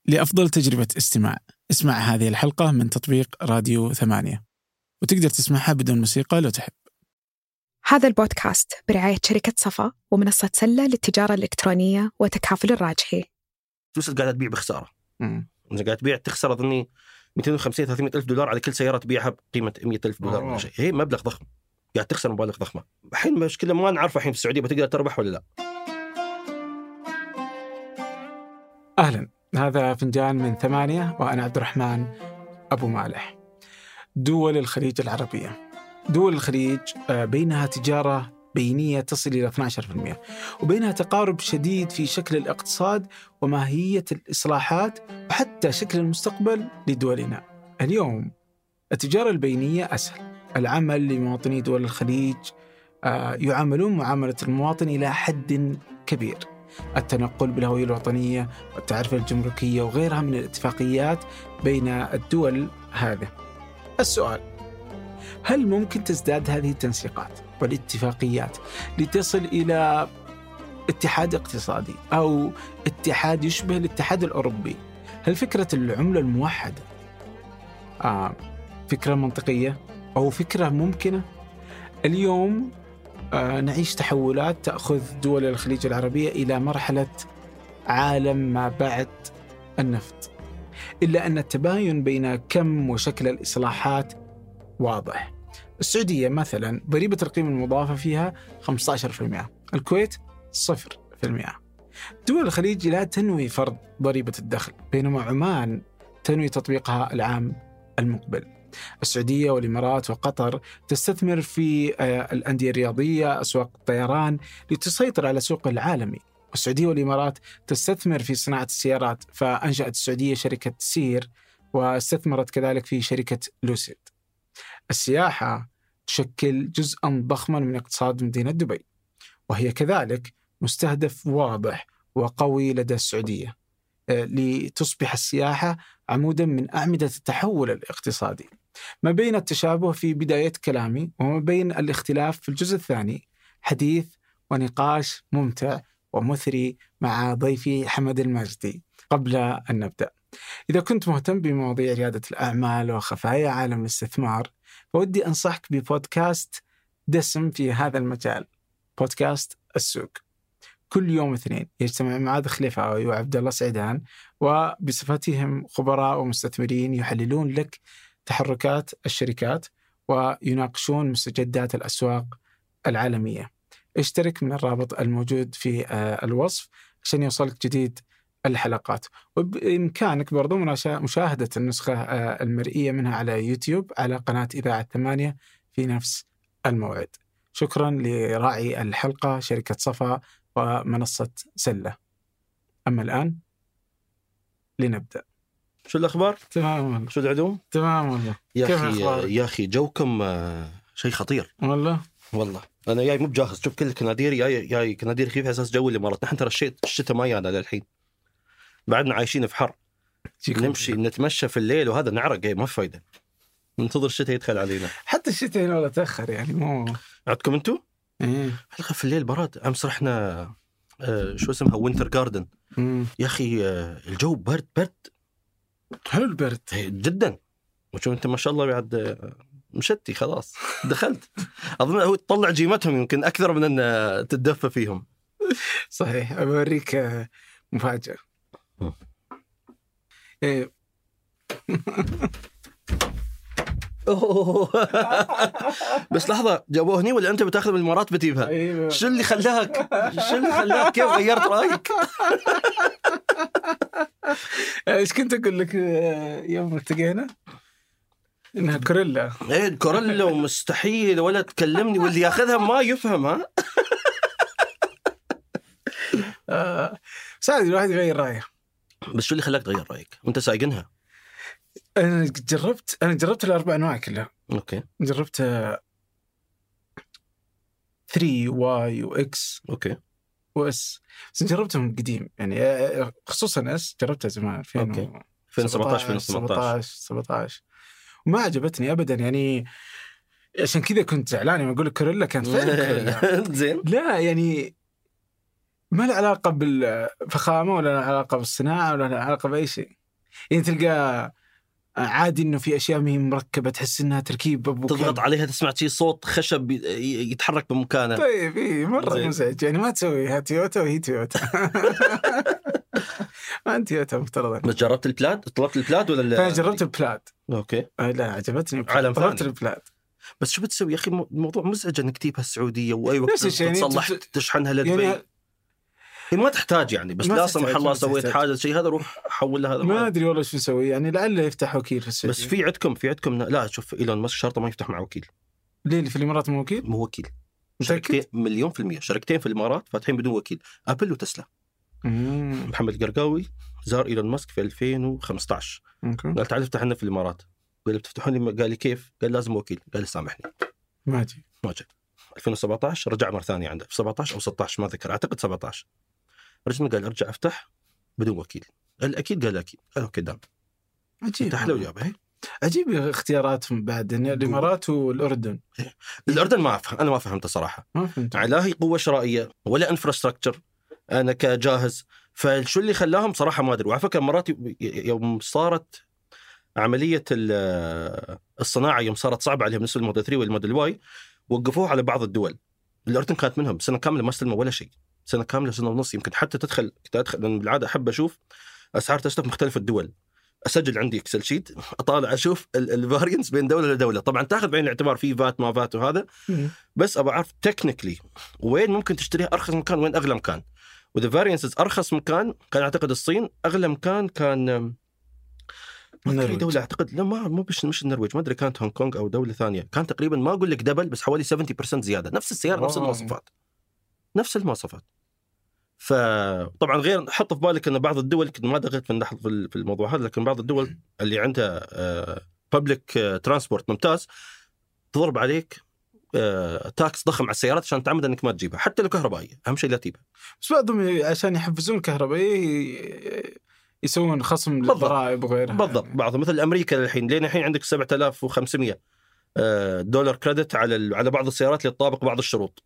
لأفضل تجربة استماع. اسمع هذه الحلقة من تطبيق راديو 8، وتقدر تسمعها بدون موسيقى لو تحب. هذا البودكاست برعاية شركة صفا ومنصة سلة للتجارة الإلكترونية وتكافل الراجحي. فلوس قاعدة تبيع بخسارة. إذا قاعدة تبيع تخسر أظني 250-300 ألف دولار على كل سيارة تبيعها بقيمة 100 ألف دولار ولا شيء. هي مبلغ ضخم، قاعد تخسر مبالغ ضخمة. الحين مشكلة ما نعرف الحين في السعودية بتقدر تربح ولا لا. أهلا، هذا فنجان من 8 وأنا عبد الرحمن أبو مالح. دول الخليج العربية، دول الخليج بينها تجارة بينية تصل إلى 12%، وبينها تقارب شديد في شكل الاقتصاد وماهية الإصلاحات وحتى شكل المستقبل لدولنا. اليوم التجارة البينية أسهل. العمل لمواطني دول الخليج يعاملون معاملة المواطن إلى حد كبير. التنقل بالهوية الوطنية والتعرفة الجمركية وغيرها من الاتفاقيات بين الدول هذه. السؤال: هل ممكن تزداد هذه التنسيقات والاتفاقيات لتصل إلى اتحاد اقتصادي أو اتحاد يشبه الاتحاد الأوروبي؟ هل فكرة العملة الموحدة فكرة منطقية أو فكرة ممكنة؟ اليوم نعيش تحولات تأخذ دول الخليج العربية إلى مرحلة عالم ما بعد النفط، إلا أن التباين بين كم وشكل الإصلاحات واضح. السعودية مثلا ضريبة القيمة المضافة فيها 15%، الكويت 0%. دول الخليج لا تنوي فرض ضريبة الدخل، بينما عمان تنوي تطبيقها العام المقبل. السعودية والإمارات وقطر تستثمر في الأندية الرياضية، أسواق الطيران لتسيطر على السوق العالمي. والسعودية والإمارات تستثمر في صناعة السيارات، فأنشأت السعودية شركة سير واستثمرت كذلك في شركة لوسيد. السياحة تشكل جزءاً ضخماً من اقتصاد مدينة دبي، وهي كذلك مستهدف واضح وقوي لدى السعودية لتصبح السياحة عموداً من أعمدة التحول الاقتصادي. ما بين التشابه في بداية كلامي وما بين الاختلاف في الجزء الثاني حديث ونقاش ممتع ومثري مع ضيفي حمد المجدي. قبل أن نبدأ، إذا كنت مهتم بمواضيع ريادة الأعمال وخفايا عالم الاستثمار، فودي أنصحك ببودكاست دسم في هذا المجال، بودكاست السوق. كل يوم اثنين يجتمع معاذ خليفاوي وعبد الله سعيدان، وبصفتهم خبراء ومستثمرين يحللون لك تحركات الشركات ويناقشون مستجدات الأسواق العالمية. اشترك من الرابط الموجود في الوصف عشان يوصلك جديد الحلقات، وبإمكانك برضو مشاهدة النسخة المرئية منها على يوتيوب على قناة إذاعة 8 في نفس الموعد. شكرا لراعي الحلقة شركة صفا ومنصة سلة. أما الآن لنبدأ. شو الأخبار؟ تمام والله. شو العدوم؟ تمام والله. يا أخي جوكم شيء خطير والله. أنا جاي مو بجاهز. شوف كل كنادير جاي كنادير خفيف أساس جو الإمارات. نحن ترى الشتاء ما يانا للحين، بعدنا عايشين في حر. نمشي نتمشى في الليل وهذا نعرق، ما في فايدة. ننتظر الشتاء يدخل علينا. حتى الشتاء هنا ولا تأخر يعني مو عندكم أنتوا؟ حلقة في الليل برد. أمس رحنا شو اسمها وينتر جاردن. يا أخي الجو برد حلو البرد جدا. وشو أنت ما شاء الله بعد مشتي خلاص دخلت. أظن هو تطلع جيمتهم يمكن أكثر من أن تتدفى فيهم. صحيح. أوريك مفاجأة. بس لحظة، جابوه هني ولا أنت بتاخذ من الإمارات بتجيبها؟ أيوة. شو اللي خلاك كيف غيرت رأيك؟ إيش كنت أقول لك يوم التقينا؟ إنها كوريلا. إيه كوريلا ومستحيل ولا تكلمني، واللي ياخذها ما يفهم. ها ساعد الواحد يغير رأيه. بس شو اللي خلاك تغير رأيك وأنت سايقنها؟ أنا جربت الأربع أنواع كلها. أوكي. جربت 3 واي وإكس. أوكي. وإس. بس جربتهم قديم يعني، خصوصا إس جربتها زمان 2017 وما عجبتني أبدا يعني. عشان كذا كنت زعلان لما أقول لك كوريلا كانت فعلا كوريلا. زين. لا يعني ما له علاقة بالفخامة ولا له علاقة بالصناعة ولا له علاقة بأي شيء. يعني تلقى عادي إنه في أشياء مهي مركبة تحس إنها تركيب أبو تضغط عليها تسمع شيء صوت خشب يتحرك بمكانه. طيب إيه مرة مزعج يعني ما تسويها تويوتا وهي تويوتا. ما أنت تويوتا مفترضا. بس جربت البلاد؟ طلبت البلاد ولا فأنا جربت البلاد. أوكي. لا عجبتني. عالم طلبت ثاني. البلاد. بس شو بتسوي يا أخي؟ الموضوع مزعج إنك تجيبها السعودية وأي وقت تصلح تشحنها لدبي. يعني هي ما تحتاج يعني، بس لا سمح الله سويت حاجة شيء هذا روح حول لها هذا. ما أدري والله شو نسوي يعني، لعله يفتح وكيل في السعودية. بس في عندكم لا شوف إيلون ماسك شرطه ما يفتح مع وكيل. ليه اللي في الإمارات مو وكيل؟ مو وكيل. متأكد؟ 1,000,000% شركتين في الإمارات فاتحين بدون وكيل، أبل وتسلا. محمد القرقاوي زار إيلون ماسك في 2015. قال تعال افتح لنا في الإمارات. قال بتفتحون لي؟ قال لي كيف؟ قال لازم وكيل. قال لي سامحني ما جي. 2017 رجع مرة ثانية عنده في 17 أو 16 ما ذكر، أعتقد 17. رجعنا قال أرجع أفتح بدون وكيل. قال أكيد. قال أكيد. قال أوكي دام. عجيب. تحلو جابه. عجيب اختياراتهم بعد الإمارات والأردن. الأردن ما أفهم، أنا ما فهمت صراحة. ما فهمت. لا هي قوة شرائية ولا انفراستراكشر أنا كجاهز. فشو اللي خلاهم صراحة ما أدري. وعلى فكرة مرات يوم صارت عملية الصناعة يوم صارت صعبة عليهم بالنسبة للموديل 3 والموديل واي وقفوه على بعض الدول. الأردن كانت منهم سنة كاملة ما استلموا ولا شيء. سنة كاملة سنة ونص يمكن. حتى تدخل لأن بالعادة أحب أشوف أسعار تسلف مختلفة الدول. أسجل عندي إكسل شيت أطالع أشوف الفارينس بين دولة لدولة. طبعا تأخذ بعين الاعتبار في فات ما فات وهذا، بس أبغى أعرف تكنيكلي وين ممكن تشتريها أرخص مكان وين أغلى مكان. وذا فارينسز أرخص مكان كان أعتقد الصين، أغلى مكان كان النرويج. دولة أعتقد لا ما مش النرويج، ما أدري كانت هونغ كونغ أو دولة ثانية. كان تقريبا ما أقول لك دبل بس حوالي 70% زيادة. نفس السيارة نفس المواصفات نفس المواصفات. فطبعا غير حط في بالك أن بعض الدول كنت ما دخلت في الموضوع هذا، لكن بعض الدول اللي عندها بابليك ترانسبورت ممتاز تضرب عليك تاكس ضخم على السيارات عشان تعمد أنك ما تجيبها حتى لو كهربائية. أهم شيء لا تجيبها. بس بعضهم عشان يحفزون الكهربائية يسوون خصم للضرائب وغيرها. بالضبط. بعضهم مثل أمريكا الحين لين الحين عندك $7,500 كريدت على بعض السيارات اللي تطابق بعض الشروط.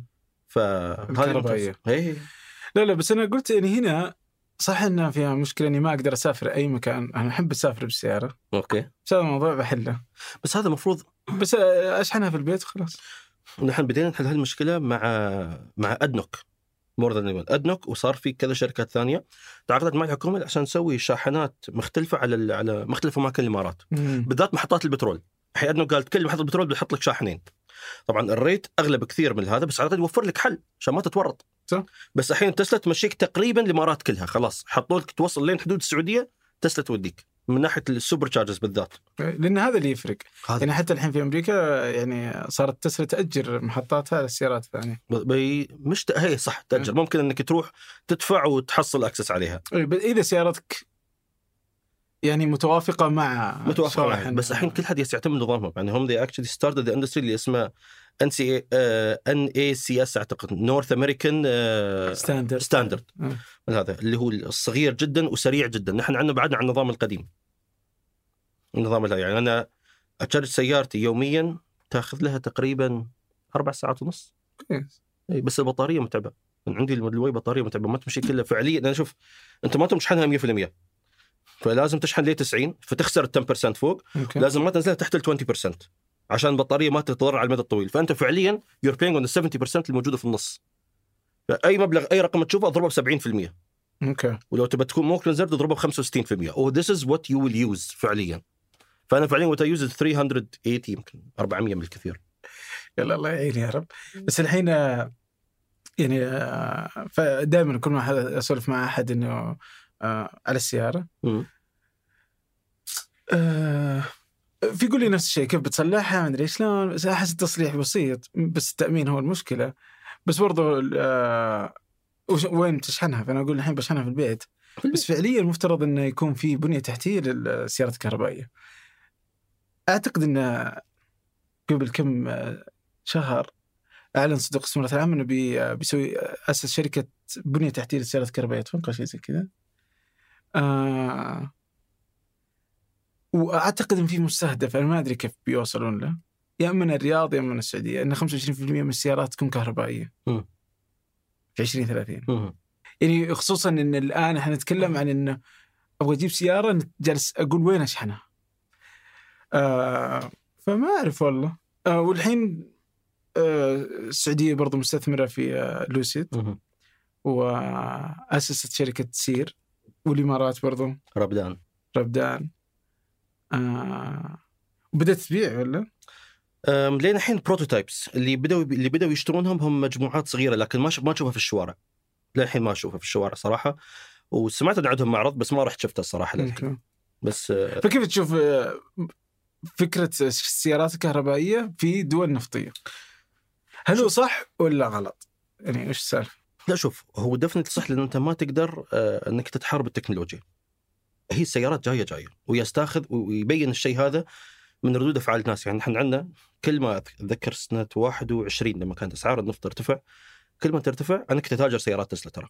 فهذه لا بس أنا قلت يعني هنا صح إنها فيها مشكلة إني ما أقدر أسافر أي مكان. أنا أحب أسافر بالسيارة. أوكي. بس هذا الموضوع بحله. بس هذا مفروض بس أشحنها في البيت خلاص. نحن بدينا نحل هالمشكلة مع أدنوك أدنوك، وصار في كذا شركات ثانية تعاقدت مع الحكومة عشان نسوي شاحنات مختلفة على مختلف أماكن الإمارات بالذات محطات البترول. الحين أدنوك قالت كل محطة بترول بيحط لك شاحنين. طبعا الريت أغلى بكثير من هذا، بس على الأقل يوفر لك حل عشان ما تتورط. صح. بس الحين تسلا تمشيك تقريبا الإمارات كلها خلاص، حطوا لك توصل لين حدود السعودية تسلا توديك من ناحية السوبر تشارجز بالذات، لأن هذا اللي يفرق. يعني حتى الحين في أمريكا يعني صارت تسلا تأجر محطاتها للسيارات الثانية. مش هي صح تأجر. ممكن أنك تروح تدفع وتحصل أكسس عليها إذا سيارتك يعني متوافقة مع بس الحين كل حد يعتمد نظامهم. يعني هم they actually started the industry اللي اسمه NACS أعتقد North American Standard هذا اللي هو الصغير جدا وسريع جدا. نحن عندنا بعدنا عن النظام القديم. النظام اللي يعني أنا أشارج سيارتي يوميا تأخذ لها تقريبا 4 ساعات ونص. بس البطارية متعبة. من عندي الموديل بطارية متعبة ما تمشي كلها فعليا. أنا شوف أنت ما تمشحنها 100%، فلازم تشحن ليه 90 فتخسر 10% فوق. لازم ما تنزلها تحت 20% عشان البطارية ما تتضرر على المدى الطويل. فأنت فعليا you're paying on the 70% الموجودة في النص. أي مبلغ أي رقم تشوفه أضربه 70%. ولو تبى تكون ممكن نزلت تضربه 65%. this is what you will use فعليا. فأنا فعليا what I use 380 يمكن 400 من الكثير. يلا الله يعين يا رب. بس الحين يعني فدائما كل ما أسولف مع أحد إنه على السيارة في يقول لي نفس الشيء كيف بتصلحها ما أدري شلون. بس أحس التصليح بسيط بس التأمين هو المشكلة. بس برضو وين تشحنها؟ فأنا أقول الحين بشحنها في البيت. بس فعليا المفترض إنه يكون في بنية تحتية للسيارات الكهربائية. أعتقد إنه قبل كم شهر أعلن صندوق الاستثمارات العامة إنه بيسوي أسس شركة بنية تحتية للسيارات الكهربائية. أتوقع شيء زي كذا. وأعتقد إن في مستهدف أنا ما أدري كيف بيوصلون له، يا من الرياض يا من السعودية، إن 25% من السيارات تكون كهربائية. في 2030. يعني خصوصا إن الآن إحنا نتكلم عن إنه أبغى أجيب سيارة جالس أقول وين أشحنها. فما أعرف والله. والحين السعودية برضو مستثمرة في لوسيد وأسست شركة سير، والإمارات برضو ربدان. بدأت تبيع ولا؟ لين الحين بروتوتايبس اللي بدأوا يشترونهم هم مجموعات صغيرة، لكن ما أشوفها في الشوارع. للحين ما أشوفها في الشوارع صراحة، وسمعت أن عندهم معرض بس ما رحت شفتها الصراحة للحين. بس فكيف تشوف فكرة السيارات الكهربائية في دول نفطية؟ هل هو صح ولا غلط؟ يعني إيش السالفة؟ لا شوف، هو دفنت صح، لأن أنت ما تقدر أنك تتحارب التكنولوجيا. هي السيارات جاية ويستاخذ ويبين الشيء هذا من ردود أفعال الناس. يعني نحن عندنا كل ما أتذكر سنة 21 لما كانت أسعار النفط ترتفع، كل ما ترتفع أنا كنت أتاجر سيارات تسلا ترى.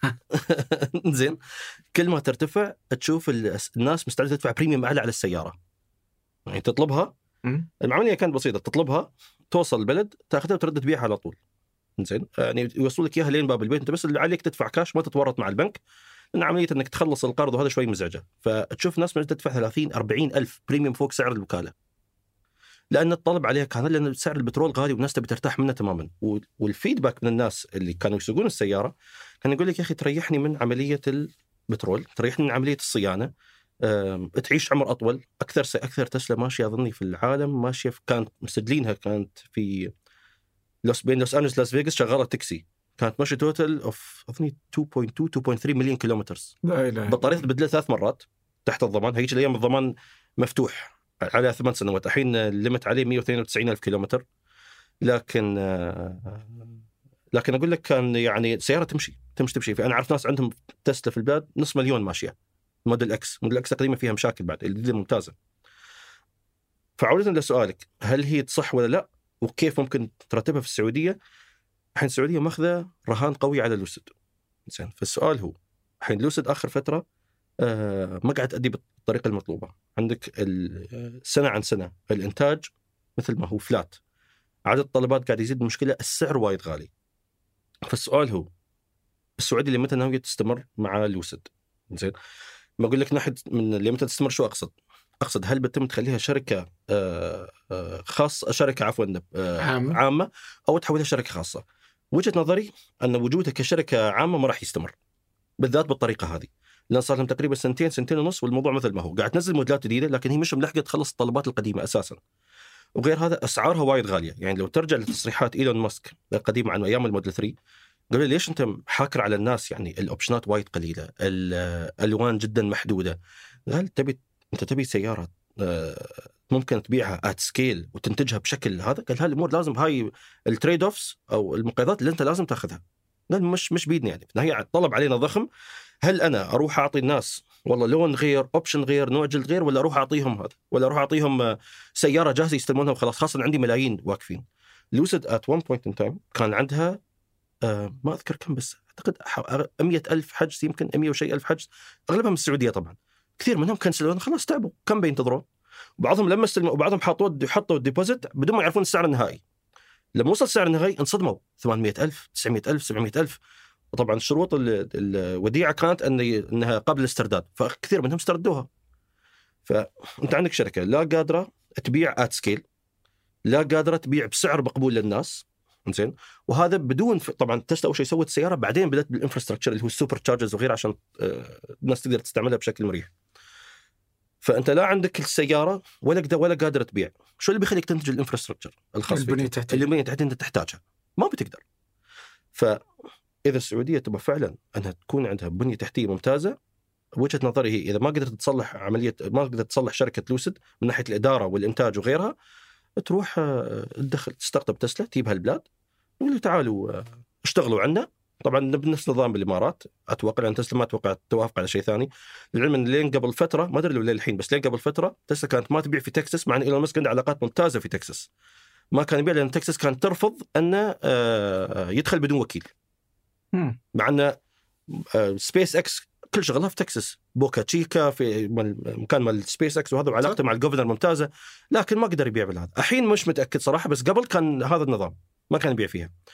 زين، كل ما ترتفع تشوف الناس مستعدة تدفع بريميوم أعلى على السيارة. يعني تطلبها، العملية كانت بسيطة، تطلبها توصل البلد تأخذها وترد تبيعها على طول. زين، يعني يوصل لك إياها لين باب البيت، أنت بس اللي عليك تدفع كاش، ما تتورط مع البنك، لأن عملية أنك تخلص القرض وهذا شوي مزعجة. فتشوف ناس مستعدة تدفع 30-40 ألف بريميوم فوق سعر الوكالة، لأن الطلب عليها كان، لأن سعر البترول غالي والناس تبي ترتاح منه تماما. والفيدباك من الناس اللي كانوا يسوقون السيارة كان يقول لك يا أخي تريحني من عملية البترول، تريحني من عملية الصيانة، تعيش عمر أطول. أكثر تسلا ماشية أظني في العالم ماشية، كانت مسجلينها كانت في بين لوس أنجلوس لاس فيغاس، شغالة تاكسي، كانت ماشية توتال أوف أظني 2.3 مليون كيلومتر. بطارية تبدلها 3 مرات تحت الضمان. هيجي الأيام الضمان مفتوح على 8 سنوات، الحين الليمت عليه 192 ألف كيلومتر. لكن أقول لك كان يعني سيارة تمشي. فأنا أعرف ناس عندهم تسلا في البلاد نص مليون ماشية. موديل إكس القديمة فيها مشاكل، بعد الجديدة ممتازة. فعودة لسؤالك هل هي تصح ولا لا، وكيف ممكن ترتبها في السعودية؟ الحين السعودية ماخذة رهان قوي على لوسيد. زين، فالسؤال هو الحين لوسيد آخر فترة ما قاعد تأدي بالطريقة المطلوبة. عندك السنة عن سنة الإنتاج مثل ما هو فلات، عدد الطلبات قاعد يزيد، المشكلة السعر وايد غالي. فالسؤال هو السعودية اللي متى ناوية تستمر مع لوسيد؟ زين، ما أقول لك ناحية من اللي متى تستمر، شو أقصد هل بتم تخليها شركة خاصة، شركة عامة، أو تحولها شركة خاصة؟ وجهة نظري أن وجودها كشركة عامة ما راح يستمر، بالذات بالطريقة هذه، لأن صار لهم تقريبا سنتين ونص والموضوع مثل ما هو، قاعد تنزل موديلات جديدة لكن هي مش ملحقة تخلص الطلبات القديمة أساسا. وغير هذا أسعارها وايد غالية. يعني لو ترجع لتصريحات إيلون ماسك القديمة عن أيام الموديل 3، قالوا ليش أنت حاكر على الناس؟ يعني الأوبشنات وايد قليلة، الألوان جدا محدودة. قال أنت تبي سيارة ممكن تبيعها at scale وتنتجها بشكل هذا؟ قال هاي الأمور لازم، هاي التريد أوفس أو المقايضات اللي أنت لازم تأخذها. قال مش بيدني، يعني هي طلب علينا ضخم، هل أنا أروح أعطي الناس والله لون غير، أوبشن غير، نوع جلد غير، ولا أروح أعطيهم هذا، ولا أروح أعطيهم سيارة جاهزة يستلمونها وخلاص، خاصة عندي ملايين واقفين. لوسيد at one point in time كان عندها ما أذكر كم، بس أعتقد 100,000 حجز، يمكن 100 وشيء ألف حجز، أغلبها من السعودية طبعا. كثير منهم كنسلوا، خلاص تعبوا، كم بينتظرون. وبعضهم لما استلموا، وبعضهم حطوا الديبوزيت بدون ما يعرفون السعر النهائي. لما وصل السعر النهائي انصدموا، 800,000 900,000 700,000. وطبعا الشروط الوديعة كانت أنها قبل الاسترداد، فكثير منهم استردوها. فأنت عندك شركة لا قادرة تبيع at scale، لا قادرة تبيع بسعر مقبول للناس. زين، وهذا بدون طبعا تسلا أول شيء سوت السيارة، بعدين بدأت بالإنفراستراكشر اللي هو السوبر تشارجرز وغيره عشان الناس تقدر تستعملها بشكل مريح. فأنت لا عندك السيارة ولا قادر تبيع، شو اللي بيخليك تنتج الانفراستراكشر الخاص فيك؟ البنية التحتية أنت تحتاجها، ما بتقدر. فإذا السعودية تبغى فعلا أنها تكون عندها بنية تحتية ممتازة، وجهة نظري هي إذا ما قدرت تصلح ما قدرت تصلح شركة لوسيد من ناحية الإدارة والإنتاج وغيرها، تروح تدخل تستقطب تسلا، تجيبها البلاد ويقولوا تعالوا اشتغلوا عنا. طبعا بنفس نظام بالإمارات، أتوقع أن تسلا ما توقعت توافق على شيء ثاني، للعلم أن لين قبل فترة، ما أدري لو للحين، بس لين قبل فترة تسلا كانت ما تبيع في تكساس، مع أن إيلون ماسك عنده علاقات ممتازة في تكساس. ما كان يبيع لأن تكساس كانت ترفض أنه يدخل بدون وكيل، مع أن سبيس إكس كل شغلها في تكساس، بوكا تشيكا في مكان مال سبيس إكس، وهذا وعلاقته مع الجوفرنر ممتازة، لكن ما قدر يبيع بالهذا. الحين مش متأكد صراحة، بس قبل كان هذا النظام ما كان يبيع فيها.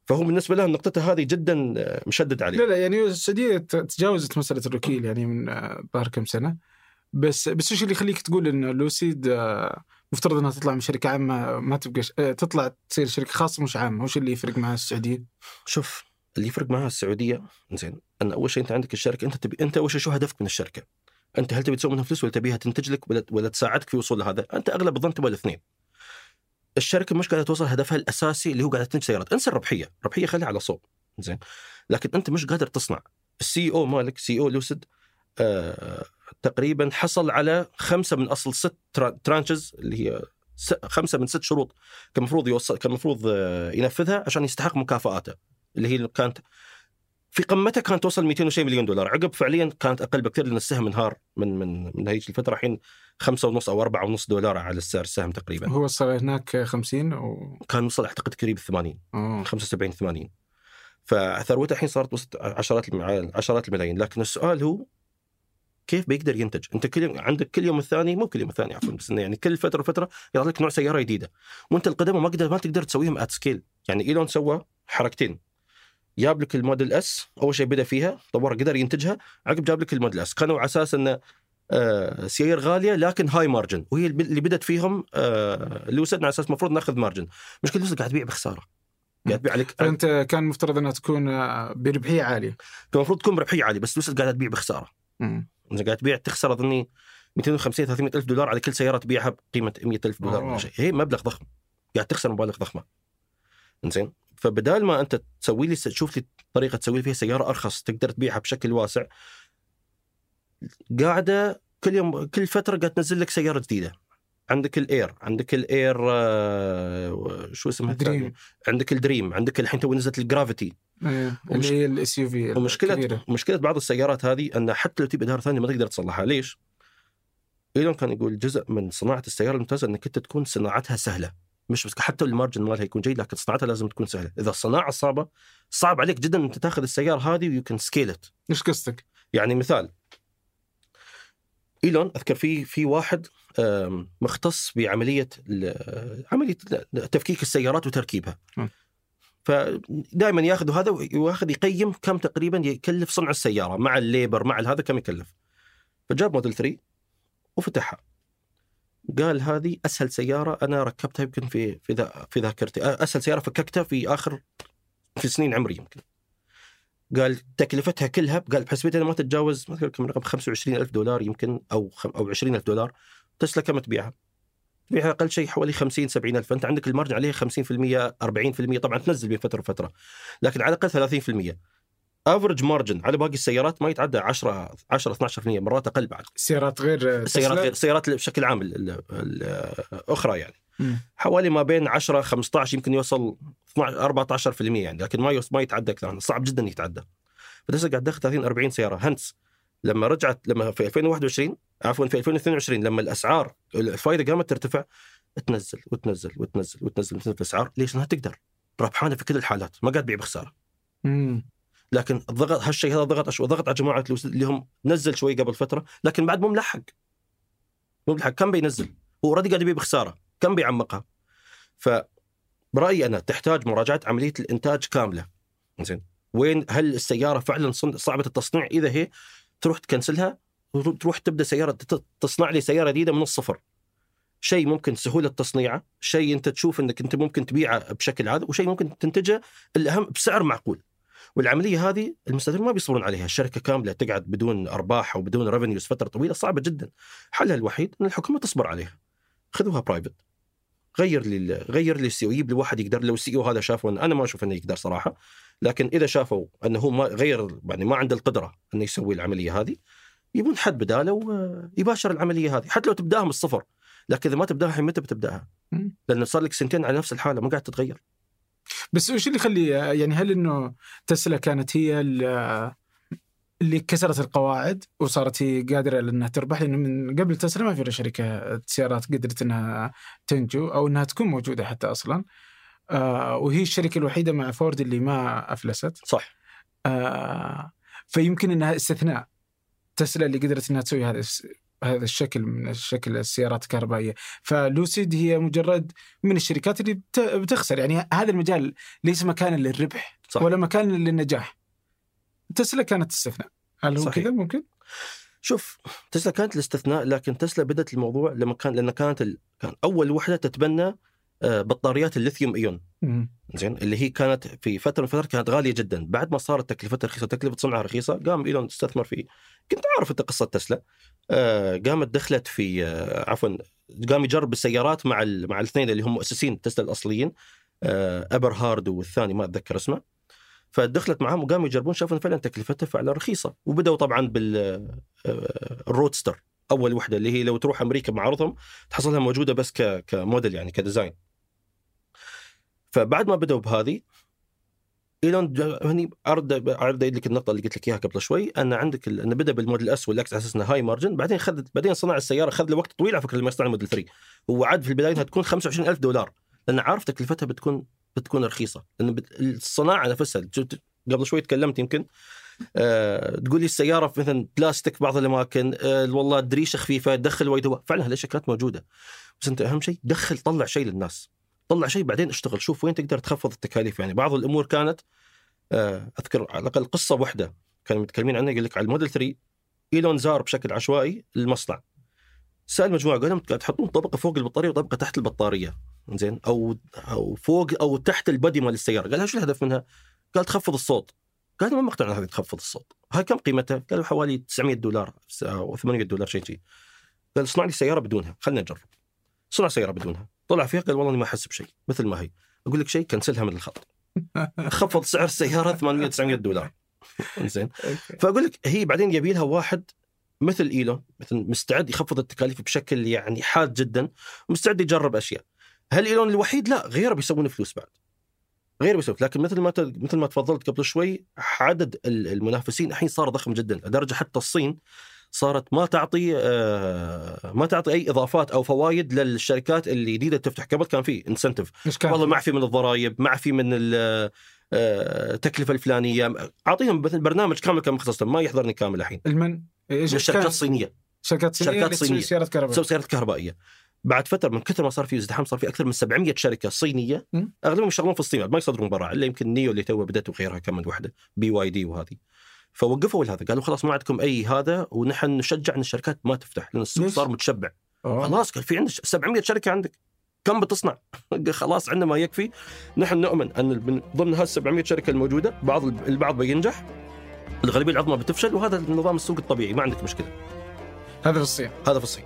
فهو بالنسبه له نقطته هذه جدا مشدد عليه. لا يعني السعوديه تجاوزت مساله الوكيل يعني من ظهر كم سنه. بس ايش اللي يخليك تقول ان لوسيد مفترض انها تطلع من شركه عامه ما تبقى تطلع تصير شركه خاصه مش عامه؟ وش اللي يفرق مع السعوديه؟ شوف اللي يفرق معها السعوديه زين ان اول شيء انت عندك الشركه، انت اول شيء شو هدفك من الشركه؟ انت هل تبي تسوي منها فلوس ولا تبيها تنتج لك ولا تساعدك في وصول لهذا؟ انت اغلب الظن تبغى الاثنين. الشركه مش قاعده توصل هدفها الاساسي اللي هو قاعده تنتج سيارات، انسى الربحيه خليها على صوب زين، لكن انت مش قادر تصنع. السي او مالك سي او لوسيد تقريبا حصل على 5 من اصل 6 ترانشز اللي هي 5 من 6 شروط كان المفروض ينفذها عشان يستحق مكافآته اللي هي كانت في قمتها كانت توصل 200 وشيء مليون دولار. عقب فعليا كانت اقل بكثير لان السهم انهار من هيك الفتره، الحين 5.5 او 4.5 دولار على السهم تقريبا. هو وصل هناك 50 او كان وصل اعتقد قريب 80 75 80. فثروته الحين صارت وسط عشرات الملايين. لكن السؤال هو كيف بيقدر ينتج؟ انت عندك كل يوم الثاني، مو كل يوم الثاني عفوا، بس يعني كل فتره وفتره يطلع لك نوع سياره جديده، وانت القدم ما تقدر تسويهم ات سكيل. يعني ايلون سوى حركتين، جاب لك الموديل اس، اول شيء بدا فيها طور قدر ينتجها، عقب جاب لك الموديل اس كانوا على اساس انه سيارة غاليه لكن هاي مارجن، وهي اللي بدت فيهم اللي وصلنا على اساس المفروض ناخذ مارجن. مشكلة لوسيد قاعد تبيع بخساره، قاعد تبيع عليك. فانت كان مفترض انها تكون بربحيه عاليه، كان المفروض تكون بربحيه عاليه، بس لوسيد قاعد تبيع بخساره. قاعد تبيع تخسر اظني 250 300 الف دولار على كل سياره تبيعها بقيمه 100 الف دولار ولا شيء. هي مبلغ ضخم، قاعد تخسر مبالغ ضخمه. انزين، فبدال ما انت تسوي لي تشوف لي طريقه تسوي لي فيها سياره ارخص تقدر تبيعها بشكل واسع، قاعده كل يوم كل فتره قاعد تنزل لك سياره جديده. عندك الاير شو اسمها دريم، عندك الدريم، عندك الحين تو نزلت الجرافيتي اللي هي الاس يو في. ومشكله بعض السيارات هذه ان حتى لو تبي اداره ثانيه ما تقدر تصلحها. ليش؟ ايلون كان يقول جزء من صناعه السياره الممتازه انك انت تكون صناعتها سهله، مش بس حتى المارجن مالها يكون جيد، لكن صناعتها لازم تكون سهله. اذا الصناعه صعبه صعب عليك جدا ان انت تاخذ السياره هذه ويو كان سكيلت. ايش قصدك؟ يعني مثال ايلون اذكر في واحد مختص بعمليه تفكيك السيارات وتركيبها، فدائما ياخذ هذا وياخذ يقيم كم تقريبا يكلف صنع السياره مع الليبر مع هذا كم يكلف. فجاب موديل 3 وفتحها، قال هذه اسهل سياره انا ركبتها يمكن في ذاكرتي، اسهل سياره فككتها في سنين عمري يمكن. قال تكلفتها كلها، قال بحسبتها ما تتجاوز مثلا كم رقم 25 ألف دولار يمكن أو 20 ألف دولار. تسلا كم تبيعها أقل شيء حوالي 50 70 ألف. أنت عندك المارجن عليها 50% 40%، طبعا تنزل بين فترة وفترة، لكن على الأقل 30%. افرج مارجن على باقي السيارات ما يتعدى 10 12%، مرات أقل بعد. سيارات غير سيارات بشكل عام الأخرى يعني حوالي ما بين 10 15 يمكن يوصل 14% يعني، لكن ما يتعدى أكثر، صعب جدا يتعدى. فتسلا قاعد دخل 30 40 سياره. هنس لما في 2021 عفوا في 2022 لما الاسعار الفائده قامت ترتفع، تنزل في الاسعار. ليش؟ انها تقدر ربحانه في كل الحالات، ما قاعد تبيع بخساره. لكن الضغط هالشيء هذا ضغط على جماعه اللي هم نزل شوي قبل فتره، لكن بعد مو ملحق. كم بينزل؟ هو اوريدي قاعد يبيع بخساره، كم بيعمقها؟ فبرايي انا تحتاج مراجعه عمليه الانتاج كامله. زين، وين هل السياره فعلا صعبه التصنيع؟ اذا هي تروح تكنسلها وتروح تبدا سياره تصنع لي سياره جديده من الصفر. شيء ممكن سهوله تصنيعه، شيء انت تشوف انك انت ممكن تبيعه بشكل عادي، وشيء ممكن تنتجه الاهم بسعر معقول. والعمليه هذه المستثمرين ما بيصبرون عليها. الشركه كامله تقعد بدون ارباح وبدون ريفينيوز فتره طويله، صعبه جدا. حلها الوحيد ان الحكومه تصبر عليها، خذوها برايفت. غير لي السي او، يجيب لي واحد يقدر. لو السي او هذا شافوا انا ما اشوف انه يقدر صراحه، لكن اذا شافوا انه هو ما غير يعني ما عنده القدره انه يسوي العمليه هذه، يبون حد بداله ويباشر العمليه هذه حتى لو تبداها من الصفر. لكن اذا ما تبداها متى بتبداها؟ لان صار لك سنتين على نفس الحاله ما قاعد تتغير. بس وش اللي يخلي يعني هل انه تسلا كانت هي اللي كسرت القواعد وصارت هي قادره انها تربح؟ لانه من قبل تسلا ما في شركه سيارات قدرت انها تنجو او انها تكون موجوده حتى اصلا. وهي الشركه الوحيده مع فورد اللي ما افلست. صح. فيمكن انها استثناء تسلا اللي قدرت انها تسوي هذا. هذا الشكل من الشكل السيارات الكهربائية. فلوسيد هي مجرد من الشركات اللي بتخسر. يعني هذا المجال ليس مكانا للربح صح. ولا مكانا للنجاح. تسلا كانت استثناء. هل هو كذا ممكن؟ شوف، تسلا كانت الاستثناء، لكن تسلا بدأت الموضوع لأن كان أول وحدة تتبنى بطاريات الليثيوم إيون. زين، اللي هي كانت في فترة من الفترات كانت غالية جدا. بعد ما صارت تكلفتها رخيصة، تكلفة صنعها رخيصة، قام إيلون استثمر فيه. كنت عارف أنت قصة تسلا. قامت دخلت في قام يجرب السيارات مع الاثنين اللي هم مؤسسين تسلا الأصليين، أبرهارد والثاني ما أتذكر اسمه. فدخلت معهم وقاموا يجربون، شافوا فعلا تكلفتها فعلا رخيصة. وبدأوا طبعا بالرودستر، أول وحدة اللي هي لو تروح أمريكا معرضهم تحصلها موجودة بس كموديل، يعني كديزاين. فبعد ما بدأوا بهذه، إيلون هني أرد لك النقطة اللي قلت لك إياها قبل شوي، أن عندك أن بدأ بالموديل اس والإكس على أساس إنه هاي مارجن. بعدين صنع السيارة خذ له وقت طويل على فكرة لما يصنع الموديل 3. هو عاد في البداية هتكون $25,000 لأن عارف تكلفتها بتكون رخيصة، لأن الصناعة نفسها. قبل شوي تكلمت يمكن تقول لي السيارة في مثلا بلاستيك بعض الأماكن، والله الدريشة خفيفة، دخل وايد هواء. فعلا هالأشياء كانت موجودة، بس أنت أهم شيء طلع شيء للناس، طلع شيء بعدين اشتغل، شوف وين تقدر تخفض التكاليف. يعني بعض الأمور كانت أذكر على الأقل قصة واحدة كانوا متكلمين عنها، يقول لك على الموديل 3 إيلون زار بشكل عشوائي للمصنع، سأل مجموعة قال لهم تحطون طبقة فوق البطارية وطبقة تحت البطارية، زين، أو فوق أو تحت البدي مال السيارة. قال شو الهدف منها؟ قال تخفض الصوت. قال ما مقتنع هذه تخفض الصوت، هاي كم قيمتها؟ قالوا حوالي $900 أو $800 شيء. قال صنع لي سيارة بدونها، خلنا نجرب. صنع سيارة بدونها، طلع فيها قال والله أنا ما أحس بشيء، مثل ما هي. أقول لك شيء، كنسلها من الخط، خفض سعر السيارة $800-900. زين. فأقول لك هي بعدين يبي لها واحد مثل إيلون، مثل مستعد يخفض التكاليف بشكل يعني حاد جدا، ومستعد يجرب أشياء. هل إيلون الوحيد؟ لا، غيره بيسوون فلوس بعد، غير بيسوي. لكن مثل ما تفضلت قبل شوي، عدد المنافسين الحين صار ضخم جدا، لدرجة حتى الصين صارت ما تعطي أي إضافات أو فوائد للشركات اللي جديدة تفتح. قبل كان في انسنتيف، والله معفي من الضرائب، معفي من التكلفة الفلانية، أعطيهم مثل برنامج كامل كان مختص. ما يحضرني كامل الحين. الشركات الصينية، شركات صينية سيارات كهربائية. بعد فترة من كثر ما صار في ازدحام، صار في أكثر من 700 شركة صينية، أغلبهم يشتغلون في الصين، ما يصدرون برا، إلا يمكن نيو اللي تو بدأت وغيرها كمان وحدة BYD وهذه. فوقفوا لهذا، قالوا خلاص ما عندكم أي هذا، ونحن نشجع أن الشركات ما تفتح لأن السوق صار متشبع. خلاص قال في عندك 700 شركة، عندك كم بتصنع؟ خلاص عندنا ما يكفي. نحن نؤمن أن ضمن هال 700 شركة الموجودة البعض بينجح، الغالبية العظمى بتفشل، وهذا النظام السوق الطبيعي، ما عندك مشكلة. هذا في الصين.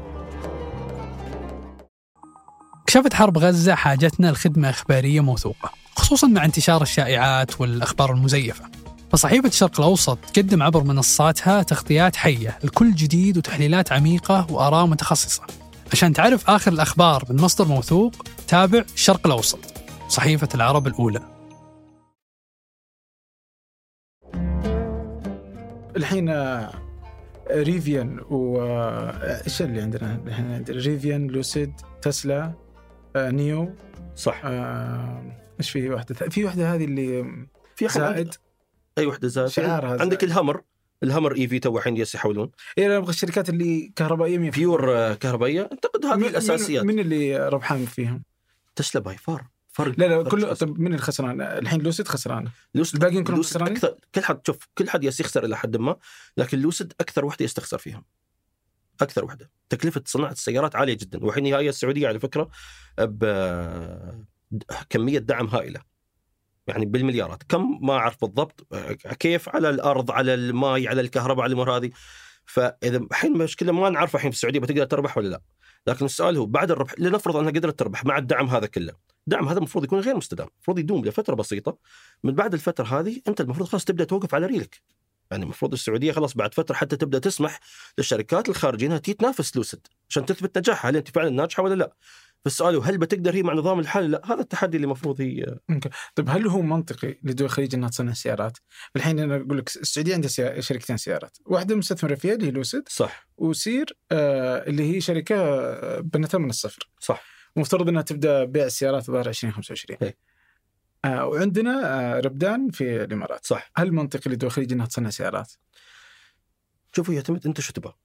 كشفت حرب غزة حاجتنا لخدمة إخبارية موثوقة، خصوصاً مع انتشار الشائعات والأخبار المزيفة. فصحيفة الشرق الأوسط تقدم عبر منصاتها تغطيات حية لكل جديد وتحليلات عميقة وآراء متخصصة. عشان تعرف آخر الأخبار من مصدر موثوق، تابع الشرق الأوسط، صحيفة العرب الأولى. الحين ريفيان إيش اللي عندنا الحين؟ ريفيان، لوسيد، تسلا، نيو، صح. إيش في واحدة؟ في واحدة هذه اللي في زائد. أي واحدة زائد؟ عندك الهامر إيفي تو الحين يحاولون. أنا أبغى الشركات اللي كهربائية بيور كهربائية. أعتقد هذه الأساسيات. من اللي ربحان فيهم؟ تسلا باي فار. لا كله. طب من الخسران الحين؟ لوسيد خسرانة. الباقيين كلهم خسرانين. كل حد يخسر إلى حد ما، لكن لوسيد أكثر وحدة يستخسر فيهم، أكثر وحدة. تكلفة صناعة السيارات عالية جدا، وحين هي السعودية على فكرة بكمية دعم هائلة، يعني بالمليارات. كم ما أعرف بالضبط كيف، على الأرض، على الماء، على الكهرباء، على الأمور هذه. فإذا الحين مشكلة ما نعرف الحين في السعودية بتقدر تربح ولا لا. لكن السؤال هو بعد الربح، لنفرض أنها قدرت تربح مع الدعم هذا كله، الدعم هذا المفروض يكون غير مستدام، المفروض يدوم لفترة بسيطة. من بعد الفترة هذه أنت المفروض خلاص تبدأ توقف على ريلك. يعني المفروض السعودية خلاص بعد فترة حتى تبدأ تسمح للشركات الخارجية أنها تنافس لوسيد عشان تثبت نجاحها، هل أنت فعلا ناجحة ولا لا. فالسؤال هل بتقدر هي مع نظام الحالي؟ لا، هذا التحدي اللي المفروض هي. طيب هل هو منطقي لدول الخليج أنها تصنع سيارات؟ الحين أنا أقول لك السعودية عندها شركتين سيارات، واحدة مستثمرة فيها اللي هي لوسيد، صح، وسير اللي هي شركة بنتها من الصفر، صح، ومفترض أنها تبدأ بيع السيارات ظهر 2025. وعندنا ربدان في الإمارات، صح. هل منطقي لدول الخليج أنها تصنع سيارات؟ شوفوا يعتمد أنت شو تبغى.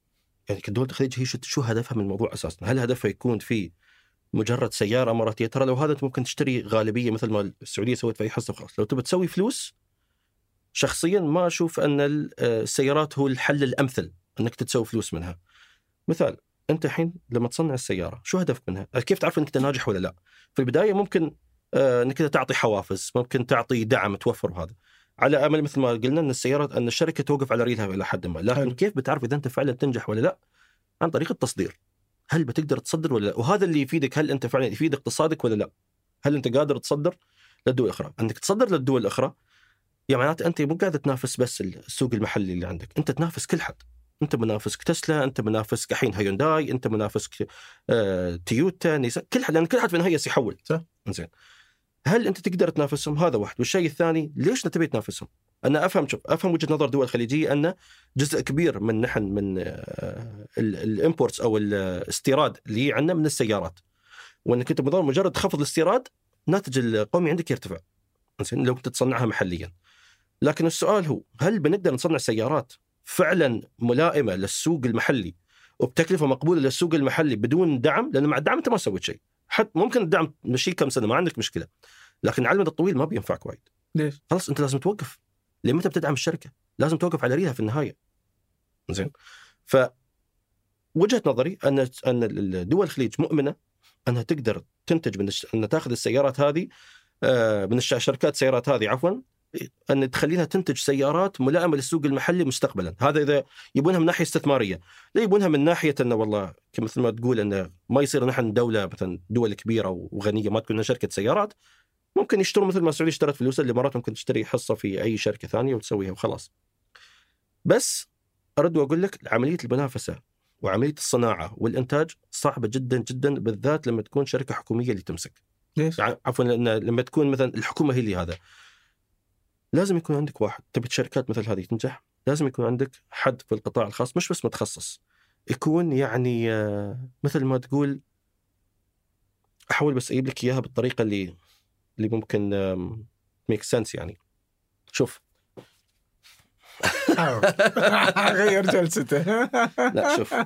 يعني كدول الخليج هي شو هدفها من الموضوع أساسا؟ هل هدفها يكون في مجرد سيارة إماراتية؟ ترى لو هذا أنت ممكن تشتري غالبية مثل ما السعودية سوت في أي حصة وخلاص. لو تبي تسوي فلوس، شخصيا ما أشوف أن السيارات هو الحل الأمثل أنك تسوي فلوس منها. مثال، أنت الحين لما تصنع السيارة شو هدفك منها؟ كيف تعرف أنك ناجح ولا لا؟ في البداية ممكن أنك تعطي حوافز، ممكن تعطي دعم توفر هذا، على أمل مثل ما قلنا أن السيارات أن الشركة توقف على ريلها إلى حد ما. لكن كيف بتعرف إذا أنت فعلا تنجح ولا لا؟ عن طريق التصدير. هل بتقدر تصدر ولا لا؟ وهذا اللي يفيدك، هل أنت فعلا يفيد اقتصادك ولا لا؟ هل أنت قادر تصدر للدول الأخرى؟ أنك تصدر للدول الأخرى يعني معناته أنت مو قاعد تنافس بس السوق المحلي اللي عندك، أنت تنافس كل حد. أنت منافسك تسلا، أنت منافسك الحين هيونداي، أنت منافسك تويوتا، نيسان، كل حد، لأن كل حد في النهاية يحول. إنزين، هل أنت تقدر تنافسهم؟ هذا واحد. والشيء الثاني، ليش تبي تنافسهم؟ أنا أفهم وجهة نظر دول الخليجية أن جزء كبير من الامبورتس أو الاستيراد اللي عندنا من السيارات، وأنك أنت مجرد تخفض الاستيراد ناتج القومي عندك يرتفع. إنزين، لو كنت تصنعها محليا. لكن السؤال هو، هل بنقدر نصنع سيارات فعلا ملائمة للسوق المحلي وبتكلفة مقبولة للسوق المحلي بدون دعم؟ لأن مع الدعم أنت ما سويت شيء. حتى ممكن الدعم مشي كم سنة ما عندك مشكلة، لكن على المدى الطويل ما بينفعك وايد. ليش؟ خلاص أنت لازم توقف. لمتى بتدعم الشركة؟ لازم توقف على ريلها في النهاية. زين. فوجهة نظري أن الدول الخليج مؤمنة أنها تقدر تنتج أن تأخذ السيارات هذه من الشركات السيارات هذه عفوا، أن تخليها تنتج سيارات ملائمة للسوق المحلي مستقبلا. هذا إذا يبونها من ناحية استثمارية. لا يبونها من ناحية أنه والله مثل ما تقول أنه ما يصير نحن دولة مثلا دول كبيرة وغنية ما تكون شركة سيارات، ممكن يشتروا مثل ما السعودية اشترت فلوس، الإمارات ممكن تشتري حصة في أي شركة ثانية وتسويها وخلاص. بس أرد وأقول لك عملية المنافسة وعملية الصناعة والإنتاج صعبة جدا جدا، بالذات لما تكون شركة حكومية اللي تمسك. ليش؟ عفوا، لما تكون مثلا الحكومة هي اللي هذا، لازم يكون عندك واحد. تبي شركات مثل هذه تنجح، لازم يكون عندك حد في القطاع الخاص مش بس متخصص، يكون يعني مثل ما تقول، أحاول بس أجيب لك إياها بالطريقة اللي ممكن ميك سنس. يعني شوف غير جلسته. لا شوف،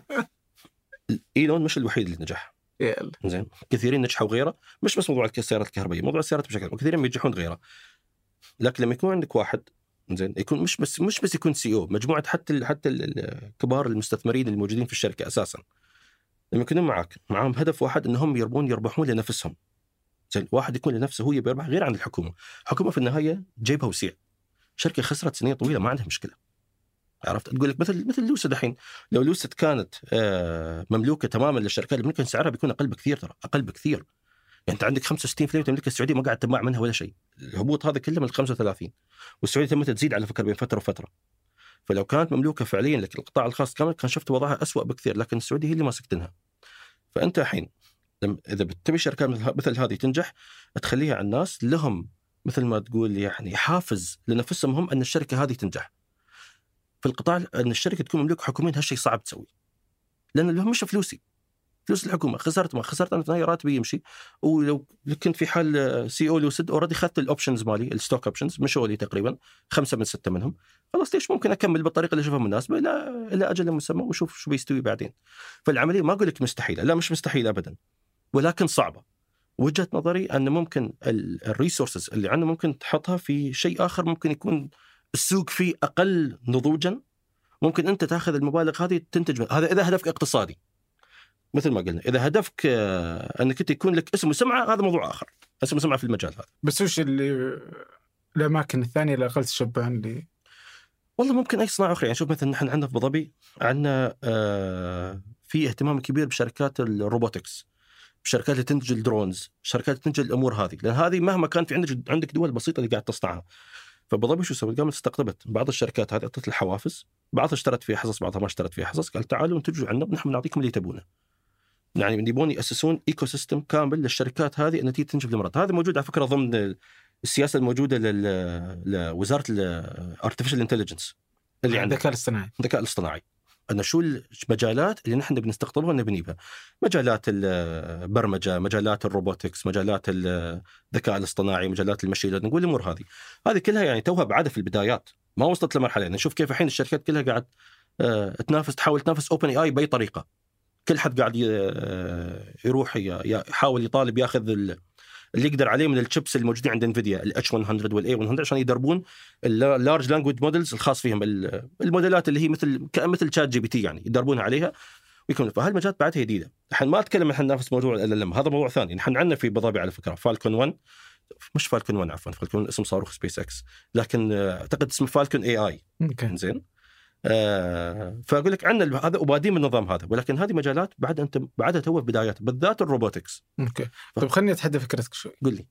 إيلون مش الوحيد اللي نجح. زين، كثيرين نجحوا غيره، مش بس موضوع السيارات الكهربائية، موضوع السيارات بشكل عام كثيرين بينجحون غيره. لكن لما يكون عندك واحد زين، يكون مش بس يكون سي او مجموعه، حتى الكبار المستثمرين الموجودين في الشركه اساسا، لما يكونون معهم هدف واحد، انهم يربحون لنفسهم. زين، واحد يكون لنفسه هو يبي يربح غير عن الحكومه. الحكومه في النهايه جيبها وسيع، شركه خسرت سنين طويله ما عندها مشكله. عرفت؟ تقول لك مثل لوسيد الحين، لو لوسيد كانت مملوكه تماما للشركات، ممكن سعرها بيكون اقل بكثير، ترى اقل بكثير. يعني انت عندك 65% تملك السعوديه، ما قاعد تباع منها ولا شيء. الهبوط هذا كله من 35، والسعوديه تمت تزيد على فكره بين فتره وفتره. فلو كانت مملوكه فعليا لك القطاع الخاص كامل، كان شفت وضعها أسوأ بكثير. لكن السعوديه هي اللي ماسكتنها. فانت الحين اذا بتبي شركات مثل هذه تنجح، تخليها على الناس لهم مثل ما تقول يعني حافز لنفسهم هم ان الشركه هذه تنجح. في القطاع ان الشركه تكون مملوكه حكوميا هالشيء صعب تسوي، لان اللي هم مش فلوسي، فلوس الحكومه. خسرت ما خسرت انا في النهايه راتبي يمشي. ولو كنت في حال سي او لوسيد اوريدي اخذت الاوبشنز مالي، الستوك اوبشنز مشوا لي تقريبا 5 من 6 منهم، خلاص ليش ممكن اكمل بالطريقه اللي اشوفها مناسبه الى اجل مسمى وشوف شو بيستوي بعدين. فالعمليه ما اقول لك مستحيله، لا مش مستحيله ابدا، ولكن صعبه. وجهه نظري ان ممكن الريسورسز اللي عندنا ممكن تحطها في شيء اخر، ممكن يكون السوق فيه اقل نضوجا، ممكن انت تاخذ المبالغ هذه تنتج هذا اذا هدفك اقتصادي. مثل ما قلنا، إذا هدفك أنك أنت يكون لك اسم وسمعة، هذا موضوع آخر، اسم وسمعة في المجال هذا. بس وش اللي الأماكن الثانية اللي أقل تشبهن اللي والله ممكن أي صناعة أخرى. يعني شوف مثلا نحن عندنا في أبو ظبي عندنا في اهتمام كبير بشركات الروبوتكس، بشركات اللي تنتج الدرونز، شركات اللي تنتج الأمور هذه، لأن هذه مهما كان في عندك دول بسيطة اللي قاعد تصنعها. فأبو ظبي شو سوت؟ قامت استقطبت بعض الشركات هذه، أعطت الحوافز، بعضها اشترت فيها حصص، بعضها ما اشترت فيها حصص، قال تعالوا انتجوا عنا ونحن نعطيكم اللي تبونه. يعني يبون يأسسون ايكو سيستم كامل للشركات هذه ان تنتج في الامارات. هذا موجود على فكره ضمن السياسه الموجوده لوزاره الارتفيشال انتليجنس اللي عندها الذكاء الاصطناعي. ان شو المجالات اللي نحن بنستقطبها ونبنيها، مجالات البرمجه، مجالات الروبوتكس، مجالات الذكاء الاصطناعي، مجالات المشي ليرنينج، نقول الامور هذه كلها يعني توها بعد في البدايات، ما وصلت لمرحله. يعني نشوف كيف الحين الشركات كلها قاعد تحاول تنافس اوبن اي باي طريقه. كل حد قاعد يروح يحاول يطالب ياخذ اللي يقدر عليه من الشيبس الموجودين عند انفيديا الاتش 100 والاي 100 عشان يدربون اللارج لانجويج مودلز الخاص فيهم، الموديلات اللي هي مثل شات جي بي تي، يعني يدربونها عليها ويكون. فهالمجالات بعدها جديده. الحين ما اتكلم عن نفس موضوع ال هذا موضوع ثاني. نحن عندنا في ابو ظبي على فكره فالكون 1، مش فالكون 1 عفوا، فالكون اسم صاروخ سبيس اكس، لكن اعتقد اسمه فالكون اي اي. زين. فاقول لك عندنا هذا وبادين من النظام هذا، ولكن هذه مجالات بعد انت بعدها تو بدايات، بالذات الروبوتكس. اوكي. طيب خليني اتحدى فكرتك شوي. قل لي.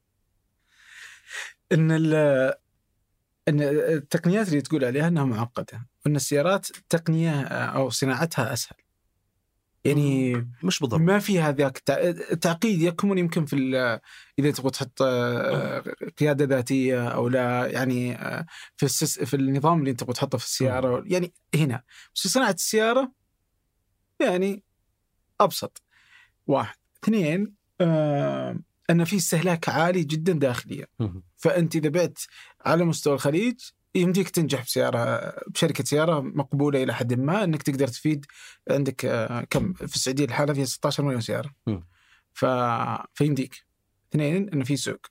ان التقنيات اللي تقول عليها انها معقده، وان السيارات تقنيه او صناعتها اسهل، يعني مش بالضبط. ما في هذاك التعقيد. يكمن يمكن في اذا تبغى تحط قياده ذاتيه او لا، يعني في النظام اللي انت تبغى تحطه في السياره، يعني هنا. بس في صناعه السياره يعني ابسط. 1 2 ان في استهلاك عالي جدا داخليا. فانت اذا بعت على مستوى الخليج يمديك تنجح بسيارة، بشركة سيارة مقبولة إلى حد ما، أنك تقدر تفيد. عندك كم في السعودية الحالة فيها 16 مليون سيارة. فيمديك. 2 أنه في سوق.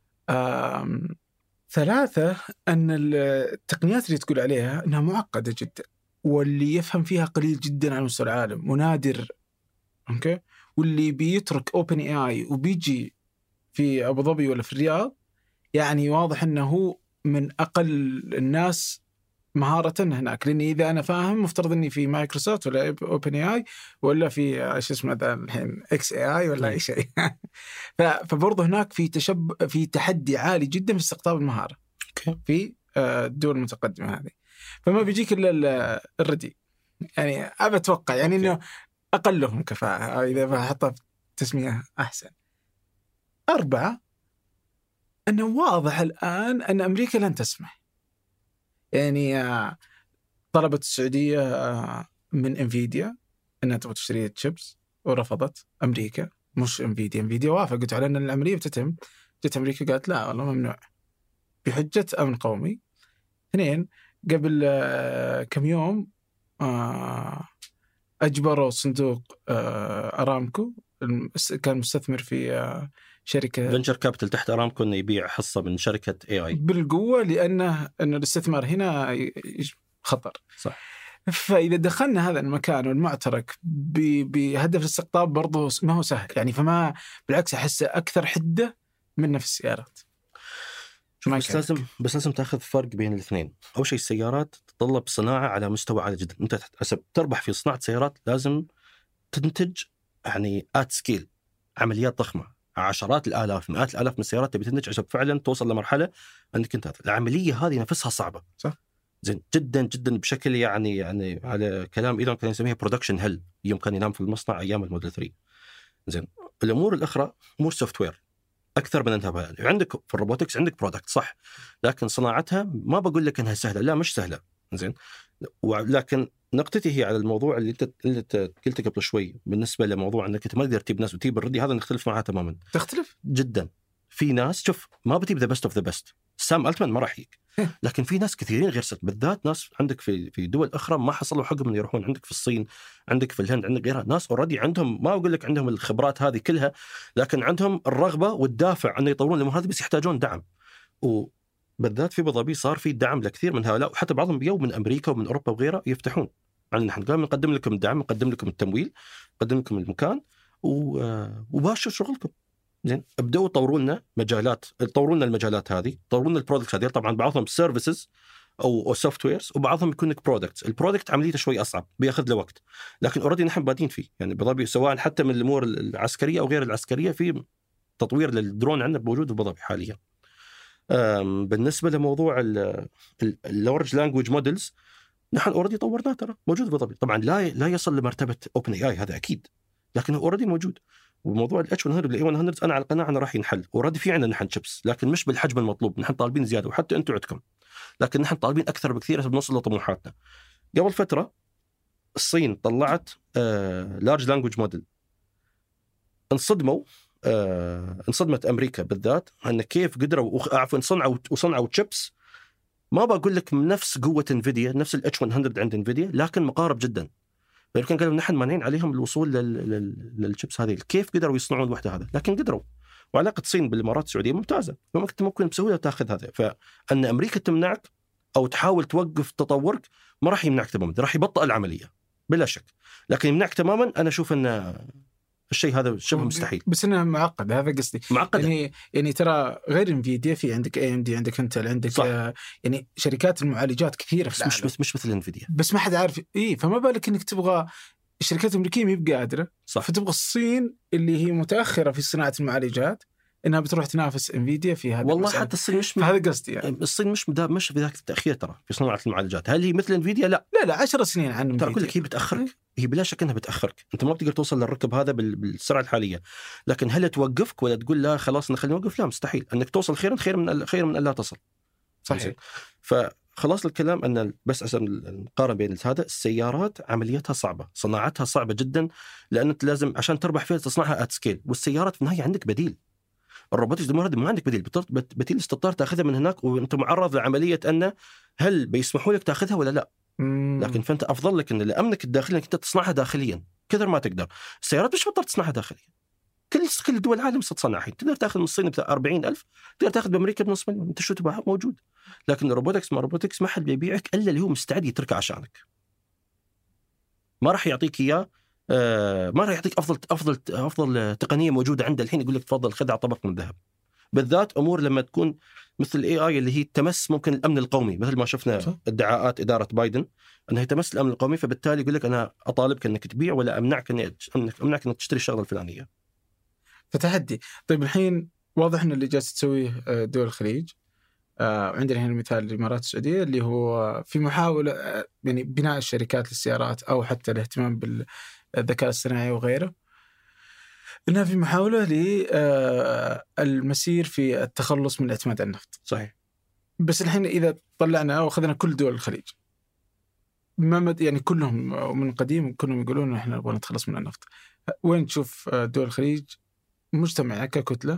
3 أن التقنيات اللي تقول عليها أنها معقدة جدا، واللي يفهم فيها قليل جدا على مستوى العالم ونادر. أوكي. واللي بيترك أوبن اي اي وبيجي في أبو ظبي ولا في الرياض، يعني واضح أنه من أقل الناس مهارة هناك. لأني إذا أنا فاهم مفترض أني في مايكروسوفت ولا أوبن اي اي ولا في إيش اسمه ذا الحين اكس اي اي ولا أي شيء. فبرضه هناك في تحدي عالي جدا في استقطاب المهارة في الدول المتقدمة هذه. فما بيجيك إلا الردي، يعني أبى أتوقع يعني إنه أقلهم كفاءة إذا بحطها تسمية أحسن. 4 أنه واضح الآن أن أمريكا لن تسمح. يعني طلبت السعودية من انفيديا أنها تبغى تشتري تشيبس ورفضت أمريكا. مش انفيديا وافقت على أن العملية بتتم. جت أمريكا قالت لا والله ممنوع بحجة أمن قومي. 2 قبل كم يوم أجبروا صندوق أرامكو، كان مستثمر في شركة فينشر كابيتال تحت أرامكو، إنه يبيع حصة من شركة AI بالقوة، لأنه الاستثمار هنا خطر. صح. فإذا دخلنا هذا المكان والمعترك بهدف الاستقطاب برضو ما هو سهل يعني. فما بالعكس أحسه أكثر حدة منه في السيارات. بس لازم تأخذ فرق بين الاثنين. أول شيء السيارات تتطلب صناعة على مستوى عالي جدا. أنت تربح في صناعة سيارات لازم تنتج يعني آت سكيل، عمليات ضخمة، عشرات الآلاف مئات الآلاف من السيارات تبي تنتج عشان فعلا توصل لمرحلة أنك أنت العملية هذه نفسها صعبة. صح. زين جدا جدا بشكل يعني على كلام إيلون كان يسميها برودكشن هيل، يوم كان ينام في المصنع أيام الموديل 3. زين الأمور الأخرى أمور سوفت وير أكثر من أنها عندك في الروبوتكس عندك برودكت صح، لكن صناعتها ما بقول لك أنها سهلة، لا مش سهلة. زين لكن نقطتي هي على الموضوع اللي أنت قلت قبل شوي بالنسبة لموضوع أنك أنت ما تقدر تجيب ناس وتجيب الردي، هذا نختلف معها تماما. تختلف جدا. في ناس شوف ما بتجيب ذا بيست اوف ذا بيست، سام ألتمان ما راح يجيك، لكن في ناس كثيرين غير ست، بالذات ناس عندك في دول أخرى ما حصلوا حقهم من يروحون. عندك في الصين، عندك في الهند، عندك غيرها ناس أوريدي عندهم، ما أقول لك عندهم الخبرات هذه كلها، لكن عندهم الرغبة والدافع أن يطورون الأمور هذه، بس يحتاجون دعم. وبالذات في أبو ظبي صار في دعم لكثير من هؤلاء، وحتى بعضهم بيو من أمريكا ومن أوروبا وغيرها يفتحون. يعني نحن قام نقدم لكم الدعم، نقدم لكم التمويل، نقدم لكم المكان وباشوا شغلكم. زين ابدأوا طوروا لنا مجالات، طوروا لنا المجالات هذه، طوروا لنا البرودكتس هذه. طبعا بعضهم سيرفيسز او سوفت ويرز، وبعضهم يكون لك برودكتس. البرودكت عمليته شوي اصعب، بياخذ له وقت، لكن اوريدي نحن بادين فيه. يعني بضبي سواء حتى من الامور العسكريه او غير العسكريه، في تطوير للدرون عندنا موجود بضبي حاليا. بالنسبه لموضوع اللارج لانجويج مودلز، نحن اوريدي طورناه، ترى موجود بضبي. طبعا لا يصل لمرتبه اوبن اي اي، هذا اكيد، لكن اوريدي موجود. وموضوع الاتش 100 والاي 100 انا على القناعه انه راح ينحل. اوريدي في عندنا نحن شيبس، لكن مش بالحجم المطلوب. نحن طالبين زياده، وحتى انتم عندكم، لكن نحن طالبين اكثر بكثير عشان نوصل لطموحاتنا. قبل فتره الصين طلعت لارج لانجويج موديل، انصدمت امريكا بالذات ان كيف قدروا صنعوا تشيبس ما بقول لك نفس قوة انفيديا، نفس الاتش 100 عند انفيديا، لكن مقارب جدا. لكن قالوا نحن مانعين عليهم الوصول للشيبس هذه. كيف قدروا يصنعون الوحدة هذا؟ لكن قدروا. وعلاقة الصين بالإمارات السعودية ممتازة، ممكن بسهولة تأخذ هذا. فأن أمريكا تمنعك أو تحاول توقف تطورك ما راح يمنعك تماما، راح يبطئ العملية بلا شك، لكن يمنعك تماما أنا أشوف أن الشيء هذا شبه مستحيل. بس إنه معقد، هذا قصدي. معقد يعني ترى غير انفيديا في عندك AMD، عندك انتل، عندك يعني شركات المعالجات كثيرة في العالم. مش مثل انفيديا، بس ما حد عارف. فما بالك إنك تبغى الشركات الأمريكية ما يبقى قادرة، صح. فتبغى الصين اللي هي متأخرة في صناعة المعالجات إنها بتروح تنافس انفيديا في هذا. والله حتى الصين مش هذا قصدي يعني. الصين مش في ذاك التأخير ترى في صناعة المعالجات. هل هي مثل انفيديا؟ لا 10 سنين عن انفيديا. ترى أقول لك هي بتأخرك، هي بلا شك انها بتأخرك. انت ما بتقدر توصل للركب هذا بالسرعة الحالية، لكن هل توقفك ولا تقول لا خلاص نخلي نوقف؟ لا، مستحيل. انك توصل خير من لا تصل. صحيح. فخلاص الكلام ان بس عشان نقارن بين هذا، السيارات عمليتها صعبة، صناعتها صعبة جدا، لان انت لازم عشان تربح فيها تصنعها ات سكيل. والسيارات في النهاية عندك بديل. الروبوتكس ما عندك بديل، بديل تضطر تاخذها من هناك، وانت معرض لعملية ان هل بيسمحوا لك تاخذها ولا لا. لكن فانت افضل لك ان لامنك الداخلي انك انت تصنعها داخليا كثر ما تقدر. السيارات مش مضطر تصنعها داخليا، كل دول العالم تصنع الحين. تقدر تاخذ من الصين ب 40,000، تقدر تاخذ بامريكا بنص مليون، انت شو تبغى موجود. لكن الروبوتكس ما حد بيبيعك الا اللي هو مستعد يتركه عشانك. ما راح يعطيك اياه، ما راح يعطيك افضل تقنيه موجوده عنده الحين يقول لك تفضل خذ على طبق من ذهب. بالذات امور لما تكون مثل الاي اي اللي هي تمس ممكن الامن القومي، مثل ما شفنا ادعاءات اداره بايدن انها تمس الامن القومي، فبالتالي يقول لك انا اطالبك انك تبيع ولا امنعك انك تشتري الشغله الفلانيه. فتحدي. طيب الحين واضح ان اللي جالس تسويه دول الخليج، عندنا هنا مثال الامارات السعوديه اللي هو في محاوله يعني بناء الشركات للسيارات او حتى الاهتمام بالذكاء الصناعي وغيره، انها في محاوله للمسير في التخلص من الاعتماد على النفط. صحيح. بس الحين اذا طلعنا واخذنا كل دول الخليج، ما يعني كلهم من قديم كلهم يقولون احنا نبغى نتخلص من النفط. وين تشوف دول الخليج مجتمع ككتله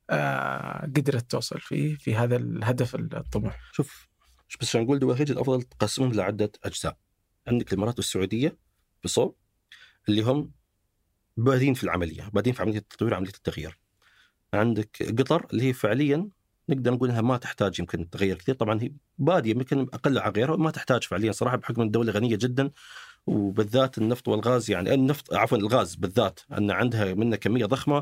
قدرت توصل في هذا الهدف الطموح؟ شوف بس عشان نقول دول الخليج الافضل تقسمهم لعده اجزاء. عندك الامارات والسعوديه بصوب اللي هم بادين في العمليه، بادين في عمليه التطوير، عمليه التغيير. عندك قطر اللي هي فعليا نقدر نقول انها ما تحتاج يمكن تغير كثير، طبعا هي باديه يمكن اقل عن غيرها، ما تحتاج فعليا صراحه بحكم الدوله غنيه جدا، وبالذات النفط والغاز، يعني الغاز بالذات ان عندها منه كميه ضخمه،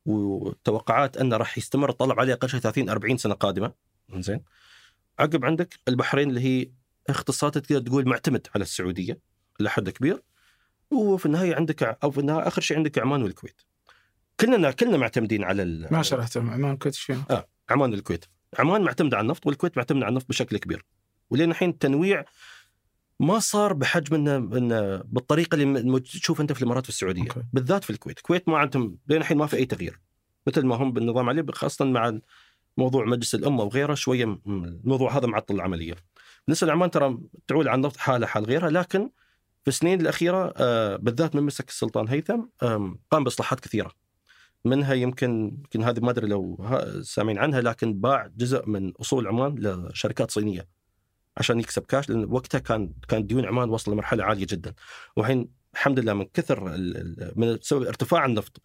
وتوقعات انه راح يستمر الطلب عليه اقل شيء 30-40 سنه قادمه. زين. عقب عندك البحرين اللي هي اختصاصات تقدر تقول معتمد على السعوديه لحد كبير، وفي النهايه عندك او في النهايه اخر شيء عندك عمان والكويت. كلنا معتمدين على ما شرحتهم عمان والكويت ايش فيهم؟ عمان والكويت. عمان معتمد على النفط والكويت معتمد على النفط بشكل كبير، ولين الحين التنويع ما صار بحجم انه بالطريقه اللي تشوف انت في الامارات والسعوديه. بالذات في الكويت ما عندهم لين الحين ما في اي تغيير مثل ما هم بالنظام عليه، خاصه مع موضوع مجلس الامه وغيره شويه الموضوع هذا معطل العمليه. بالنسبه لعمان ترى تعول عن النفط حال غيرها، لكن في السنين الاخيره بالذات من مسك السلطان هيثم قام باصلاحات كثيره، منها يمكن هذه ما ادري لو سامعين عنها، لكن باع جزء من اصول عمان لشركات صينيه عشان يكسب كاش، لان وقتها كان ديون عمان وصل لمرحله عاليه جدا. والحين الحمد لله من كثر من سبب ارتفاع النفط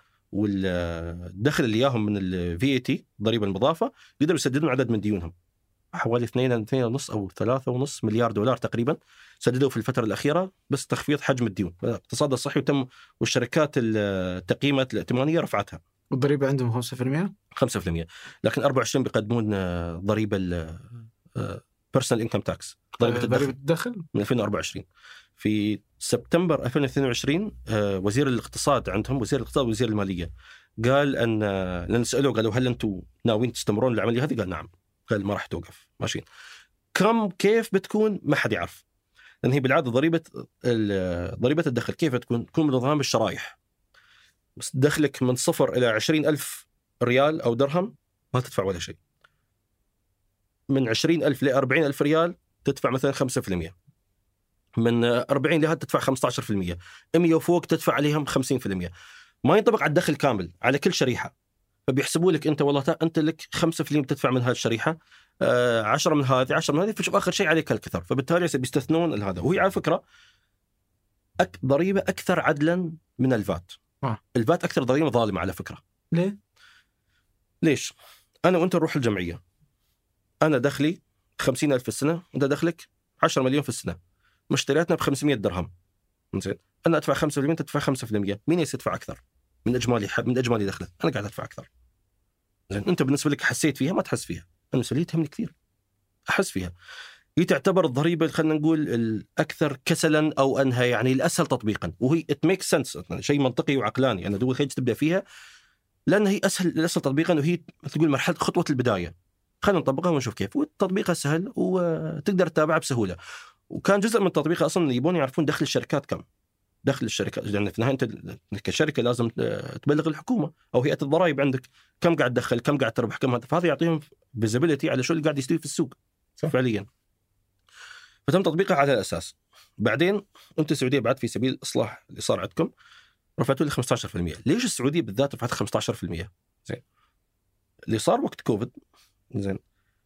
والدخل اللي ياهم من الVAT ضريبه المضافه قدروا يسددون عدد من ديونهم، حوالي 2.5 أو 3.5 مليار دولار تقريبا سددوا في الفترة الأخيرة، بس تخفيض حجم الديون. الاقتصاد الصحي وتم، والشركات التقييمات الائتمانية رفعتها. والضريبة عندهم 5%، لكن 24 بيقدمون ضريبة personal income tax، ضريبة الدخل من 2024. في سبتمبر 2022 وزير الاقتصاد عندهم، وزير الاقتصاد ووزير المالية، قال أن لأن سألوا قالوا هل أنتم ناويين تستمرون العملية هذه؟ قال نعم. قال ما راح توقف ماشيين. كيف بتكون ما حد يعرف، لأن هي بالعادة ضريبة الدخل كيف تكون بنظام الشرايح، بس دخلك من 0 إلى 20,000 ريال أو درهم ما تدفع ولا شيء، من 20,000 ل 40,000 ريال تدفع مثلا 5%، من 40 لهذا تدفع 15%، 100 وفوق تدفع عليهم 50%. ما ينطبق على الدخل كامل على كل شريحة، فبيحسبوا لك أنت والله أنت لك 5% تدفع من هذه الشريحة، 10 من هذه 10 من هذه، فشوف آخر شيء عليك الكثر، فبالتالي بيستثنون هذا. وهي على فكرة ضريبة أكثر عدلا من الفات. الفات أكثر ضريبة ظالمة على فكرة. ليش؟ أنا وأنت نروح الجمعية، أنا دخلي 50,000 في السنة، أنت دخلك 10 مليون في السنة، مشترياتنا ب500 درهم. زين، أنا أدفع 5%، أنت تدفع 5%، مين يدفع أكثر من إجمالي دخله؟ أنا قاعد أدفع أكثر. زين، أنت بالنسبة لك حسيت فيها؟ ما تحس فيها. أنا بالنسبة لي تهمني كثير، أحس فيها. هي تعتبر الضريبة خلينا نقول الأكثر كسلا أو أنها يعني الأسهل تطبيقا، وهي it makes sense، شيء منطقي وعقلاني أن دول الخليج تبدأ فيها، لأن هي الأسهل تطبيقا، وهي تقول مرحلة خطوة البداية. خلينا نطبقها ونشوف كيف. وتطبيقها سهل وتقدر تتابعها بسهولة. وكان جزء من تطبيقها أصلا يبون يعرفون دخل الشركات كم. دخل الشركات، لأن في النهاية أنت كشركة لازم تبلغ الحكومة أو هيئة الضرائب عندك كم قاعد تدخل، كم قاعد تربح، كم هذا، فهذا يعطيهم visibility على شو اللي قاعد يستوي في السوق فعليا. فتم تطبيقها على الأساس. بعدين أنت السعودية بعد في سبيل الإصلاح اللي صار عندكم رفعتوا لي 15%. ليش السعودية بالذات رفعت 15%؟ زين، اللي صار وقت كوفيد، زين،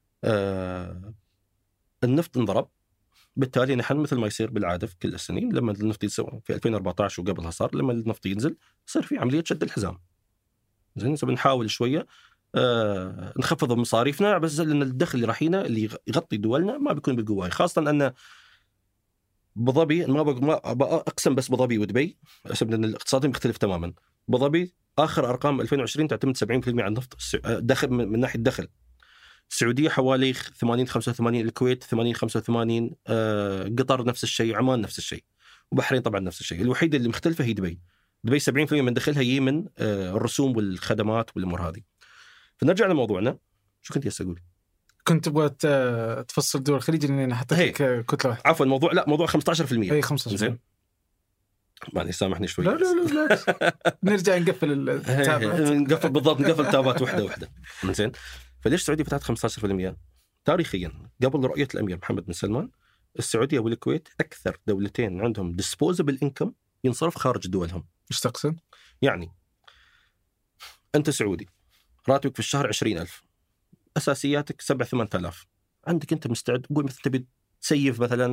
النفط انضرب، بالتالي نحن مثل ما يصير بالعادة في كل السنين لما النفط يسوي في 2014 وقبلها صار، لما النفط ينزل يصير في عملية شد الحزام. زين، بنحاول شوية نخفض مصاريفنا، بس لأن الدخل اللي راحينا اللي يغطي دولنا ما بيكون بالقوة، خاصة أن بظبي ما أقسم، بس بظبي ودبي لأن الاقتصاد مختلف تماما. بظبي آخر أرقام 2020 تعتمد 70% على النفط دخل من ناحية الدخل. السعودية حوالي 80-85، الكويت 80-85، قطر نفس الشيء، عمان نفس الشيء، وبحرين طبعا نفس الشيء. الوحيدة اللي مختلفة هي دبي. دبي 70% من دخلها يجي من الرسوم والخدمات والأمور هذه. فنرجع لموضوعنا. شو كنت أقول؟ كنت تبغى تفصل دول الخليج اللي أنا حطيت لك كتلة واحدة. عفوا، موضوع 15%. أي 15%. زين، معلش سامحني شوي. لا نرجع نقفل التابات. نقفل بالضبط، نقفل تابات واحدة. زين، فليش السعودية فتحت 15%؟ تاريخيا قبل رؤية الأمير محمد بن سلمان، السعودية والكويت أكثر دولتين عندهم disposable income ينصرف خارج دولهم. إيش تقصد؟ يعني أنت سعودي، راتبك في الشهر 20,000، أساسياتك 7-8,000، عندك أنت مستعد قول مثل تبي تسيف مثلا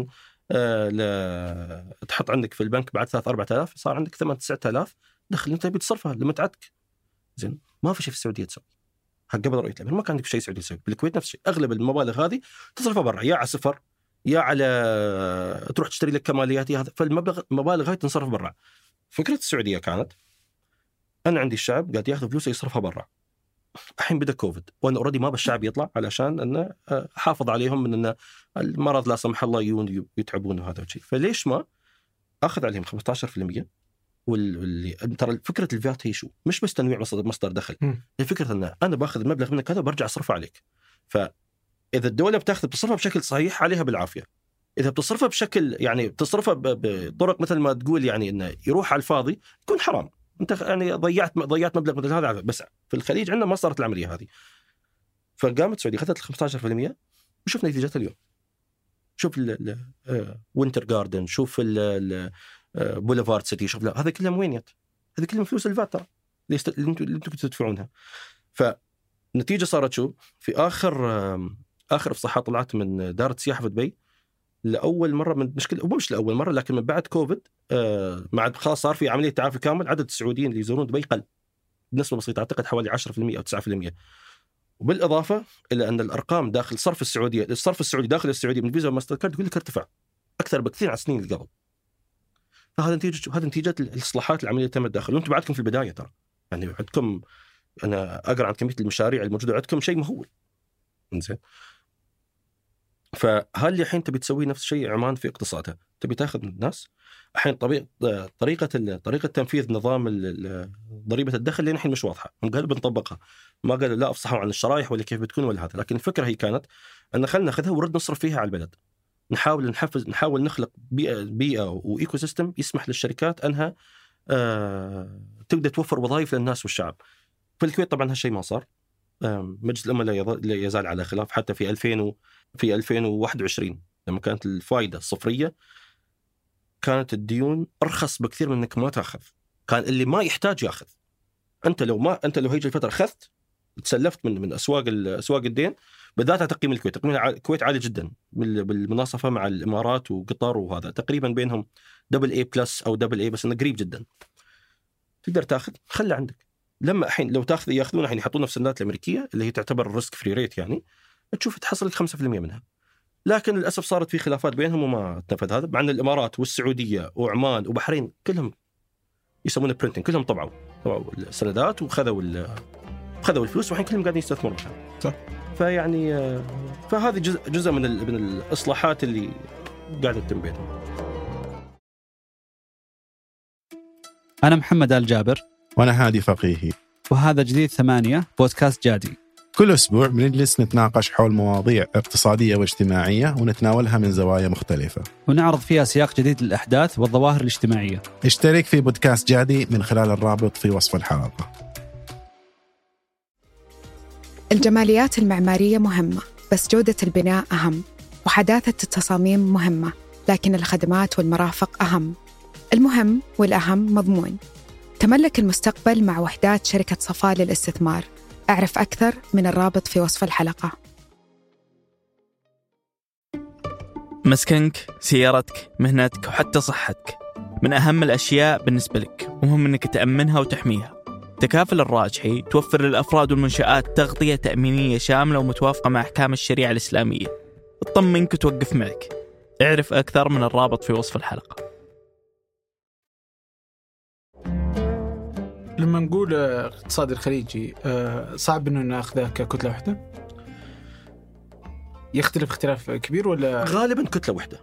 تحط عندك في البنك بعد 3-4,000، صار عندك 8-9,000 دخل أنت تبي تصرفها لمتعتك. زين، ما في شيء في السعودية تسوي. قبل رؤية الأمير ما كان عندك شيء سعودي تسوي. بالكويت نفس الشيء، أغلب المبالغ هذه تصرفها برا، يا على سفر يا على تروح تشتري لك كمالياتي، هذا فالمبالغ هاي تنصرف برا. فكرة السعودية كانت أنا عندي الشعب قاعد يأخذ فلوسه يصرفها برا. الحين بدأ كوفيد وأنا أوريدي ما بالشعب يطلع علشان أنه حافظ عليهم من أن المرض لا سمح الله يتعبون وهذا الشيء. فليش ما أخذ عليهم 15%؟ واللي ترى فكرة الفيات هي شو؟ مش بس تنويع مصدر دخل، هي فكرة أن أنا باخذ المبلغ منك هذا برجع أصرفه عليك. فإذا الدولة بتصرفها بشكل صحيح عليها بالعافية، إذا بتصرفها بشكل يعني بتصرفها بطرق مثل ما تقول يعني إنه يروح على الفاضي يكون حرام. أنت يعني ضيعت مبلغ مثل هذا. بس في الخليج عندنا ما صارت العملية هذه. فقامت السعودية أخذت 15% وشوفنا نتيجتها اليوم. شوف وينتر جاردن، شوف بوليفارد سيتي، شوف هذا كله من وين جت؟ هذا كله من فلوس الفات اللي انتم تدفعونها. فالنتيجة صارت شو؟ في آخر إفصاحات طلعت من دارة سياحة في دبي لأول مرة، من مشكلة مش لأول مرة لكن من بعد كوفيد مع خلاص صار في عملية تعافي كامل، عدد السعوديين اللي يزورون دبي قل بنسبة بسيطة، أعتقد حوالي 10% أو 9%. وبالإضافة إلى أن الأرقام داخل الصرف السعودي داخل السعودية من فيزا وماستر كارد يقول لك ارتفع أكثر بكثير عن السنين اللي قبل. فهذا نتيجة الإصلاحات العملية اللي تمت داخل. وأنتم بعدكم في البداية ترى، يعني عندكم أنا أقرأ عن كمية المشاريع الموجودة عندكم شيء مهول. إنزين، فهل الحين تبي تسوي نفس الشيء عمان في اقتصادها؟ تبي تاخذ من الناس الحين طريقة تنفيذ نظام ضريبة الدخل اللي الحين مش واضحة. هم قالوا بنطبقها، ما قالوا لا أفصحوا عن الشرائح ولا كيف بتكون ولا هذا. لكن الفكرة هي كانت أن خلنا ناخذها ورد نصرف فيها على البلد، نحاول نخلق بيئة وإيكو سيستم يسمح للشركات أنها تقدر توفر وظائف للناس والشعب. في الكويت طبعا هالشيء ما صار. مجلس الأمة لا يزال على خلاف. حتى في 2021 لما كانت الفائدة صفرية كانت الديون أرخص بكثير من إنك ما تأخذ. كان اللي ما يحتاج يأخذ. أنت لو هيجي الفترة أخذت تسلفت من أسواق الدين بالذات تقييم الكويت. تقييم الكويت عالي جدا بالمناصفة مع الإمارات وقطر، وهذا تقريبا بينهم AA+ أو AA، بس إنه قريب جدا. تقدر تاخذ، خلي عندك. لما الحين لو تاخذ ياخذون الحين يحطونه في السندات الأمريكية اللي هي تعتبر الريسك فري ريت، يعني تشوف تحصل لك 5% منها. لكن للأسف صارت في خلافات بينهم وما تنفذ هذا، مع أن الإمارات والسعودية وعمان وبحرين كلهم يسمونه برينتنج، كلهم طبعوا السندات وخذوا الفلوس، والحين كلهم قاعدين يستثمرون فيها. صح. فيعني فهذه جزء من الإصلاحات اللي قاعدة تتم بينهم. أنا محمد آل جابر، وأنا هادي فقيهي، وهذا جديد 8 بودكاست جادي. كل أسبوع بنجلس نتناقش حول مواضيع اقتصادية واجتماعية، ونتناولها من زوايا مختلفة، ونعرض فيها سياق جديد للأحداث والظواهر الاجتماعية. اشترك في بودكاست جادي من خلال الرابط في وصف الحلقة. الجماليات المعمارية مهمة، بس جودة البناء أهم، وحداثة التصاميم مهمة، لكن الخدمات والمرافق أهم. المهم والأهم مضمون. تملك المستقبل مع وحدات شركة صفاء للاستثمار. أعرف أكثر من الرابط في وصف الحلقة. مسكنك، سيارتك، مهنتك وحتى صحتك من أهم الأشياء بالنسبة لك، ومهم أنك تأمنها وتحميها. تكافل الراجحي توفر للأفراد والمنشآت تغطية تأمينية شاملة ومتوافقة مع أحكام الشريعة الإسلامية. اطمنك وتوقف معك. اعرف أكثر من الرابط في وصف الحلقة. لما نقول اقتصاد الخليجي صعب إنه نأخذه ككتلة واحدة؟ يختلف اختلاف كبير ولا؟ غالبا كتلة واحدة،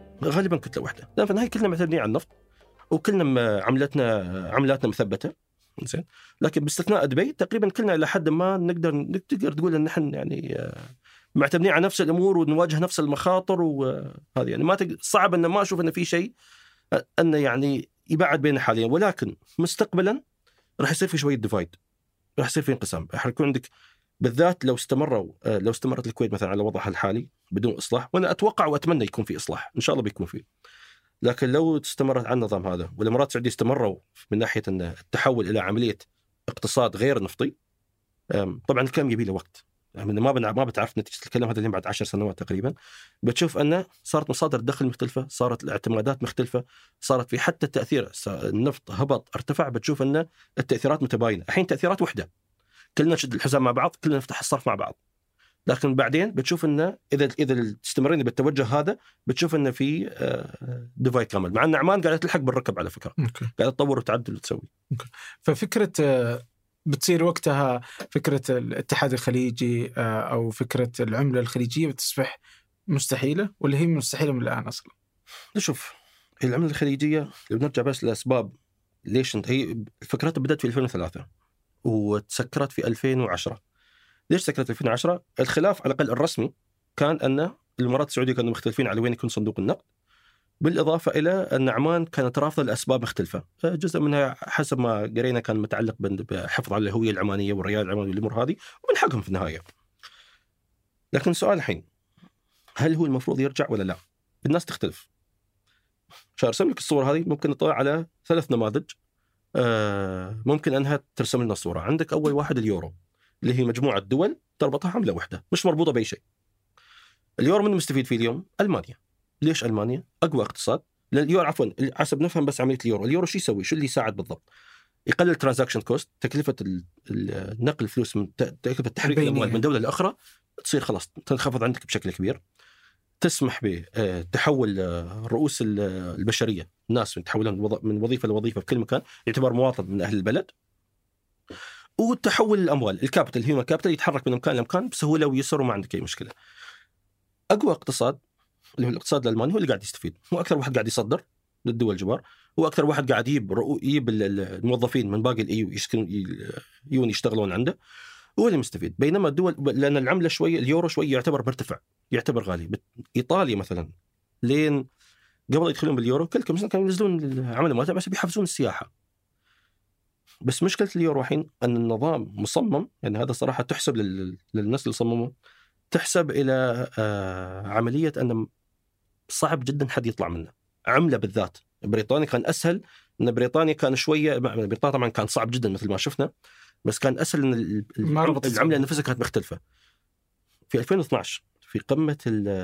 لأن في النهاية كلنا معتمدين على النفط، وكلنا عملاتنا مثبتة، زين. لكن باستثناء دبي تقريبا كلنا إلى حد ما نقدر تقول إن نحن يعني معتمدين على نفس الأمور ونواجه نفس المخاطر، وهذه يعني ما صعب أن ما أشوف أن في شيء أن يعني يبعد بيننا حاليا. ولكن مستقبلا راح يصير في شوية ديفايد، راح يصير في انقسام، راح يكون عندك بالذات لو استمرت الكويت مثلا على وضعها الحالي بدون إصلاح، وأنا أتوقع وأتمنى يكون في إصلاح إن شاء الله بيكون فيه. لكن لو استمرت على النظام هذا والإمارات السعودية استمروا من ناحية أن التحول إلى عملية اقتصاد غير نفطي، طبعا الكلام يبي له وقت، يعني ما بتعرف نتيجة الكلام هذا بعد 10 سنوات تقريبا. بتشوف أن صارت مصادر دخل مختلفة، صارت الاعتمادات مختلفة، صارت في حتى التأثير، النفط هبط ارتفع، بتشوف أن التأثيرات متباينة. الحين تأثيرات وحدة، كلنا نشد الحزام مع بعض، كلنا نفتح الصرف مع بعض. لكن بعدين بتشوف أن إذا استمرينا بالتوجه هذا بتشوف أن في ديفايد كامل، مع أن عمان قاعدة تلحق بالركب على فكرة، قاعدة تطور وتعدل وتسوي. ففكرة بتصير وقتها فكرة الاتحاد الخليجي أو فكرة العملة الخليجية بتصبح مستحيلة، ولا هي مستحيلة من الآن أصلا؟ نشوف العملة الخليجية لو نرجع بس لأسباب ليش هي فكرتها بدأت في 2003 وتسكرت في 2010. ليش سكرت 2010؟ الخلاف على الأقل الرسمي كان أن الإمارات السعودية كانوا مختلفين على وين يكون صندوق النقد، بالإضافة إلى أن عمان كانت رافضة لأسباب مختلفة، جزء منها حسب ما قرينا كان متعلق بحفظ على الهوية العمانية والريال العماني والأمور هذه، ومن حقهم في النهاية. لكن السؤال الحين، هل هو المفروض يرجع ولا لا؟ الناس تختلف. عشان أرسم لك الصورة هذه ممكن نطلع على 3 نماذج ممكن أنها ترسم لنا الصورة. عندك أول واحد اليورو، اللي هي مجموعة دول تربطها عملة واحدة مش مربوطة بأي شيء. اليورو من مستفيد فيه اليوم؟ ألمانيا. ليش ألمانيا؟ أقوى اقتصاد. اليورو حسب نفهم بس عملية اليورو شو يسوي؟ شو اللي يساعد بالضبط؟ يقلل ترانزاكشن كوست، تكلفة النقل الفلوس من تكلفة تحريك الأموال من دولة لأخرى تصير خلاص تنخفض عندك بشكل كبير. تسمح بتحول رؤوس البشرية، الناس يتحولون من وظيفة لوظيفة في كل مكان، يعتبر مواطن من أهل البلد. وتحول الأموال، الكابيتال، الهيومن كابيتال، يتحرك من مكان لمكان بسهولة ويسر وما عندك أي مشكلة. أقوى اقتصاد اللي هو الاقتصاد الألماني هو اللي قاعد يستفيد، هو أكثر واحد قاعد يصدر للدول الجبار، هو أكثر واحد قاعد يجيب الموظفين من باقي الإيو يجون يشتغلون عنده، هو اللي مستفيد. بينما الدول لأن العملة شوية اليورو شوية يعتبر مرتفع، يعتبر غالي. إيطاليا مثلا لين قبل يدخلون باليورو كلهم مثلا كانوا ينزلون العملة مالتها بس بيحفزون السياحة. بس مشكلة اليورو الحين أن النظام مصمم، يعني هذا صراحة تحسب للناس اللي صمموا، تحسب إلى عملية أن صعب جدا حد يطلع منه. عملة بالذات بريطانيا كان أسهل، أن بريطانيا كان شوية، بريطانيا طبعا كان صعب جدا مثل ما شفنا، بس كان أسهل أن العملة نفسها كانت مختلفة. في 2012 في قمة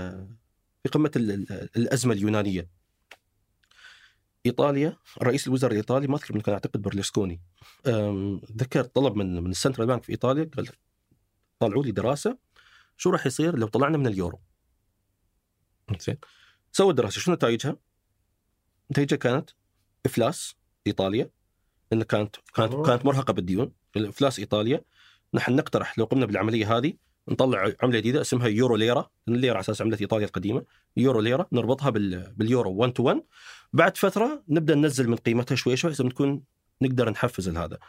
الأزمة اليونانية، إيطاليا رئيس الوزراء الإيطالي ما أذكر من كان أعتقد برلسكوني ذكر طلب من السنترال بانك في إيطاليا، قال طلعوا لي دراسة شو راح يصير لو طلعنا من اليورو. زين، سووا دراسة. شو نتائجها؟ نتائجها كانت إفلاس إيطاليا، لأن كانت مرهقة بالديون. إفلاس إيطاليا. نحن نقترح لو قمنا بالعملية هذه نطلع عملة جديدة اسمها يورو ليرة، الليرة على أساس عملة إيطاليا القديمة، يورو ليرة، نربطها باليورو 1 to 1. بعد فترة نبدأ ننزل من قيمتها شوي شوي، إذا نكون نقدر نحفز هذا.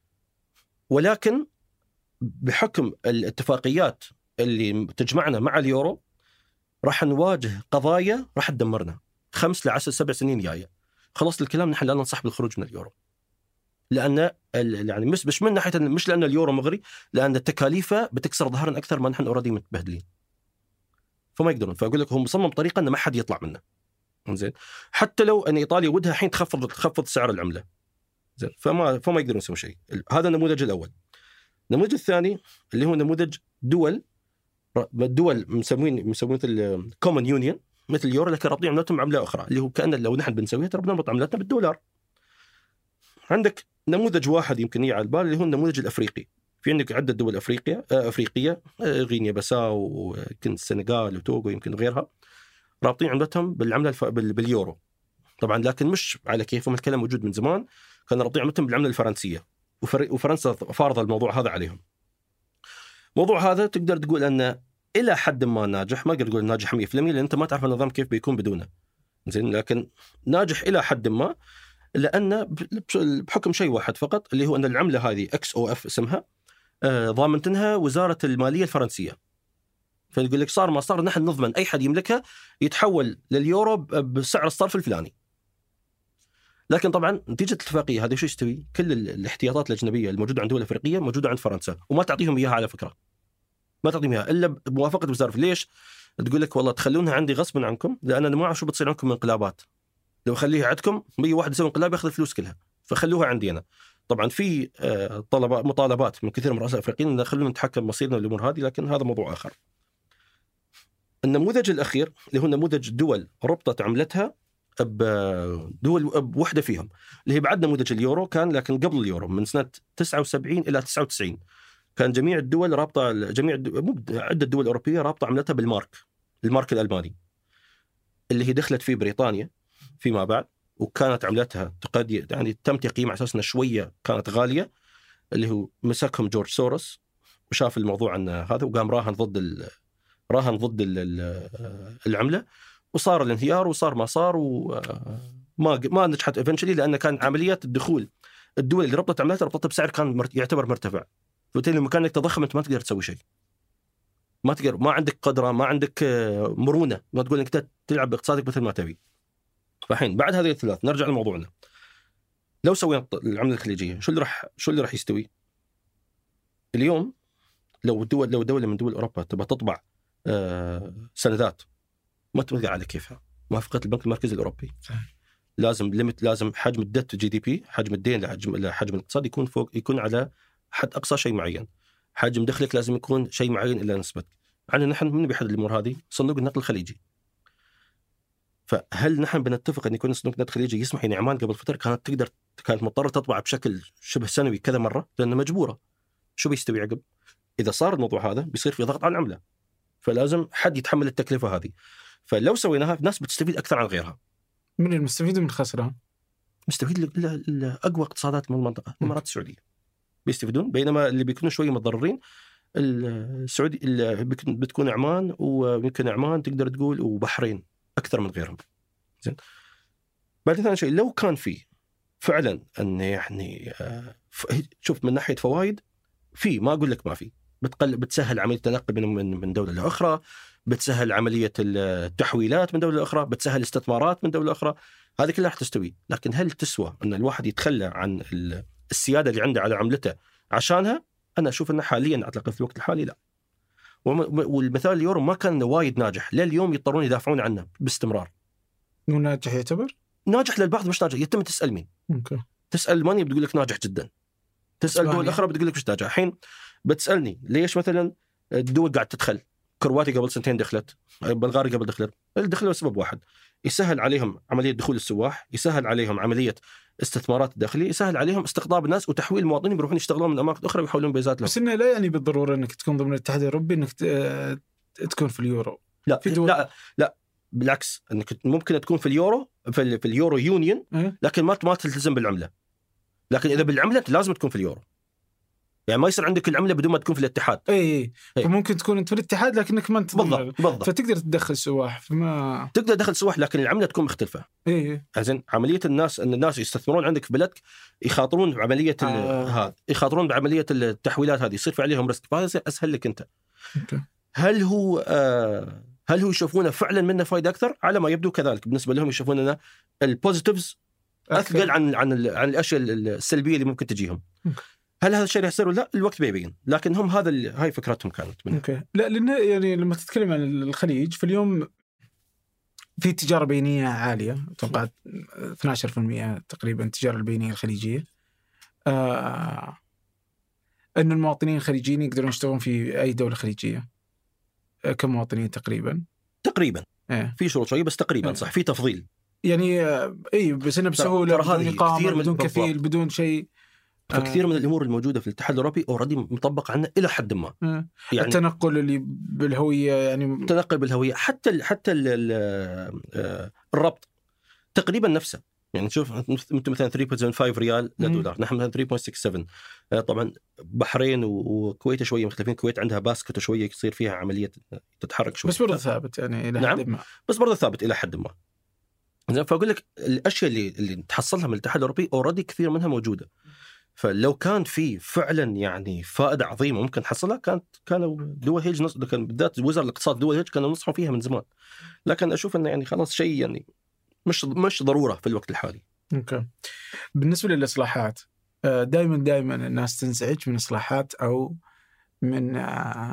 ولكن بحكم الاتفاقيات اللي تجمعنا مع اليورو راح نواجه قضايا راح تدمرنا 5 ل 10 7 سنين جاية. خلص الكلام، نحن لا ننصح بالخروج من اليورو، لأن يعني مش من ناحية، مش لأن اليورو مغري، لأن التكاليفة بتكسر ظهرنا أكثر ما نحن أوريدي متبهدلين، فما يقدرون. فأقول لك هم مصمم طريقة أن ما حد يطلع منه. زين، حتى لو أن إيطاليا ودها حين تخفض سعر العملة، زين، فما يقدرون يسوي شيء. هذا النموذج الأول. النموذج الثاني اللي هو نموذج دول مسمين الكومن يونيون مثل اليورو، لكن رابطين عملتهم عملة أخرى، اللي هو كأن لو نحن بنسويها نربط عملتنا بالدولار. عندك نموذج واحد يمكن يجي على البال، اللي هو النموذج الأفريقي. في عندك عدة دول أفريقية غينيا بساو ويمكن السنغال وتوغو يمكن غيرها، رابطين عملتهم بالعملة باليورو طبعا، لكن مش على كيفهم. الكلام موجود من زمان، كانوا رابطين عملتهم بالعملة الفرنسية، وفرنسا فارض الموضوع هذا عليهم. موضوع هذا تقدر تقول أنه إلى حد ما ناجح، ما أقدر أقول ناجح 100% لأن أنت ما تعرف النظام كيف بيكون بدونه. زين، لكن ناجح إلى حد ما، لأن بحكم شيء واحد فقط، اللي هو أن العملة هذه XOF اسمها ضامنتها وزارة المالية الفرنسية. فيقول لك صار ما صار نحن نضمن أي حد يملكها يتحول لليورو بسعر الصرف الفلاني. لكن طبعا نتيجة الاتفاقية هذه شو يستوي؟ كل الاحتياطات الأجنبية الموجودة عند دول أفريقية موجودة عند فرنسا، وما تعطيهم إياها على فكرة، ما تعطيهم إياها إلا بموافقة وزارة. ليش؟ تقول لك والله تخلونها عندي غصبا عنكم، لأن أنا ما أعرف شو بتصير عندكم من انقلابات. لو خليها عندكم بيجي واحد يسوي انقلاب ياخذ الفلوس كلها، فخلوها عندي أنا. طبعا في مطالبات من كثير من رؤساء الأفريقيين أن خلونا نتحكم مصيرنا والأمور هذه، لكن هذا موضوع آخر. النموذج الأخير اللي هو نموذج دول ربطت عملتها بدول بوحدة فيهم، اللي هي بعد نموذج اليورو كان، لكن قبل اليورو من سنة 79 إلى 99 كان جميع الدول رابطة، عدة دول أوروبية رابطة عملتها المارك الألماني، اللي هي دخلت فيه بريطانيا فيما بعد، وكانت عملتها يعني تم تقييم على أساس أنها شوية كانت غالية، اللي هو مسكهم جورج سوروس وشاف الموضوع عن هذا وقام راهن ضد العملة، وصار الانهيار وصار ما صار، وما نجحت إيفنشلي، لأن كان عمليات الدخول الدول اللي ربطت عملاتها ربطتها بسعر كان يعتبر مرتفع، فبالتالي لما كان تضخم أنت ما تقدر تسوي شيء، ما تقدر، ما عندك قدرة، ما عندك مرونة، ما تقول إنك تلعب باقتصادك مثل ما تبي. فحين بعد هذه الثلاث نرجع لموضوعنا. لو سوينا العملة الخليجية شو اللي راح يستوي اليوم؟ لو دولة من دول أوروبا تبغى تطبع سندات ما تبقى على كيفها، موافقة البنك المركزي الأوروبي. لازم حجم الدت GDP، حجم الدين لحجم الاقتصاد يكون على حد أقصى شيء معين. حجم دخلك لازم يكون شيء معين إلى نسبة. عندنا نحن من بيحدد الأمور هذه؟ صندوق النقد الخليجي. فهل نحن بنتفق أن يكون صندوق النقد الخليجي يسمح لنعمان قبل فترة كانت مضطرة تطبع بشكل شبه سنوي كذا مرة لأنها مجبورة؟ شو بيستوي عقب؟ إذا صار الموضوع هذا بيصير في ضغط على العملة، فلازم حد يتحمل التكلفة هذه. فلو سويناها ناس بتستفيد أكثر عن غيرها. من المستفيد ومن خسرها؟ مستفيد أقوى اقتصادات من المنطقة، الإمارات السعودية بيستفيدون، بينما اللي بيكونوا شوية متضررين السعودي اللي بتكون عمان، ويمكن عمان تقدر تقول وبحرين أكثر من غيرهم. زين. بعد ثاني شيء، لو كان في فعلا أن يعني شوف من ناحية فوائد، ما أقول لك ما في، بتسهل عملية التنقل من دولة لأخرى، بتسهل عملية التحويلات من دولة أخرى، بتسهل استثمارات من دولة أخرى، هذه كلها راح تستوي. لكن هل تسوى أن الواحد يتخلى عن السيادة اللي عنده على عملته عشانها؟ أنا أشوف أنه حاليا أعتقد في الوقت الحالي لا. والمثال اليورو ما كان وايد ناجح، لليوم يضطرون يدافعون عنه باستمرار. مو ناجح يعتبر؟ ناجح للبعض مش ناجح، يتم تسأل مين؟ تسأل ألمانيا بتقول لك ناجح جدا، تسأل دول أخرى بتقول لك مش ناجح. الحين بتسألني ليش مثلا الدول قاعد تدخل كرواتيا قبل سنتين دخلت، بلغاريا قبل دخلت. الدخلوا لسبب واحد، يسهل عليهم عملية دخول السواح، يسهل عليهم عملية استثمارات الداخلية، يسهل عليهم استقطاب الناس وتحويل المواطنين بيروحون يشتغلون من أماكن أخرى ويحولون فيزات لهم. بس إنه لا يعني بالضرورة إنك تكون ضمن الاتحاد الأوروبي إنك تكون في اليورو. لا في دول... لا بالعكس، انك ممكن تكون في اليورو في اليورو يونيون، لكن ما تلتزم بالعمله. لكن اذا بالعمله لازم تكون في اليورو، يعني ما يصير عندك العمله بدون ما تكون في الاتحاد. اي فممكن تكون انت في الاتحاد لكنك ما انت بالضبط. فتقدر تدخل سواح، فما تقدر تدخل سواح لكن العمله تكون مختلفه. اي زين، عمليه الناس يستثمرون عندك في بلدك، يخاطرون بعمليه هذا، يخاطرون بعمليه التحويلات هذه، يصير في عليهم ريسك، فهذا اسهل لك انت. هل هو يشوفونه فعلا منه فائده اكثر؟ على ما يبدو كذلك، بالنسبه لهم يشوفون ان البوزيتيفز اثقل عن الاشياء السلبيه اللي ممكن تجيهم. هل هذا الشيء يصير ولا لا؟ الوقت بيبين، لكن هم هاي فكرتهم كانت منه. اوكي. لا لان يعني لما تتكلم عن الخليج في اليوم في تجاره بينيه عاليه، اتوقع 12% تقريبا التجاره البينيه الخليجيه. ان المواطنين الخليجيين يقدرون يشتغلون في اي دوله خليجيه. كم مواطنين تقريبا في شروط شويه بس تقريبا صح، في تفضيل يعني. اي بس انه بسهوله، بدون اقامه، بدون كفيل، بدون شيء. فكثير من الامور الموجوده في الاتحاد الاوروبي اوريدي مطبق عنه الى حد ما. يعني التنقل اللي بالهويه، يعني التنقل بالهويه، حتى الربط تقريبا نفسه. يعني شوف انتم مثلا 3.75 ريال لدولار، نحن مثلا 3.67. طبعا بحرين وكويت شويه مختلفين، الكويت عندها باسكت وشويه يصير فيها عمليه تتحرك شويه، بس برضه ثابت يعني الى حد ما. بس برضه ثابت الى حد ما. فاقول لك الاشياء اللي تحصلها من الاتحاد الاوروبي اوريدي كثير منها موجوده. فلو كان في فعلا يعني فائده عظيمه ممكن تحصلها، كانوا دول هيج كان بالذات وزاره الاقتصاد دول هيج كانوا نصحوا فيها من زمان. لكن اشوف انه يعني خلاص شيء يعني مش ضروره في الوقت الحالي. اوكي. بالنسبه للاصلاحات، دائما الناس تنزعج من اصلاحات او من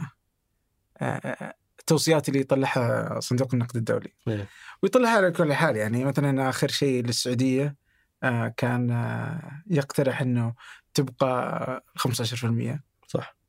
التوصيات اللي يطلعها صندوق النقد الدولي. ويطلعها على كل حال. يعني مثلا اخر شيء للسعوديه كان يقترح انه تبقى 15%. صح.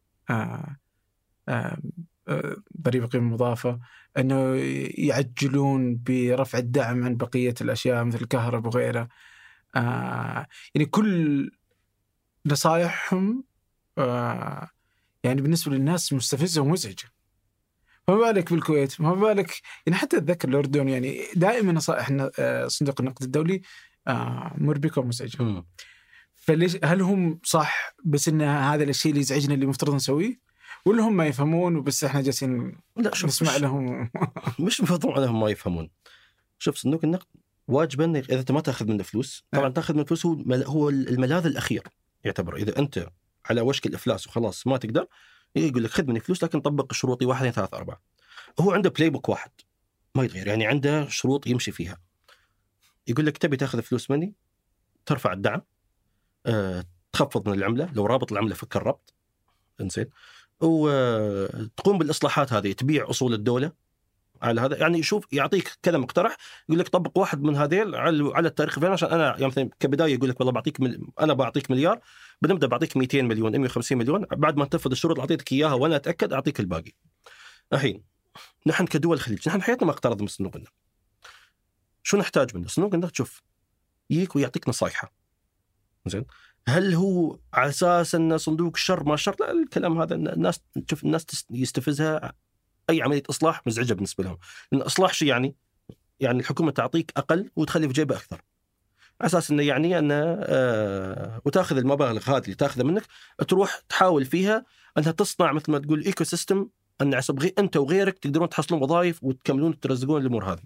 ضريبه قيمه مضافه، انه يعجلون برفع الدعم عن بقيه الاشياء مثل الكهرباء وغيرها. يعني كل نصائحهم يعني بالنسبه للناس مستفزه ومزعجه. فما بالك بالكويت، ما بالك يعني حتى اتذكر الاردن. يعني دائما نصائح صندوق النقد الدولي مربكه ومزعجه. فليش؟ هل هم صح بس ان هذا الشيء اللي يزعجنا اللي مفترض نسويه، ولا هم ما يفهمون وبس احنا جالسين نسمع لهم؟ مش مفروض عليهم ما يفهمون. شوف، صندوق النقد واجبا اذا انت ما تاخذ منه فلوس، طبعا تاخذ من الفلوس هو الملاذ الاخير يعتبر. اذا انت على وشك الافلاس وخلاص ما تقدر، يقول لك خذ مني فلوس لكن طبق شروطي 1 2 3 4. هو عنده بلاي بوك واحد ما يتغير، يعني عنده شروط يمشي فيها. يقول لك تبي تاخذ فلوس مني، ترفع الدعم، تخفض من العمله، لو رابط العمله فك الربط، انزين، وتقوم بالاصلاحات هذه، تبيع اصول الدوله على هذا. يعني شوف، يعطيك كذا مقترح، يقول لك طبق واحد من هذيل على التاريخ الفلاني، عشان انا يعني مثلا كبدايه يقول لك والله انا بعطيك مليار، بنبدا بعطيك 200 مليون 150 مليون، بعد ما تنفذ الشروط اللي اعطيتك اياها وانا اتاكد اعطيك الباقي. الحين نحن كدول الخليج، نحن حياتنا ما اقترض من صندوق النقد. شو نحتاج منه؟ صندوق النقد شوف يجيك ويعطيك نصايحه، زين. هل هو على اساس ان صندوق شر ما شر؟ لا، الكلام هذا الناس تشوف، الناس يستفزها اي عمليه اصلاح مزعجه بالنسبه لهم. لان اصلاح شيء يعني الحكومه تعطيك اقل وتخلي في جيبها اكثر، على اساس انه يعني ان وتاخذ المبالغ هذه اللي تاخذها منك، تروح تحاول فيها انها تصنع مثل ما تقول ايكو سيستم، ان عصب انت وغيرك تقدرون تحصلون وظائف وتكملون وترزقون الامور هذه.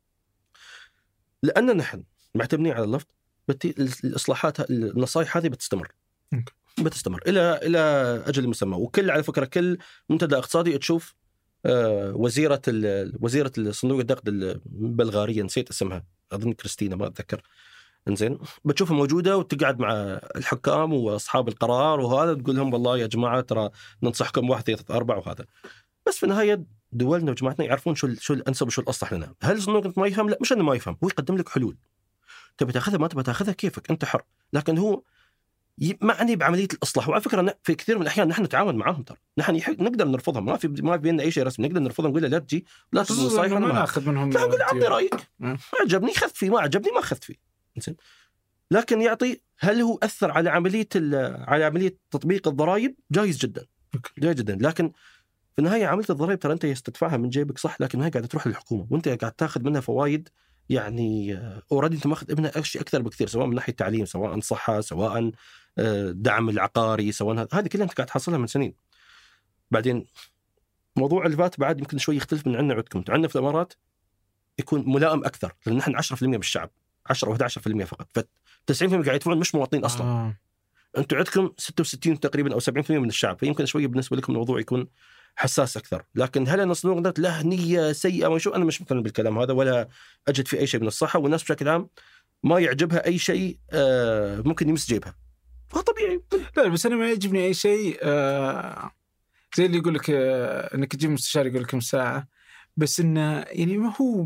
لان نحن معتمدين على اللفظ، الاصلاحات النصائح هذه بتستمر الى اجل مسمى. وكل على فكره كل منتدى اقتصادي تشوف وزيره الصندوق النقد البلغاريه، نسيت اسمها، اظن كريستينا ما اتذكر، انزين، بتشوفها موجوده وتقعد مع الحكام واصحاب القرار وهذا، تقول لهم والله يا جماعه ترى ننصحكم 1 2 3 4 وهذا. بس في النهايه دولنا وجماعتنا يعرفون شو الانسب وشو الاصلح لنا. هل الصندوق ما يفهم؟ لا، مش انه ما يفهم، هو يقدم لك حلول. تبي تاخذها ما تبي تاخذها كيفك، انت حر. لكن هو معني بعمليه الاصلاح. وعلى فكره في كثير من الاحيان نحن نتعاون معهم، ترى نحن نقدر نرفضهم، ما في بيننا اي شيء رسمي، نقدر نرفضهم، نقول له لا تجي لا تقول نصايح، ما ناخذ منهم، لا نقول اعطني رايك، عجبني خذ فيه، ما عجبني ما اخذت فيه. لكن يعطي، هل هو اثر على عمليه تطبيق الضرائب؟ جايز جدا، جايز جدا. لكن في النهايه عمليه الضرائب ترى انت تدفعها من جيبك صح، لكن هي قاعده تروح للحكومه وانت قاعد تاخذ منها فوائد، يعني اوريدي انت ماخذ منها اشياء اكثر بكثير، سواء من ناحيه تعليم، سواء صحه، سواء دعم العقاري، سواء هذه كلها انت قاعد تحصلها من سنين. بعدين موضوع الفات بعد يمكن شوي يختلف من عندنا وعندكم. عندنا في الامارات يكون ملائم اكثر، لان نحن 10% من الشعب، 10 او 11% فقط، ف90% قاعد يدفعون مش مواطنين اصلا. انتم عندكم 66 تقريبا او 70% من الشعب، فيمكن شويه بالنسبه لكم الموضوع يكون حساس اكثر. لكن هل انا صندوق النقد له نيه سيئه وشو؟ انا مش مقتنع بالكلام هذا، ولا اجد في اي شيء من الصحه، والناس بشكل عام ما يعجبها اي شيء ممكن يمس جيبها، فطبيعي. لا بس انا ما يعجبني اي شيء زي اللي يقول لك انك تجيب مستشار يقول لك ساعه، بس انه يعني ما هو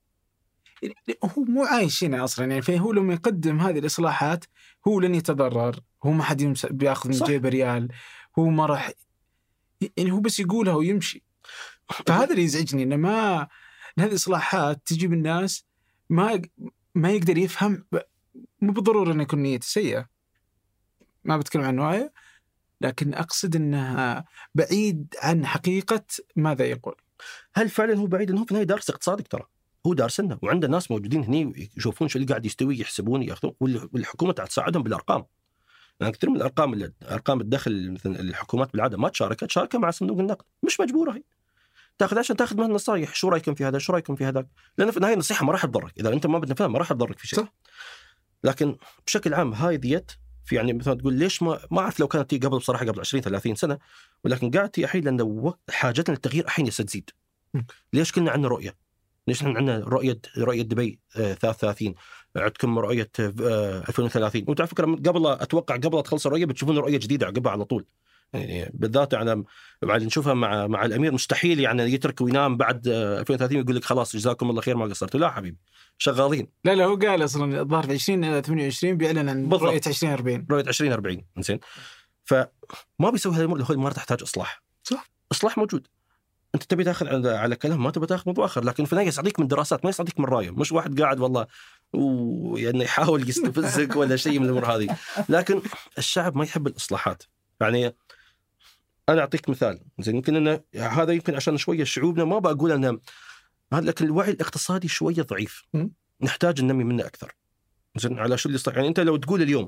مو عايش هنا اصلا، يعني فهو لما يقدم هذه الاصلاحات هو لن يتضرر، هو ما حد بياخذ من جيبه ريال، هو ما راح، يعني هو بس يقولها ويمشي. فهذا اللي يزعجني، إن هذه الإصلاحات تجيب الناس ما يقدر يفهم، مو بالضرورة أن يكون نيته سيئة، ما بتكلم عن نوعية، لكن أقصد أنها بعيد عن حقيقة ماذا يقول. هل فعلا هو بعيد؟ أنه في النهاية دارس اقتصادي، ترى هو دارسنا، وعنده ناس موجودين هني يشوفون شو اللي قاعد يستوي، يحسبون، ياخذون، والحكومة تساعدهم بالأرقام. يعني كثير من الأرقام الدخل مثل الحكومات بالعادة ما تشارك مع صندوق النقد، مش مجبورة هي تاخذ عشان تاخذ منها نصايح، شو رايكم في هذا، شو رايكم في هذا، لأن في النهاية النصيحة ما راح تضرك، إذا أنت ما بدنا فهم ما راح تضرك في شيء. صح. لكن بشكل عام هاي ديت، في يعني مثلا تقول ليش ما أعرف لو كانت قبل، بصراحة قبل 20-30 سنة، ولكن قاعد الحين لأن حاجتنا للتغيير الحين تزيد. ليش كلنا عندنا رؤية؟ ليش عندنا رؤية دبي 33، عندكم رؤية 2030، وتعرف فكرة أتوقع قبل تخلص الرؤية بتشوفون رؤية جديدة عقبها على طول. يعني بالذات على بعد نشوفها مع الأمير، مستحيل يعني يترك وينام بعد 2030 ويقول لك خلاص جزاكم الله خير ما قصرتوا. لا حبيبي، شغالين. لا هو قال أصلا الظاهر في 2028 بيعلن عن رؤية 2040. رؤية 2040 إنزين. فما بيسوي هذا الأمور، ما تحتاج إصلاح. صح. إصلاح موجود. أنت تبي تأخذ على كلام، ما تبي تأخذ موضوع آخر، لكن في النهاية يصعديك من دراسات، ما يصعديك من راية، مش واحد قاعد والله ويعني يحاول يستفزك ولا شيء من الأمور هذه. لكن الشعب ما يحب الإصلاحات. يعني أنا أعطيك مثال، زين، يمكن أن هذا يمكن عشان شوية شعوبنا، ما بقول أنا هذا، لكن الوعي الاقتصادي شوية ضعيف، نحتاج ننمي منه أكثر. زين، على شو اللي يصير؟ يعني أنت لو تقول اليوم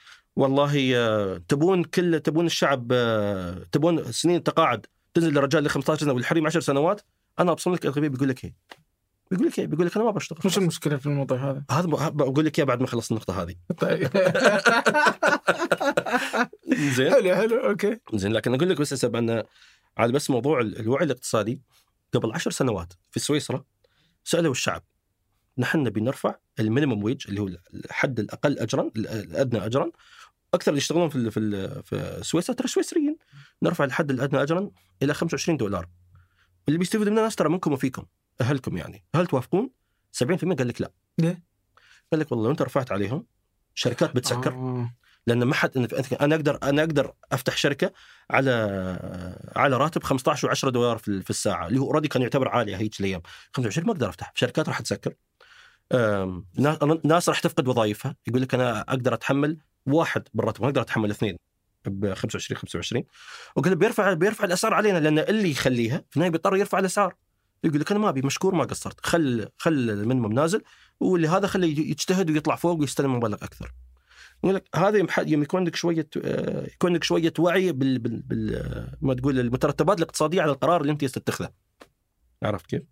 والله تبون الشعب، تبون سنين تقاعد تنزل للرجال ل 15 سنة والحريم 10 سنوات، أنا أبصم لك الغبي بيقول لك بيقول لك أنا ما بشتغل. مش المشكلة في الموضوع هذا بقول لك بعد ما خلص النقطة هذه. طيب. زين، حلو أوكي. زين، لكن أقول لك بس أسبب أن على بس موضوع الوعي الاقتصادي. قبل 10 سنوات في سويسرا سألوا الشعب، نحن نبي نرفع المينيمم ويج اللي هو الحد الأقل أجرا، الأدنى أجرا. أكثر اللي يشتغلون في سويسرا ترى سويسريين. نرفع الحد الأدنى أجرا إلى $25. اللي بيستفيد مننا ناس ترى منكم وفيكم، أهلكم. يعني هل توافقون؟ 70% قال لك لا. ليه؟ قال لك والله لو أنت رفعت عليهم شركات بتسكر. لأن ما حد، أنا أقدر أفتح شركة على راتب $15 و$10 في الساعة، اللي هو أوريدي كان يعتبر عالي هيك الأيام. 25 ما أقدر أفتح شركات، راح تسكر. ناس راح تفقد وظائفها. يقول لك أنا أقدر أتحمل واحد بالراتب، ما أقدر أتحمل اثنين ب25. وقال بيرفع الأسعار علينا، لأن اللي يخليها في النهاية بيضطر يرفع الأسعار. يقول لك أنا ما أبي، مشكور ما قصرت، خل المنمم نازل، واللي هذا خليه يجتهد ويطلع فوق ويستلم مبالغ أكثر. يقول لك هذا يكون عندك شوية وعي ما تقول المترتبات الاقتصادية على القرار اللي أنت تتخذه. عرفت كيف؟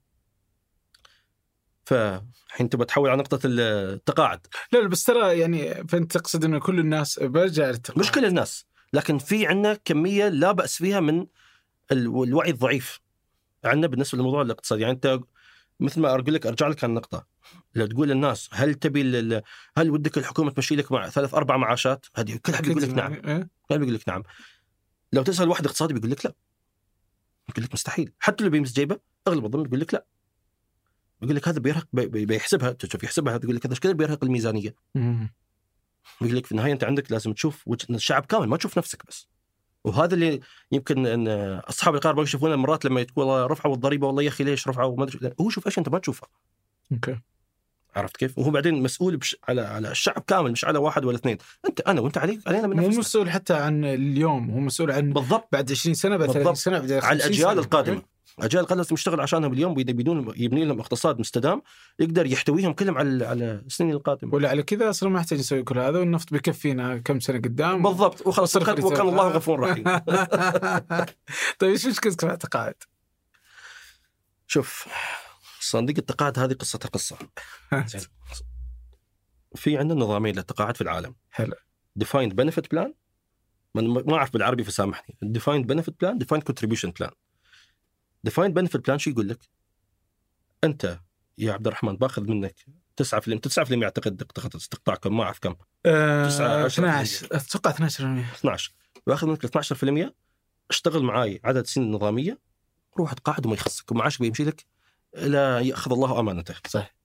فحين تبى تحول على نقطة التقاعد. لا بس ترى يعني فأنت تقصد إنه كل الناس برجع للتقاعد؟ مش كل الناس، لكن في عندنا كمية لا بأس فيها من الوعي الضعيف عندنا بالنسبة للموضوع الاقتصادي. يعني أنت مثل ما أقول لك، أرجع لك عن النقطة، لو تقول للناس هل ودك الحكومة تمشي لك مع 3-4 معاشات، هذه كل حد يقول لك نعم. كل بيقول لك نعم. لو تسأل واحد اقتصادي بيقول لك لا، يقول لك مستحيل. حتى اللي بيمس جيبه أغلب الظن بيقول لك لا، بيقول لك هذا بيرهق، بيحسبها، تشوف يحسبها، تقول لك هذا كذا بيرهق الميزانية. يقول لك في النهايه انت عندك لازم تشوف الشعب كامل، ما تشوف نفسك بس. وهذا اللي يمكن ان اصحاب القرار يشوفونه مرات لما تقول والله رفعوا الضريبه، والله يا اخي ليش رفعوا، ما ادري، هو شوف ايش انت ما تشوفه. اوكي. عرفت كيف؟ وهو بعدين مسؤول على الشعب كامل، مش على واحد ولا اثنين. انا وانت علينا من مو نفسنا. مسؤول حتى عن اليوم، هو مسؤول عن بالضبط بعد 20 سنه، بعد 30 سنه، بعد 50 على الاجيال سنة. القادمه. الاجيال القادمه لازم يشتغل عشانهم اليوم، بدون يبني لهم اقتصاد مستدام يقدر يحتويهم كلهم على السنين القادمه. ولا على كذا اصلا ما يحتاج نسوي كل هذا، والنفط بيكفينا كم سنه قدام. بالضبط، وخلاص وكان الله غفور رحيم. طيب ايش مشكلتك مع التقاعد؟ شوف صندوق التقاعد هذه قصه القصه. في عندنا نظامين للتقاعد في العالم. حلو. defined benefit plan، ما اعرف بالعربي فسامحني. defined benefit plan، defined contribution plan. defined benefit plan شو يقول لك؟ انت يا عبد الرحمن باخذ منك 9% اعتقد استقطاعكم، ما اعرف كم. 12 اتوقع 12 باخذ منك 12%. اشتغل معاي عدد سنين نظاميه، روح تقاعد وما يخصك، ومعاشك بيمشي لك لا ياخذ الله امانته. صح.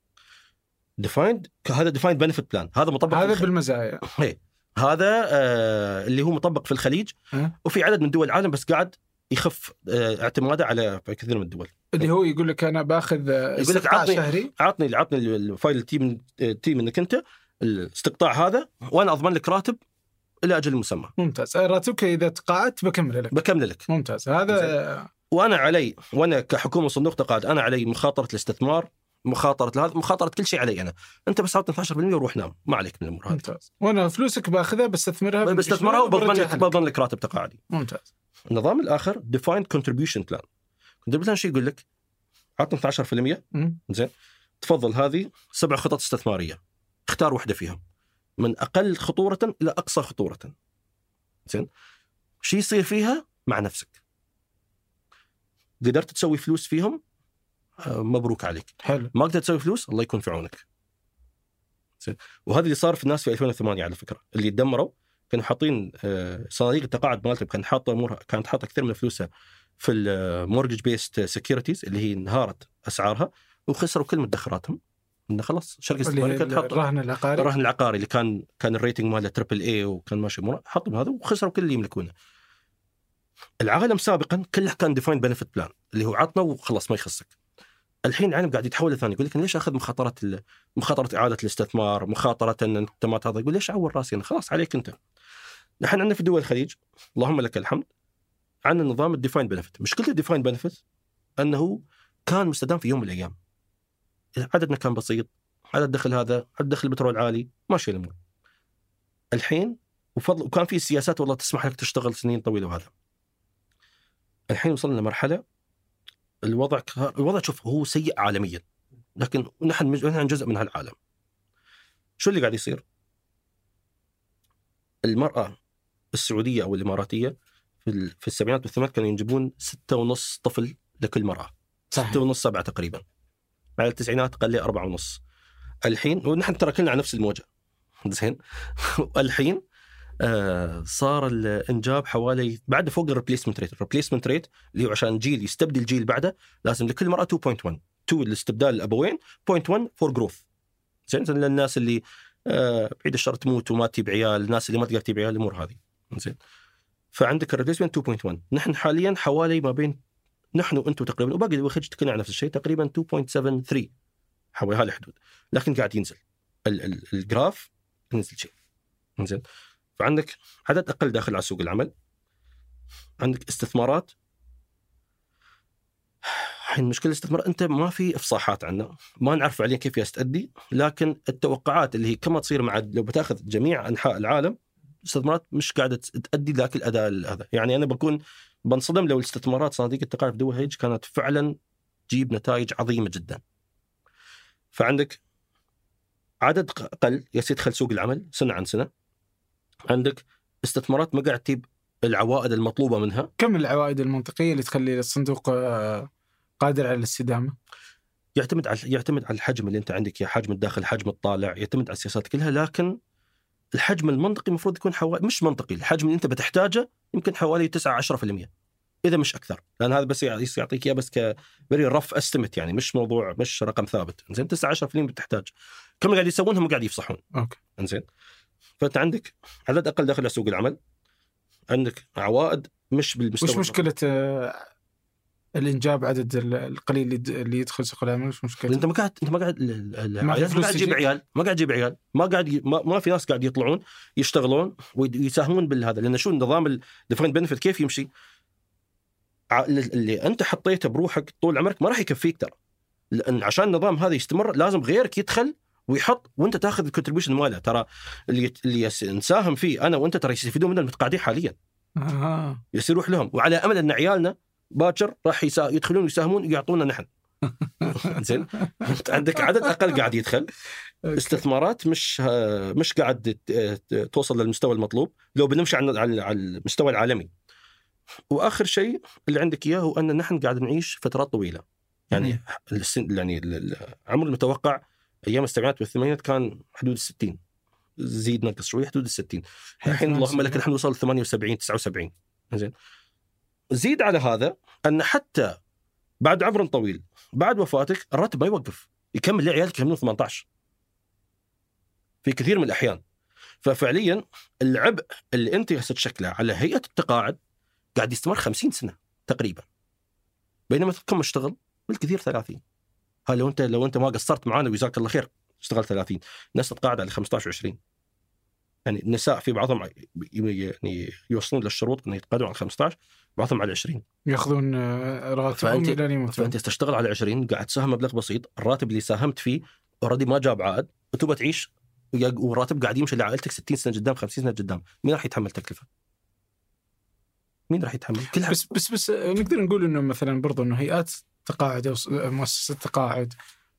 هذا defined benefit plan، هذا مطبق هذا بالمزايا. هذا اللي هو مطبق في الخليج، وفي عدد من دول العالم بس قاعد يخف اعتماده على كثير من الدول. اللي هو يقول لك انا باخذ استقطاع شهري، عطني الفايل التيم انك انت الاستقطاع هذا، وانا اضمن لك راتب الى اجل مسمى. ممتاز. راتبك اذا تقاعدت بكمل لك. ممتاز. هذا وانا كحكومه صندوق تقاعد انا علي مخاطره الاستثمار، مخاطره كل شيء علي انا. انت بس عطني 12% وروح نام، ما عليك من الامور هذه. ممتاز. وانا فلوسك باخذها بستثمرها وبضمن لك راتب تقاعدي. ممتاز. النظام الاخر defined contribution plan. contribution شيء يقول لك عطني 12%، زين تفضل هذه 7 خطط استثماريه، اختار واحده فيهم من اقل خطوره الى اقصى خطوره. زين شيء يصير فيها مع نفسك، قدرت تسوي فلوس فيهم مبروك عليك. حلو. ما قدرت تسوي فلوس الله يكون في عونك. زين وهذا اللي صار في الناس في 2008 على فكره، اللي تدمروا كانوا حاطين صناديق التقاعد مالتهم كانت حاطه كثير من فلوسها في المورجج بيست سيكيورتيز اللي هي انهارت اسعارها، وخسروا كل مدخراتهم. انه خلاص شركه استثماريه كانت تحط الرهن العقاري اللي كان الريتنج ماله تريبل اي وكان ماشي حطوا هذا وخسروا كل اللي يملكونه. العالم سابقا كله كان ديفاين بنفيت بلان اللي هو عطنا وخلاص ما يخصك. الحين العالم قاعد يتحول ثاني، يقول لك ليش اخذ مخاطره اعاده الاستثمار، مخاطره ان انت ما هذا، يقول ليش اعور راسي انا، خلاص عليك انت. نحن عندنا في دول الخليج اللهم لك الحمد عندنا نظام الديفاين بنفيت. مشكلة الديفاين بنفيت أنه كان مستدام في يوم من الأيام، عددنا كان بسيط، عدد دخل هذا عدد دخل البترول عالي، ماشي الأمور. الحين وكان في سياسات والله تسمح لك تشتغل سنين طويلة، وهذا الحين وصلنا لمرحلة الوضع شوف هو سيء عالميا، لكن نحن جزء من هالعالم. شو اللي قاعد يصير؟ المرأة السعودية أو الإماراتية في السبعينات والثمانينات كانوا ينجبون 6.5 طفل لكل مرأة، 6.5 7 تقريبا. بعد التسعينات قل لي 4.5. الحين ونحن ترى كلنا على نفس الموجة زين. الحين صار الإنجاب حوالي بعد فوق الريبليسمنت ريت اللي هو عشان جيل يستبدل جيل بعده لازم لكل مرأة 2.1 لاستبدال الأبوين، 0.1 فور جروث. زين للناس اللي بعيد الشر تموت وما تجيب عيال، الناس اللي ما تقدر تجيب عيال، الأمور هذه زين. فعندك الريبليسمنت 2.1. نحن حاليا حوالي ما بين نحن وانتم تقريبا، وباقي الخليج تكلنا على نفس الشيء تقريبا 2.73 حوالي هالحدود، لكن قاعد ينزل الجراف ينزل شيء زين. فعندك عدد اقل داخل على سوق العمل، عندك استثمارات. الحين مشكله الاستثمار انت ما في افصاحات عنه، ما نعرف فعليا كيف يستأدي، لكن التوقعات اللي هي كما تصير مع لو بتاخذ جميع انحاء العالم الاستثمارات مش قاعده تؤدي ذاك الاداء هذا. يعني انا بنصدم لو الاستثمارات صناديق التقاعد في دول الخليج كانت فعلا تجيب نتائج عظيمه جدا. فعندك عدد قل يدخل سوق العمل سنه عن سنه، عندك استثمارات ما قاعد تجيب العوائد المطلوبه منها. كم العوائد المنطقيه اللي تخلي الصندوق قادر على الاستدامه؟ يعتمد على الحجم اللي انت عندك، يا حجم الداخل حجم الطالع، يعتمد على السياسات كلها. لكن الحجم المنطقي المفروض يكون حوالي، مش منطقي، الحجم اللي انت بتحتاجه يمكن حوالي 9-10% اذا مش اكثر، لان هذا بس يعطيك اياه بس كبري رف استمت، يعني مش موضوع، مش رقم ثابت. زين 9-10% بتحتاج. كم قاعد يسوونهم وقاعد يفصحون. اوكي زين. فانت عندك عدد اقل داخل سوق العمل، عندك عوائد مش بالمستوى. وش مشكله الانجاب عدد القليل اللي يدخل سوق العمل؟ وش مشكله؟ انت ما قاعد ما قاعد تجيب عيال، ما في ناس قاعد يطلعون يشتغلون ويساهمون بالهذا. لان شو النظام الديفايند بنفيت كيف يمشي؟ اللي انت حطيته بروحك طول عمرك ما راح يكفيك ترى، لان عشان النظام هذا يستمر لازم غيرك يدخل ويحط وانت تاخذ الكونتريبيوشن ماله. ترى اللي نساهم فيه انا وانت ترى يستفيدون من المتقاعدين حاليا. يروح لهم، وعلى امل ان عيالنا باكر راح يدخلون ويساهمون ويعطونا نحن. زين، عندك عدد اقل قاعد يدخل، استثمارات مش قاعد توصل للمستوى المطلوب لو بنمشي على المستوى العالمي. واخر شيء اللي عندك اياه هو ان نحن قاعد نعيش فترات طويله. يعني يعني العمر المتوقع ايام السبعينات والثمانينات كان حدود 60، زيد نقص شوي حدود 60. الحين اللهم لك الحمد وصل 78 79. زين، زيد على هذا ان حتى بعد عمر طويل بعد وفاتك الراتب ما يوقف، يكمل لعيالك يكملون 18 في كثير من الاحيان. ففعليا العبء اللي انت تشكله على هيئه التقاعد قاعد يستمر 50 سنه تقريبا، بينما تكون مشتغل بالكثير 30. لو انت ما قصرت معانا وجزاك الله خير اشتغل 30، الناس تتقاعد على 15 و20. يعني النساء في بعضهم يعني يوصلون للشروط انه يتقاعدون على 15، بعضهم على 20 ياخذون راتبهم الى ان يموتون. فانت تشتغل على 20 قاعد تساهم مبلغ بسيط، الراتب اللي ساهمت فيه اوريدي ما جاب عائد، وتبغى تعيش والراتب قاعد يمشي لعائلتك 60 سنه قدام 50 سنه قدام. مين راح يتحمل تكلفه؟ مين راح يتحمل كلها؟ بس نقدر نقول انه مثلا برضو انه هيئات تقاعد او مؤسسه تقاعد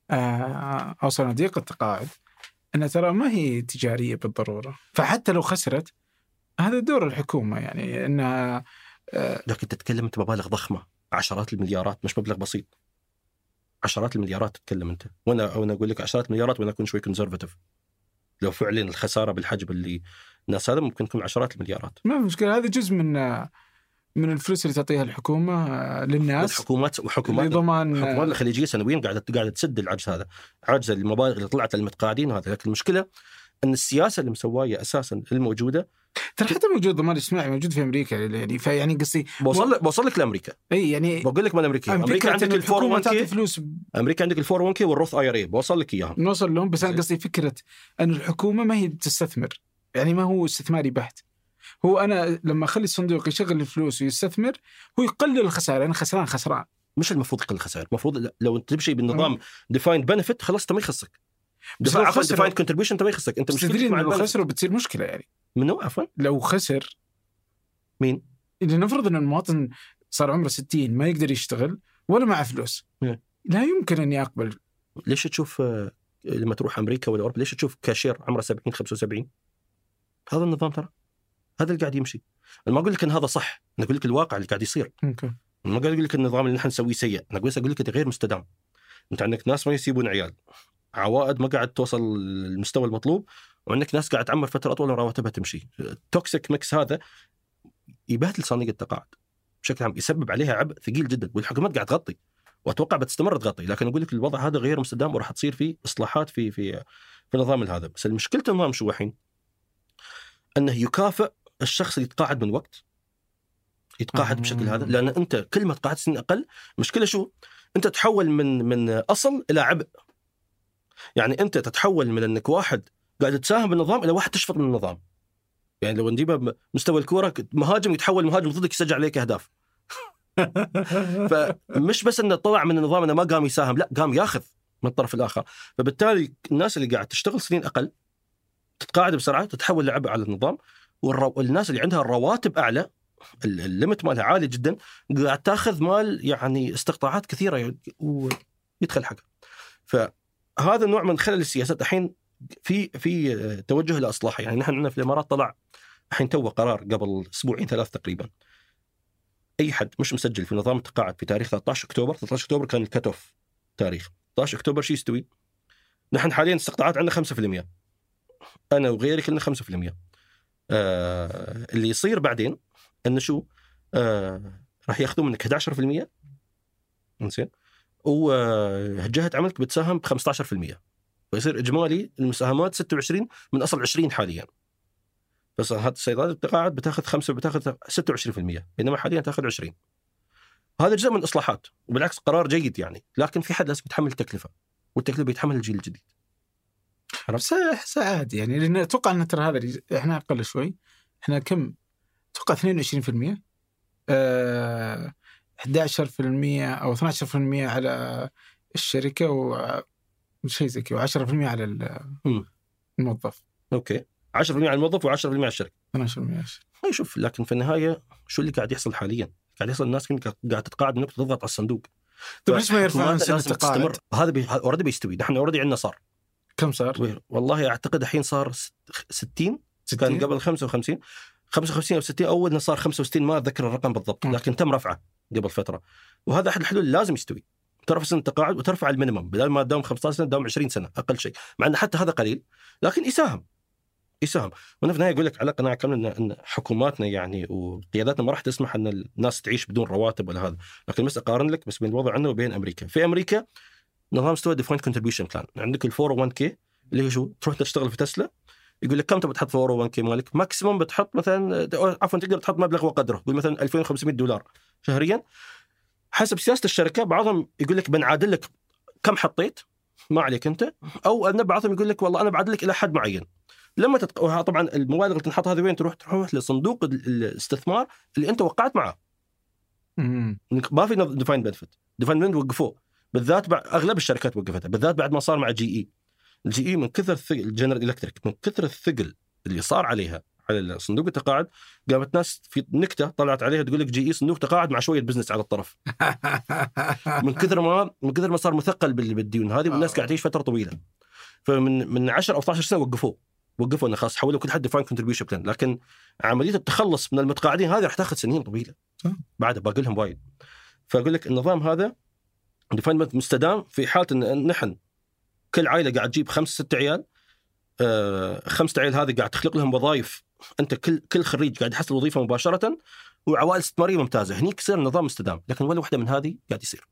او صناديق التقاعد انها ترى ما هي تجاريه بالضروره، فحتى لو خسرت هذا دور الحكومه. يعني انها لكن تتكلم انت مبالغ ضخمه، عشرات المليارات، مش مبلغ بسيط، عشرات المليارات تتكلم انت. وانا اقول لك عشرات المليارات وانا اكون شوي كونسرفتيف. لو فعلا الخساره بالحجم اللي الناس هذا ممكن تكون عشرات المليارات. ما في مشكله، هذا جزء من الفلوس اللي تعطيها الحكومه للناس. وحكومات الحكومات الخليجيه سنويا قاعده تسد العجز هذا، عجز المبالغ اللي طلعت للمتقاعدين هذا. لكن المشكله ان السياسه اللي مسوايه اساسا الموجوده ترى حتى موجود ضمان اجتماعي موجود في امريكا. يعني فيعني قصدي بوصل لك لامريكا. اي يعني بقول لك من امريكا عندك الحكومه تعطي فلوس. امريكا عندك ال401k والروث IRA، بوصل لك اياها نوصل لهم. بس انا قصدي فكره ان الحكومه ما هي بتستثمر، يعني ما هو استثماري بحت. هو انا لما اخلي الصندوق يشغل الفلوس ويستثمر هو يقلل الخساره. انا خسران. مش المفروض يقلل الخسائر، المفروض لو انت تمشي بالنظام ديفايند بنفيت خلاص انت ما يخصك. ديفايند كونتريبيوشن انت ما يخصك. انت مش تدري انه لو خسر بتصير مشكله. يعني منو عفوا لو خسر مين؟ إذا نفرض ان المواطن صار عمره 60 ما يقدر يشتغل ولا معه فلوس، لا يمكن اني اقبل. ليش تشوف لما تروح امريكا ولا اوروبا ليش تشوف كاشير عمره 70 75؟ هذا النظام ترى، هذا اللي قاعد يمشي. انا ما اقول لك ان هذا صح، انا اقول لك الواقع اللي قاعد يصير. ما قاعد اقول لك النظام اللي نحن نسويه سيء، انا اقول لك غير مستدام. انت عندك ناس ما يسيبون عيال، عوائد ما قاعد توصل للمستوى المطلوب، وعندك ناس قاعد تعمر فتره اطول ورواتبها تمشي. التوكسيك ميكس هذا يبهدل صناديق التقاعد بشكل عام، يسبب عليها عبء ثقيل جدا، والحكومات قاعد تغطي واتوقع بتستمر تغطي. لكن اقول لك الوضع هذا غير مستدام وراح تصير فيه اصلاحات في النظام هذا. بس المشكله النظام شو الحين؟ انه يكافئ الشخص اللي يتقاعد من وقت، يتقاعد بشكل هذا. لان انت كل ما تقاعد سنين اقل مشكله شو؟ انت تحول من اصل الى عبء. يعني انت تتحول من انك واحد قاعد تساهم بالنظام الى واحد تشفط من النظام. يعني لو نجيبها مستوى الكوره، مهاجم يتحول مهاجم ضدك يسجل عليك اهداف. فمش بس انه طلع من النظام انه ما قام يساهم، لا قام ياخذ من الطرف الاخر. فبالتالي الناس اللي قاعد تشتغل سنين اقل تتقاعد بسرعه، تتحول لعبء على النظام. والناس اللي عندها الرواتب اعلى، الليمت مالها عالي جدا، قاعد تاخذ مال يعني استقطاعات كثيره ويدخل حقها. فهذا النوع من خلل السياسات الحين في توجه لاصلاحها. يعني نحن عندنا في الامارات طلع الحين تو قرار قبل اسبوعين 3 تقريبا، اي حد مش مسجل في نظام التقاعد في تاريخ 13 اكتوبر كان الكت اوف تاريخ 13 اكتوبر. شو يستوي؟ نحن حاليا استقطاعات عندنا 5%، انا وغيري كلنا 5%. اللي يصير بعدين انه شو راح ياخذون منك 11%، زين، وجهة عملك بتساهم ب 15%، ويصير اجمالي المساهمات 26 من اصل 20 حاليا. بس هذه الصيدلات التقاعد بتاخذ 26%، بينما حاليا تاخذ 20%. هذا جزء من الإصلاحات، وبالعكس قرار جيد يعني، لكن في حد لازم يتحمل التكلفة، والتكلفة بيتحمل الجيل الجديد. بس عادي يعني، لأن أتوقع أن ترى هذا إحنا أقل شوي، إحنا كم أتوقع 22%، 11% أو 12% على الشركة وشيء زي كذا، و10% على الموظف. أوكي، 10% على الموظف و10% على الشركة. 12%. شوف، لكن في النهاية شو اللي قاعد يحصل حاليا؟ قاعد يحصل الناس قاعد تتقاعد من تضغط على الصندوق. طيب ليش ما يرفعون سن التقاعد؟ هذا أوريدي بيستوي. نحن أوريدي عندنا صار. كم صار؟ والله أعتقد الحين صار 60. كان قبل 55 أو 60. أول صار 65، ما أتذكر الرقم بالضبط، لكن تم رفعه قبل فترة. وهذا أحد الحلول، لازم يستوي. ترفع سن التقاعد وترفع المينيمم، بدل ما تداوم 15 سنة تداوم 20 سنة أقل شيء، مع أن حتى هذا قليل، لكن يساهم. وأنا في النهاية أقول لك على قناعة كاملة أن حكوماتنا يعني وقياداتنا ما راح تسمح أن الناس تعيش بدون رواتب ولا هذا. لكن بس أقارن لك بس بين الوضع عندنا وبين أمريكا. في أمريكا نظام استوى defined contribution plan. عندك ال 401k اللي هو شو، تروح تشتغل في تسلا، يقول لك كم تبغى تحط 401k مالك، ماكسيموم بتحط مثلا، عفوا تقدر تحط مبلغ وقدره، يقول مثلا $2500 شهريا حسب سياسة الشركة. بعضهم يقول لك بنعادل لك كم حطيت، ما عليك أنت، أو أن بعضهم يقول لك والله أنا بعادل لك إلى حد معين. لما طبعا المبالغ اللي تنحط هذه وين تروح لصندوق الاستثمار اللي أنت وقعت معه. ما في ديفاين بنفيت وقفوه، بالذات أغلب الشركات وقفتها، بالذات بعد ما صار مع GE. الGE من كثر الجنرال إلكتريك، من كثر الثقل اللي صار عليها على صندوق التقاعد، قامت ناس في نكتة طلعت عليها تقول لك GE صندوق تقاعد مع شوية بزنس على الطرف. من كثر ما صار مثقل بالديون هذه، والناس قاعد تعيش فترة طويلة. فمن 10 أو 12 سنة وقفوا إنه خلاص حولوا كل حد ديفاين كونتريبيوشن بلان. لكن عملية التخلص من المتقاعدين هذه راح تاخذ سنين طويلة، بعد باقي لهم وايد. فأقول لك النظام هذا ديفاين مستدام في حالة إن نحن كل عائلة قاعد تجيب 5-6 عيال، 5 عيال هذه قاعد تخلق لهم وظائف. أنت كل خريج قاعد يحصل وظيفة مباشرة، وعوائل استثمارية ممتازة. هنيك يصير النظام مستدام، لكن ولا واحدة من هذه قاعد يصير،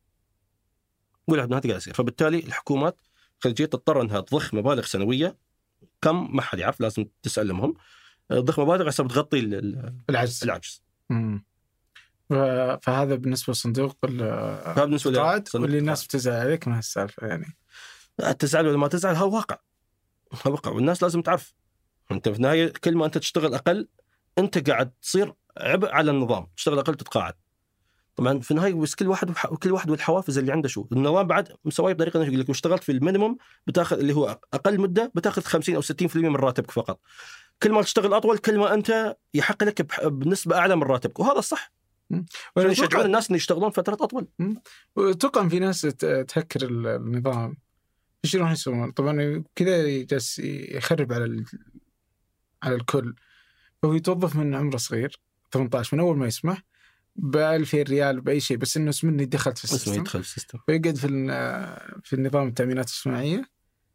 فبالتالي الحكومات خريجية تضطر أنها تضخ مبالغ سنوية. كم ما حد يعرف، لازم تسألهم، ضخ مبالغ عشان تغطي العجز. فهذا بالنسبة للصندوق التقاعد، واللي الناس بتزعل عليك من هالسالفة يعني. تزعل ولا ما تزعل، هذا واقع، والناس لازم تعرف. أنت في النهاية كل ما أنت تشتغل أقل، أنت قاعد تصير عبء على النظام. تشتغل أقل تتقاعد. طبعا في النهاية بس كل واحد والحوافز اللي عنده. شو النظام بعد مسوي بطريقة إنه يقول لك اشتغلت في المينيموم بتاخذ اللي هو أقل مدة بتاخذ 50 أو 60% من راتبك فقط. كل ما تشتغل أطول كل ما أنت يحق لك بنسبة أعلى من راتبك، وهذا الصح. يشجعون الناس إن يشتغلون فترات أطول. وتوقع في ناس تهكر النظام، إيش يروحون يسوون؟ طبعا كذا يجلس يخرب على الكل. هو يتوظف من عمره صغير 18 من أول ما يسمح ب2000 ريال بأي شيء، بس إنه اسمني دخلت في السيستم، ويقعد في النظام التأمينات الاجتماعية.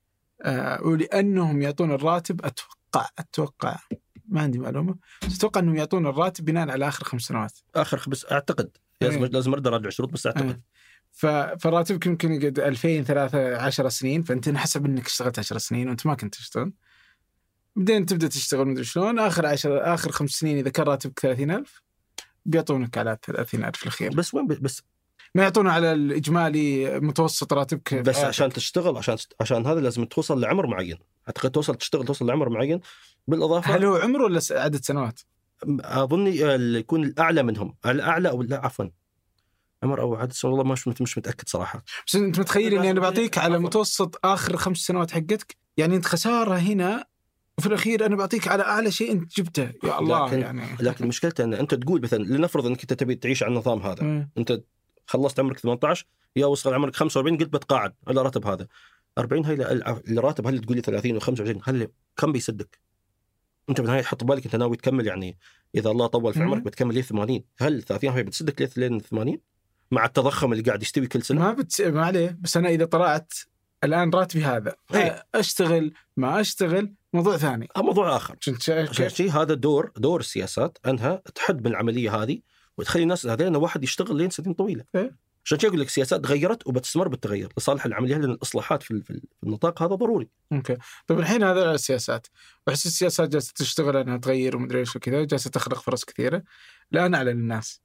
ولأنهم يعطون الراتب، أتوقع ما عندي معلومة، بس أتوقع أنهم يعطون الراتب بناء على آخر 5 سنوات. بس أعتقد لازم أرد راجع شروط، بس أعتقد فراتبك يمكن يقعد 2013 سنين، فأنت حسب أنك اشتغلت 10 سنين وأنت ما كنت تشتغل. بعدين تبدأ تشتغل مدري شلون، آخر 5 سنين إذا كان راتبك 30,000 بيعطونك على 30,000 في الأخير. بس وين بس ما يعطونه على الإجمالي متوسط راتبك. بس عشان تشتغل، عشان هذا لازم توصل لعمر معين. أعتقد توصل لعمر معين. بالإضافة، هل هو عمر ولا عدد سنوات؟ أظني يكون الأعلى منهم، الأعلى أو لا عفوا عمر أو عدد سنوات، والله مش متأكد صراحة. بس أنت متخيل إني أنا بعطيك على متوسط آخر 5 سنوات حقتك، يعني أنت خسارة هنا، وفي الأخير أنا بعطيك على أعلى شيء أنت جبته. يا الله. لكن مشكلته أن أنت تقول مثلا، لنفرض أنك أنت تبي تعيش على النظام هذا. أنت خلصت عمرك 18 يا وصل عمرك 45 قلت بتقاعد على راتب هذا 40. هاي الراتب هل تقول لي 30 و25 هل كم بيسدك؟ أنت بالنهاية تحط بالك أنت ناوي تكمل، يعني إذا الله طول في عمرك بتكمل ليه 80، هل 30 هاي بتسدك لين 80 مع التضخم اللي قاعد يستوي كل سنة؟ ما عليه. بس أنا إذا طلعت الآن راتبي هذا، أشتغل ما أشتغل موضوع ثاني، موضوع آخر. شيء هذا دور السياسات أنها تحد من العملية هذه وتخلي الناس هذين واحد يشتغل لين سنين طويلة. عشان كذا أقول لك سياسات تغيرت وبتستمر بالتغير لصالح العملية، لأن الإصلاحات في النطاق هذا ضروري. اوكي. طيب الحين هذا السياسات، وأحس السياسات جالسة تشتغل انها تغير ومدري ايش وكذا، جالسة تخلق فرص كثيرة الآن على الناس.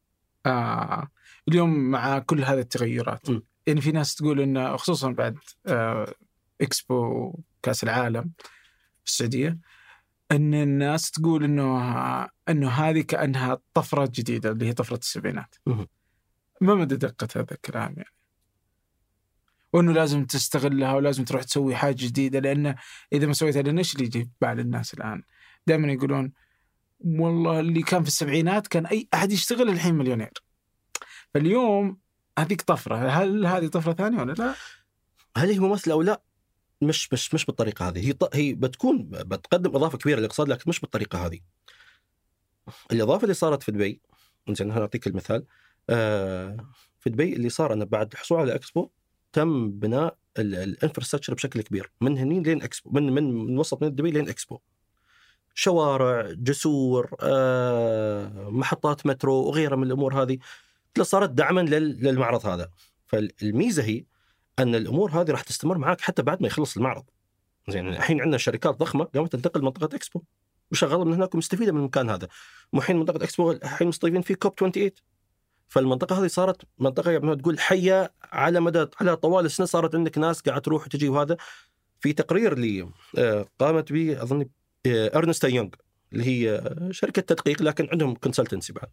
اليوم مع كل هذه التغيرات يعني في ناس تقول انه خصوصا بعد اكسبو كأس العالم في السعودية، ان الناس تقول انه هذه كأنها طفرة جديدة اللي هي طفرة السبعينات. ما مدى دقة هذا الكلام يعني؟ وانه لازم تستغلها ولازم تروح تسوي حاجة جديدة، لأن إذا ما سويتها لنا إيش اللي يجي في بال الناس الآن؟ دائما يقولون والله اللي كان في السبعينات كان أي أحد يشتغل الحين مليونير. فاليوم هذيك طفرة، هل هذه طفرة ثانية ولا لا؟ هل هي مماثلة أو لا؟ مش بالطريقة هذه. هي بتقدم إضافة كبيرة للاقتصاد، لكن مش بالطريقة هذه. الإضافة اللي صارت في دبي، إنزين أنا أعطيك المثال. في دبي اللي صار أنه بعد الحصول على إكسبو تم بناء الانفراستراكشر بشكل كبير، من هنين لين إكسبو، من وسط من دبي لين إكسبو، شوارع، جسور، محطات مترو وغيرها من الأمور هذه صارت دعما للمعرض هذا. فالميزة هي أن الأمور هذه راح تستمر معك حتى بعد ما يخلص المعرض. زين الحين عندنا شركات ضخمة قامت تنتقل منطقة إكسبو وشغالة من هناك ومستفيدة من المكان هذا. الحين منطقة إكسبو الحين مستضيفين في كوب 28. فالمنطقة هذه صارت منطقة يعني تقول حية على طوال السنة. صارت عندك ناس قاعد تروح وتجي. وهذا في تقرير اللي قامت به أظن أرنست يونغ اللي هي شركة تدقيق لكن عندهم كونسلتنسي بعد.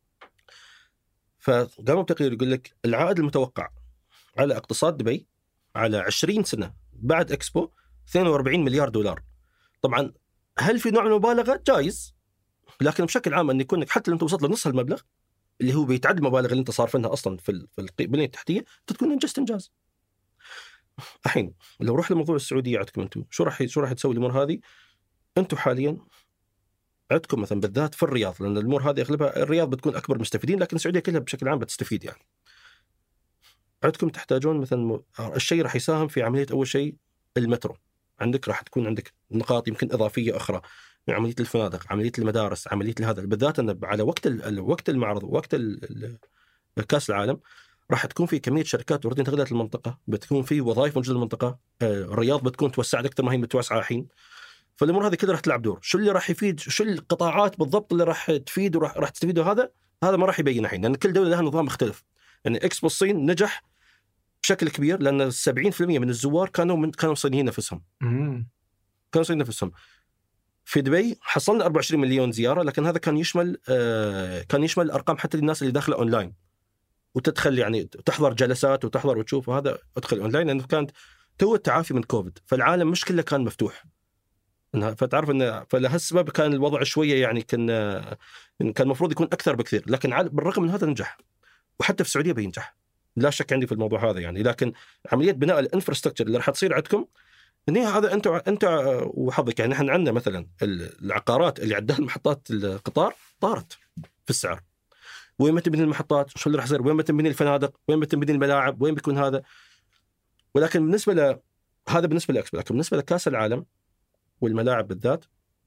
فقاموا بتقرير يقول لك العائد المتوقع على اقتصاد دبي على 20 سنة بعد إكسبو 42 مليار دولار. طبعا هل في نوع من المبالغة؟ جايز، لكن بشكل عام أن يكون حتى لو أنت وصلت لنص المبلغ اللي هو بيتعدى المبالغ اللي أنت صارفينها أصلا في البنية التحتية، تكون أنجزت إنجاز. الحين لو روح لموضوع السعودية عندكم أنتم شو راح تسوي الأمور هذه؟ أنتم حاليا عندكم مثلا بالذات في الرياض، لأن الأمور هذه أغلبها الرياض بتكون أكبر مستفيدين، لكن السعودية كلها بشكل عام بتستفيد. يعني عندكم تحتاجون مثلا الشيء راح يساهم في عملية أول شيء المترو. عندك راح تكون عندك نقاط يمكن إضافية أخرى، عملية الفنادق، عملية المدارس، عملية هذا، بالذات أن على وقت المعرض ووقت كأس العالم راح تكون في كمية شركات وردين تغذية المنطقة، بتكون في وظائف موجودة المنطقة. الرياض بتكون توسعت أكثر ما هي متوسعة الحين. فالأمور هذه كلها راح تلعب دور. شو اللي راح يفيد، شو القطاعات بالضبط اللي راح تفيد وراح تستفيد، هذا ما راح يبين الحين، لأن كل دولة لها نظام مختلف. يعني إكسبو الصين نجح بشكل كبير لأن 70% من الزوار كانوا صينيين نفسهم. كانوا صينيين نفسهم. في دبي حصلنا 24 مليون زيارة، لكن هذا كان يشمل أرقام حتى للناس اللي داخله أونلاين وتدخل يعني تحضر جلسات وتحضر وتشوف، وهذا أدخل أونلاين لأنه كانت تو التعافي من كوفيد، فالعالم مش كله كان مفتوح. فتعرف أن فلهالسبب كان الوضع شوية يعني كان المفروض يكون أكثر بكثير، لكن بالرغم من هذا نجح، وحتى في السعودية بينجح لا شك عندي في الموضوع هذا يعني. لكن عملية بناء الانفراستراكشر اللي راح تصير عندكم هذا أنت وحظك. يعني نحن عندنا مثلا العقارات اللي عندها محطات القطار طارت في السعر. وين ما تبني المحطات شو اللي راح يصير، وين ما تبني الفنادق، وين ما تبني الملاعب، وين بيكون هذا. ولكن بالنسبة للإكسبو، لكن بالنسبة لكأس العالم والملاعب بالذات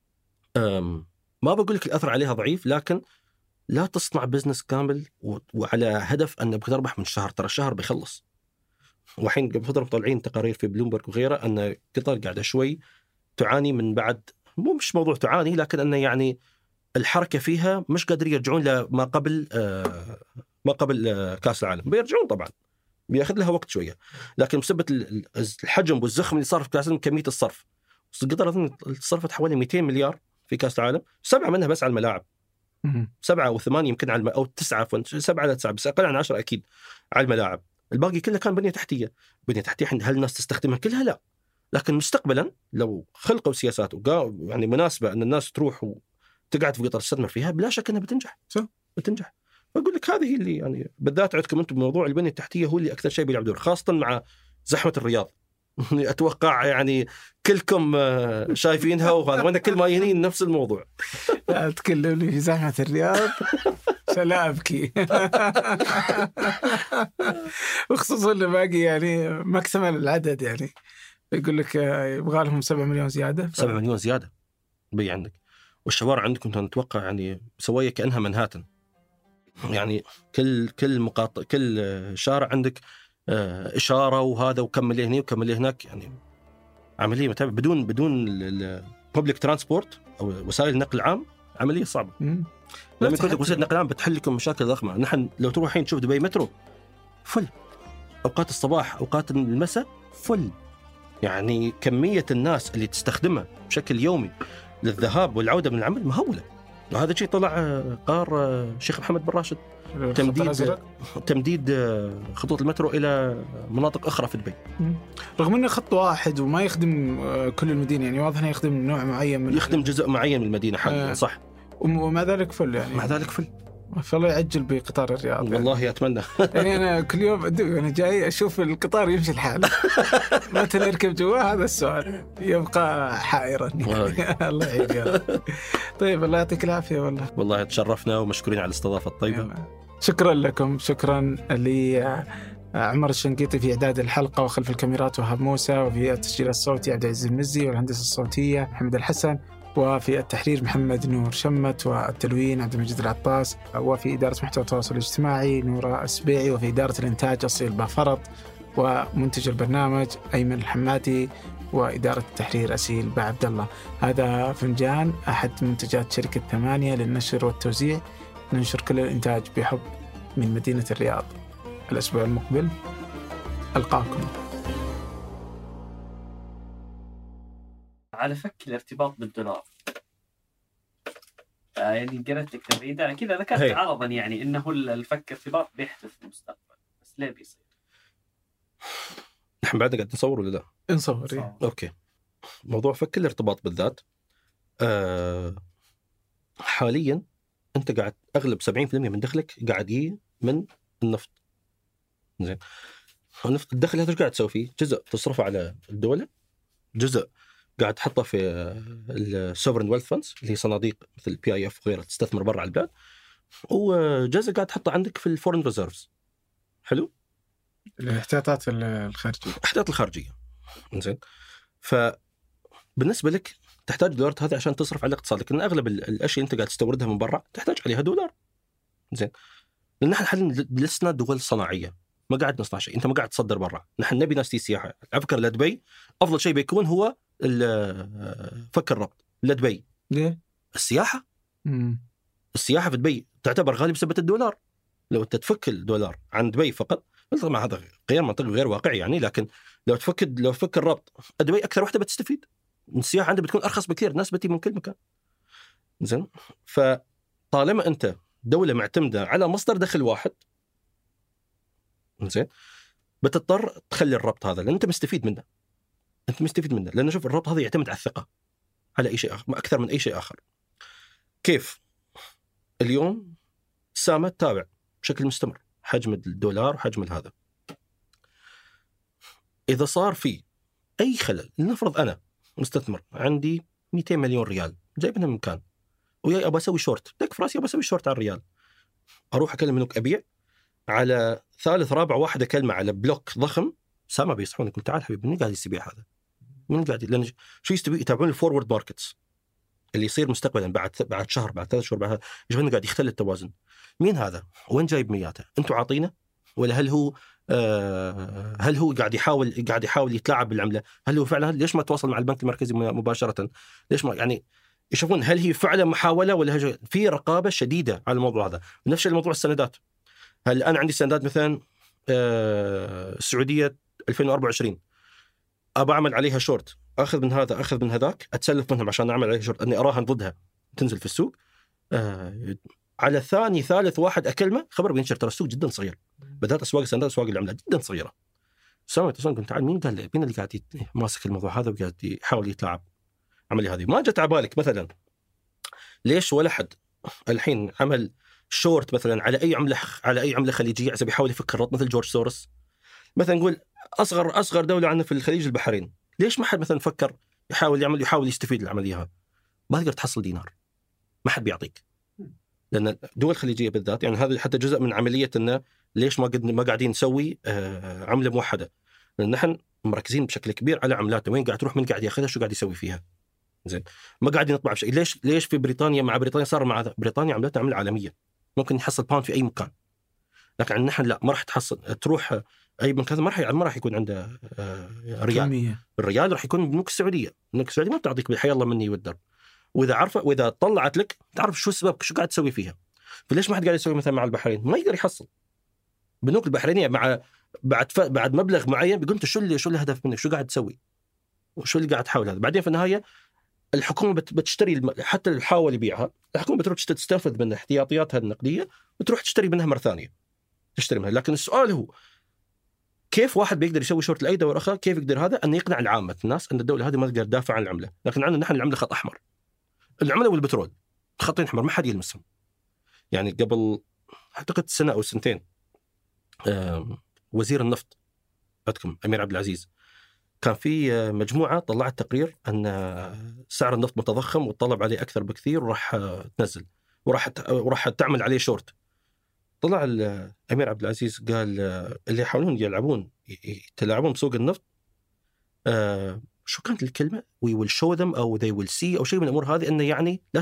ما بقول لك الأثر عليها ضعيف، لكن لا تصنع بزنس كامل وعلى هدف أن بتربح من الشهر. ترى الشهر بيخلص. وحين قبل فترة طالعين تقارير في بلومبرج وغيره أن قطر قاعدة شوي تعاني من بعد، مش موضوع تعاني، لكن أنه يعني الحركة فيها مش قادرين يرجعون لما قبل كأس العالم. بيرجعون طبعا، بياخذ لها وقت شوية، لكن بسبب الحجم والزخم اللي صار في كأس العالم، كمية الصرف، قطر أظن صرفت حوالي 200 مليار في كأس العالم، 7 منها بس على الملاعب، 7 أو 8 يمكن على أو 9 7 على 9 بس أقل عن 10 أكيد على الملاعب. الباقي كله كان بنية تحتية. هل الناس تستخدمها كلها؟ لا، لكن مستقبلا لو خلقوا سياسات يعني مناسبة أن الناس تروح وتقعد في قطر تستثمر فيها، بلا شك أنها بتنجح. فأقول لك هذه اللي يعني بالذات عندكم أنتم بموضوع البنية التحتية هو اللي أكثر شيء بيلعب دور، خاصة مع زحمة الرياض. أتوقع يعني كلكم شايفينها، وهذا وأنا كل ما يهنين نفس الموضوع. لا تكلمني في زحمة الرياض لا أبكي. وخصوصا اللي باقي يعني ما اكتمل العدد، يعني يقول لك يبغى لهم 7 مليون زيادة 7 مليون زيادة بي عندك. والشوارع عندكم نتوقع يعني سوية كأنها منهاتن. يعني كل شارع عندك إشارة وهذا، وكمل هنا وكمل هناك. يعني عملية متابعة بدون الببليك ترانسبورت أو وسائل النقل العام، عملية صعبة. لما يكون عندك وسائل نقل عام بتحل لكم مشاكل ضخمة. نحن لو تروحين تشوف دبي مترو فل، أوقات الصباح أوقات المساء فل. يعني كمية الناس اللي تستخدمها بشكل يومي للذهاب والعودة من العمل مهولة. وهذا شيء طلع قرار الشيخ محمد بن راشد، تمديد خطوط المترو إلى مناطق أخرى في دبي، رغم أنه خط واحد وما يخدم كل المدينة. يعني واضح أنه يخدم نوع معين يخدم جزء معين من المدينة حاليا. صح. ومع ذلك فل، يعني مع ذلك فل. فالله يعجل بقطار الرياض. والله يعني. أتمنى. يعني أنا كل يوم أنا جاي أشوف القطار يمشي الحال، ما تنركب جوا. هذا السؤال يبقى حائرا. الله يعين يا رب. طيب الله يعطيك العافية. والله تشرفنا ومشكورين على الاستضافة الطيبة. شكرا لكم. شكرا لعمر الشنقيطي في إعداد الحلقة، وخلف الكاميرات وهاب موسى، وفي التسجيل الصوتي عبد العزيز المزي، والهندسة الصوتية محمد الحسن، وفي التحرير محمد نور شمت، والتلوين عبد المجيد العطاس، وفي إدارة محتوى التواصل الاجتماعي نورا السبيعي، وفي إدارة الإنتاج أصيل بافرط، ومنتج البرنامج أيمن الحمادي، وإدارة التحرير أسيل بعبد الله. هذا فنجان أحد منتجات شركة 8 للنشر والتوزيع. ننشر كل الإنتاج بحب من مدينة الرياض. الأسبوع المقبل ألقاكم. على فك الارتباط بالدولار، يعني قرأت لك تغريدة كذا ذكرت عرضا، يعني إنه الفك ارتباط بيحدث في المستقبل، بس ليه بيصير؟ نحن بعد قاعد نصور ولا لا؟ نصور. أوكي. موضوع فك الارتباط بالذات حاليا أنت قاعد أغلب 70% من دخلك قاعد يجي من النفط. زين. النفط الدخل هذا قاعد تسوي فيه جزء تصرفه على الدولة، جزء قاعد تحطه في السوفرن ويلث فاندز اللي هي صناديق مثل PIF وغيرها تستثمر برا على البلاد، وجزء قاعد تحطه عندك في الفورن ريزيرفز. حلو. الاحتياطات الخارجية. الاحتياطات الخارجية. زين. فبالنسبة لك تحتاج دولار هذا عشان تصرف على اقتصادك، لأن أغلب الأشياء أنت قاعد تستوردها من برا تحتاج عليها دولار. زين. لأن نحن حاليا لسنا دول صناعية، ما قاعد نصنع شيء، أنت ما قاعد تصدر برا. نحن نبي ناس سياحة. على فكرة لدبي أفضل شيء بيكون هو فك الربط لدبي. ليه؟ السياحة. السياحة في دبي تعتبر غالية بسبب الدولار. لو أنت تفك الدولار عن دبي فقط، طبعا هذا غير منطقي غير واقعي يعني، لكن لو تفك الربط، دبي أكثر واحدة بتستفيد من السياحة، عندها بتكون أرخص بكثير، الناس بتي من كل مكان. زين. فطالما أنت دولة معتمدة على مصدر دخل واحد، زين، بتضطر تخلي الربط هذا، لأن أنت مستفيد منه. لأن شوف الربط هذا يعتمد على الثقة، على أي شيء آخر، أكثر من أي شيء آخر. كيف اليوم السامة تتابع بشكل مستمر حجم الدولار وحجم هذا. إذا صار في أي خلل، لنفرض أنا مستثمر عندي 200 مليون ريال جايبنا من مكان، وياي أبى أسوي شورت، دك فراسي أبى أسوي شورت على الريال، أروح أكلم منك أبيع على ثالث رابع واحد أكلمه على بلوك ضخم، سامة بيصحون يقول تعال حبيبي من قاعد يستبيع هذا؟ من قاعد؟ لأن شو يتابعون الفورورد ماركتس اللي يصير مستقبلا بعد شهر، بعد 3 شهور، بعد يشوفون قاعد يختل التوازن. مين هذا؟ وين جايب مياته؟ أنتوا عاطينه ولا هل هو قاعد يحاول يتلاعب بالعملة؟ هل هو فعلا؟ ليش ما تواصل مع البنك المركزي مباشرة؟ ليش ما يعني يشوفون هل هي فعلا محاولة ولا في رقابة شديدة على الموضوع هذا؟ نفس الموضوع السندات. هل أنا عندي سندات مثلا السعودية 2024 أبى أعمل عليها شورت، أخذ من هذا أخذ من هذاك، أتسلف منهم عشان أعمل عليها شورت، أني أراها ضدها تنزل في السوق، على ثاني ثالث واحد أكلمه خبر بينشر ترى السوق جدا صغير، بدأت أسواق السندات أسواق العملات جدا صغيرة. سامي تصون قلت تعال مين قال مين اللي قاعد ماسك الموضوع هذا وقاعد يحاول يتلاعب عملية هذه؟ ما جت على بالك مثلا ليش ولا حد الحين عمل شورت مثلا على أي عملة خليجية عشان بيحاول يفك الربط مثل جورج سورس مثلا؟ نقول أصغر دولة عندنا في الخليج البحرين، ليش ما حد مثلا فكر يحاول يستفيد العملية هذه؟ ما تقدر تحصل دينار، ما حد بيعطيك، لأن الدول الخليجية بالذات يعني هذا حتى جزء من عملية إنه ليش ما قاعدين نسوي عملة موحدة، لأن نحن مركزين بشكل كبير على عملاتنا، وين قاعد تروح من قاعد ياخذها شو قاعد يسوي فيها. زين، ما قاعدين نطبع بشيء. ليش في بريطانيا مع بريطانيا صار مع بريطانيا عملتها عملة عالمية، ممكن يحصل باوند في اي مكان. لكن نحن لا، ما راح تحصل تروح اي مكان، ما راح يكون عنده ريال. الريال راح يكون بنوك السعوديه. البنوك السعوديه ما بتعطيك بالحي الله مني والدرب، واذا عرفه واذا طلعت لك تعرف شو السبب، شو قاعد تسوي فيها. فليش ما حد قاعد يسوي مثلا مع البحرين؟ ما يقدر يحصل. بنوك البحرينيه مع بعد مبلغ معين بيقول انت شو الهدف منك، شو قاعد تسوي وشو اللي قاعد تحاول هذا. بعدين في النهايه الحكومه بتشتري حتى اللي حاول يبيعها، الحكومه بتروح تستفد من احتياطياتها النقديه وتروح تشتري منها مره ثانيه، تشتري منها. لكن السؤال هو كيف واحد بيقدر يسوي شورت لاي دوله اخرى؟ كيف يقدر هذا ان يقنع العامه الناس ان الدوله هذه ما تقدر تدافع عن العمله؟ لكن عندنا نحن العمله خط احمر، العمله والبترول خطين احمر ما حد يلمسهم. يعني قبل اعتقد سنه او سنتين وزير النفط عندكم امير عبد العزيز كان في مجموعه طلعت تقرير ان سعر النفط متضخم والطلب عليه اكثر بكثير وراح تنزل وراح تعمل عليه شورت. طلع الامير عبد العزيز قال اللي يحاولون يتلاعبون بسوق النفط شو كانت الكلمه؟ we will show them او they will see او شيء من الامور هذه، انه يعني لا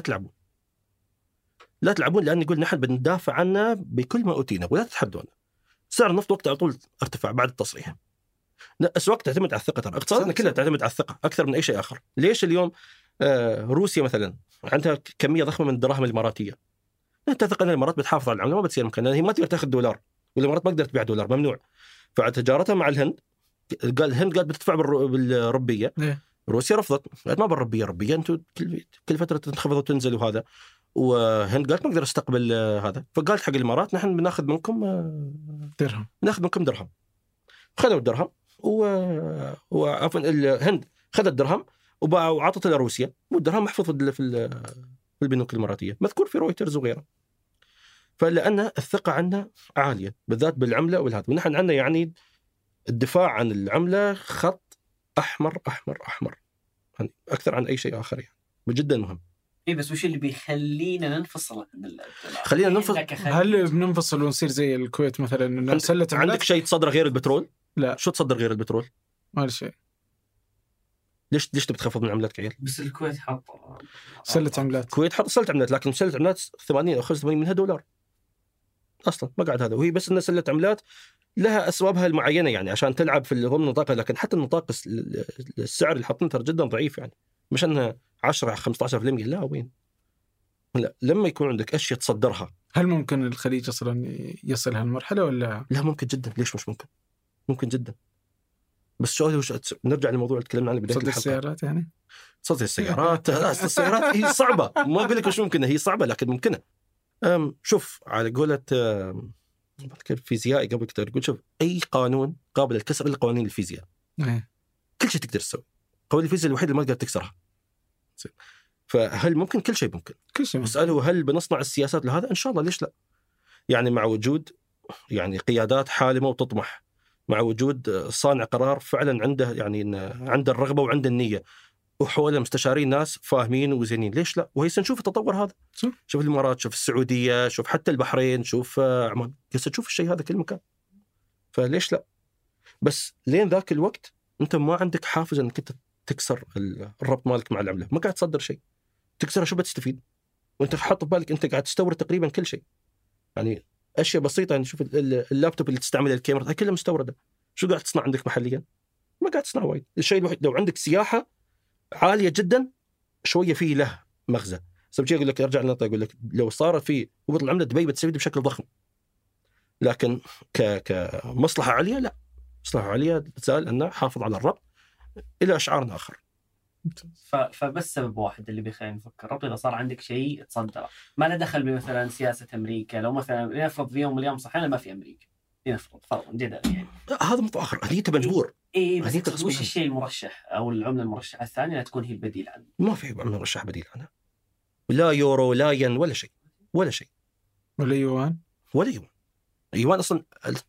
تلعبون لان يقول نحن بندافع عنه بكل ما اوتينا ولا تتحدون. سعر النفط وقته على طول ارتفع بعد التصريح. الأسواق تعتمد على الثقة، ترى اقتصادنا كلها تعتمد على الثقة أكثر من أي شيء آخر. ليش اليوم روسيا مثلا عندها كمية ضخمة من الدراهم الإماراتية؟ أنت تثق أن الإمارات بتحافظ على العملة، ما بتصير مكان، هي ما تقدر تأخذ دولار، والإمارات ما تقدر تبيع دولار، ممنوع. فتجارتها مع الهند، الهند قالت بتدفع بالربية، روسيا رفضت، قالت ما بالربية أنتوا كل فترة تنخفض وتنزل وهذا، وهند قالت ما أقدر أستقبل هذا. فقالت حق الإمارات نحن بناخذ منكم درهم، ناخذ منكم درهم. خذوا الدرهم وعفوا الهند خذت الدرهم وعطت إلى روسيا، والدرهم محفوظ في البنوك الإماراتية، مذكور في رويترز وغيره. فلأن الثقة عندنا عالية بالذات بالعملة والهذا، ونحن عندنا يعني الدفاع عن العملة خط أحمر أحمر أحمر يعني أكثر عن أي شيء آخر، يعني جدا مهم. إيه بس وش اللي بيخلينا ننفصل؟ خلينا ننفصل. هل بننفصل ونصير زي الكويت مثلا؟ عندك شيء تصدر غير البترول؟ لا. شو تصدر غير البترول؟ ما شيء. ليش تبي تخفض من عملات كعيل؟ بس الكويت حط سلة عملات. الكويت حط سلة عملات، لكن سلة عملات 80 أو 85 منها دولار أصلا، ما قاعد هذا. وهي بس إن سلة عملات لها أسبابها المعينة يعني عشان تلعب في ضمن النطاق، لكن حتى النطاق السعر اللي حاطين ترى جدا ضعيف، يعني مش أنها 10-15%، لا وين. لا، لما يكون عندك أشياء تصدرها. هل ممكن الخليج أصلا يصل هالمرحلة ولا؟ لا ممكن جدا، ليش مش ممكن؟ ممكن جدا. بس سؤال نرجع للموضوع اللي تكلمنا عنه بداية الحلقة. السيارات يعني؟ صدق السيارات السيارات هي صعبة، ما أقول لك مش ممكنة، هي صعبة لكن ممكنة. شوف على قولة بذكر فيزيائي قبل كده يقول شوف أي قانون قابل للكسر إلا قوانين الفيزياء. كل شيء تقدر تسوي، قوانين الفيزياء الوحيدة اللي ما تقدر تكسرها. فهل ممكن؟ كل شيء ممكن. مسألة هل بنصنع السياسات لهذا؟ إن شاء الله، ليش لا؟ يعني مع وجود يعني قيادات حالمة وتطمح، مع وجود صانع قرار فعلا عنده يعني عنده الرغبة وعنده النية، وحوله مستشارين ناس فاهمين وزينين، ليش لا؟ وهي سنشوف التطور هذا. شوف الإمارات، شوف السعودية، شوف حتى البحرين، شوف عمان، تشوف الشيء هذا كل مكان. فليش لا؟ بس لين ذاك الوقت أنت ما عندك حافز أنك أنت تكسر الربط مالك مع العملة، ما قاعد تصدر شيء، تكسرها شو بتستفيد؟ وأنت حاط بالك أنت قاعد تستورد تقريبا كل شيء، يعني أشياء بسيطة. يعني شوف اللابتوب اللي تستعمله، الكاميرا كلها مستوردة، شو قاعد تصنع عندك محليا؟ ما قاعد تصنع وايد. الشيء الوحيد لو عندك سياحة عالية جدا شوية فيه له مغزى. سبب يقول لك ارجع لنقطة، يقول لك لو صار في هبوط العملة دبي بتستفيد بشكل ضخم، لكن كمصلحة عليا لا، مصلحة عليا تزال أنه حافظ على الربط إلى أشعار آخر. فبس سبب واحد اللي بيخلينا نفكر، ربط إذا صار عندك شيء تصدره، ما له دخل بمثلا سياسة أمريكا. لو مثلا لنفرض في يوم من الأيام صحينا ما في أمريكا، لنفرض فرضا جدا يعني، هذا موضوع آخر، هني مجبور. إيه بس وش الشيء المرشح أو العملة المرشحة الثانية لا تكون هي البديل عنه؟ ما في عملة مرشحة بديل عنها، لا يورو لا ين ولا شيء ولا شيء، ولا يوان ولا يوان. يوان أصلا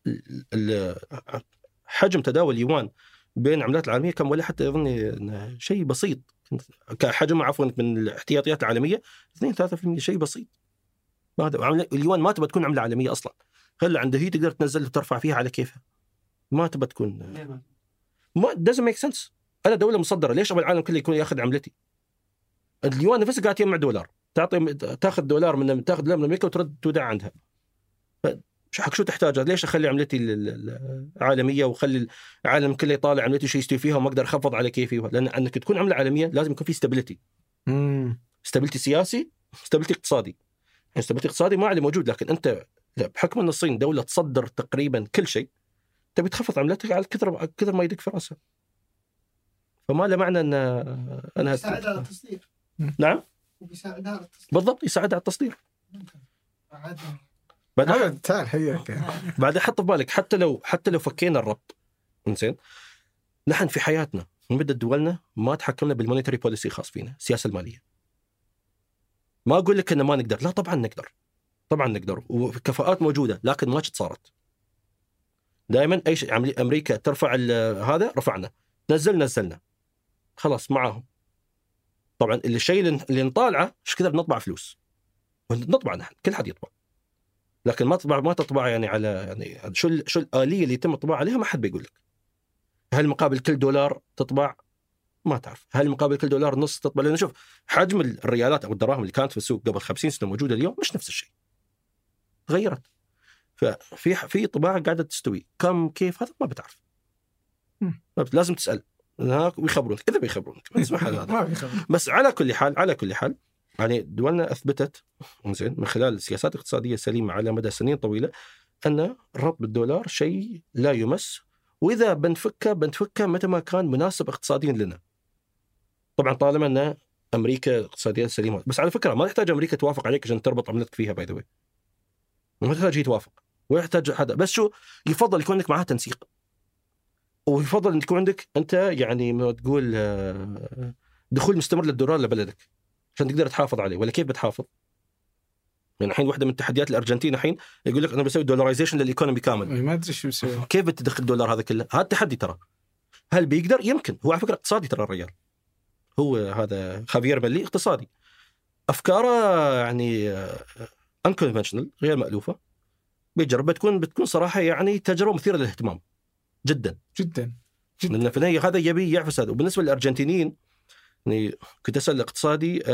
حجم تداول يوان بين العملات العالمية كم، ولا حتى يظن شيء بسيط كحجم عفوا من الاحتياطيات العالمية 2-3%، شيء بسيط. هذا اليوان ما تبى تكون عملة عالمية أصلا، خلي عنده هي تقدر تنزل وترفع فيها على كيفها، ما تبى تكون ما doesn't make sense. أنا دولة مصدرة، ليش أبغى العالم كله يكون يأخذ عملتي؟ اليوان نفسه قاعد يجمع دولار، تاخذ دولار تاخذ دولار من امريكا وترد تودع عندها. حق شو تحتاج؟ ليش اخلي عملتي العالميه وخلي العالم كله يطالع عملتي شو يستوي فيها وما اقدر اخفض على كيفي؟ لان انك تكون عمله عالميه لازم يكون في ستابيليتي. ستابيليتي سياسي، ستابيليتي اقتصادي. يعني ستابيليتي اقتصادي ما عليه موجود، لكن انت بحكم ان الصين دوله تصدر تقريبا كل شيء، تبي تخفض عملتك على كثر ما يدك في راسها. فما له معنى ان انا يساعد على التصدير. نعم وبيساعد على التصدير. بالضبط، يساعد على التصدير. هذا تعال حياك. بعد حط في بالك حتى لو فكينا الربط، إنزين، نحن في حياتنا مدة دولنا ما تحكمنا بالمونيتري بوليسي خاص فينا، السياسة المالية. ما أقول لك إن ما نقدر، لا طبعا نقدر وكفاءات موجودة، لكن ما صارت. دائما أي شيء أمريكا ترفع هذا رفعنا، نزلنا خلاص معاهم. طبعا الشيء اللي نطالعه ايش كذا بنطبع فلوس، ونطبع نحن، كل حد يطبع، لكن ما تطبع يعني على يعني شو الآلية اللي يتم الطباعة عليها ما حد بيقول لك. هل مقابل كل دولار تطبع؟ ما تعرف. هل مقابل كل دولار نص تطبع؟ لأن شوف حجم الريالات أو الدراهم اللي كانت في السوق قبل 50 سنة موجودة اليوم مش نفس الشيء، تغيرت. ففي طباعة قاعدة تستوي، كم كيف هذا ما بتعرف. لازم تسأل هناك ويخبرونك، إذا بيخبرونك ما اسمح هذا. بس على كل حال يعني دولنا أثبتت زين من خلال سياسات اقتصادية سليمة على مدى سنين طويلة أن الربط بالدولار شيء لا يمس، وإذا بنفكه متى ما كان مناسب اقتصاديا لنا. طبعا طالما أن أمريكا اقتصاديا سليمة. بس على فكرة ما يحتاج أمريكا توافق عليك عشان تربط عملتك فيها، باي ذا واي ما تحتاج هي توافق، ويحتاج هذا بس شو يفضل يكون عندك معها تنسيق، ويفضل أن يكون عندك أنت يعني ما تقول دخول مستمر للدولار لبلدك عشان تقدر تحافظ عليه. ولا كيف بتحافظ؟ يعني الحين واحدة من تحديات الأرجنتين الحين يقول لك أنا بسوي دولاريزيشن للإيكونومي كامل، ما أدري شو بسوي. كيف بتدخل الدولار هذا كله؟ هذا تحدي ترى. هل بيقدر؟ يمكن. هو على فكرة اقتصادي ترى الرجال، هو هذا خافير ملي اقتصادي، أفكاره يعني unconventional غير مألوفة. بيجرب، بتكون صراحة يعني تجربة مثيرة للاهتمام جدا. لأن في النهاية هذا يبي يعفس هذا. وبالنسبة للأرجنتينيين يعني كنت أسأل اقتصادي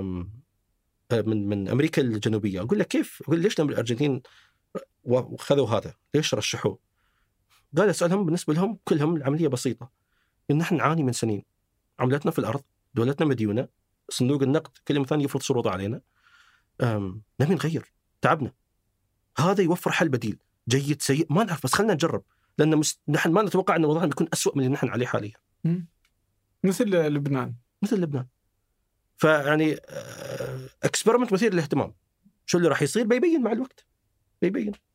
من أمريكا الجنوبية، أقول لك كيف، أقول ليش الأرجنتين وخذوا هذا، ليش رشحوه؟ قال أسألهم بالنسبة لهم كلهم العملية بسيطة، إن نحن نعاني من سنين، عملتنا في الأرض، دولتنا مديونة، صندوق النقد كل يوم ثاني يفرض شروطه علينا، نبي نغير، تعبنا، هذا يوفر حل بديل، جيد سيء ما نعرف، بس خلنا نجرب، لأن نحن ما نتوقع أن وضعنا بيكون أسوأ من اللي نحن عليه حاليا. مثل لبنان. فيعني اكسبيرمنت مثير للاهتمام. شو اللي راح يصير بيبين مع الوقت، بيبين.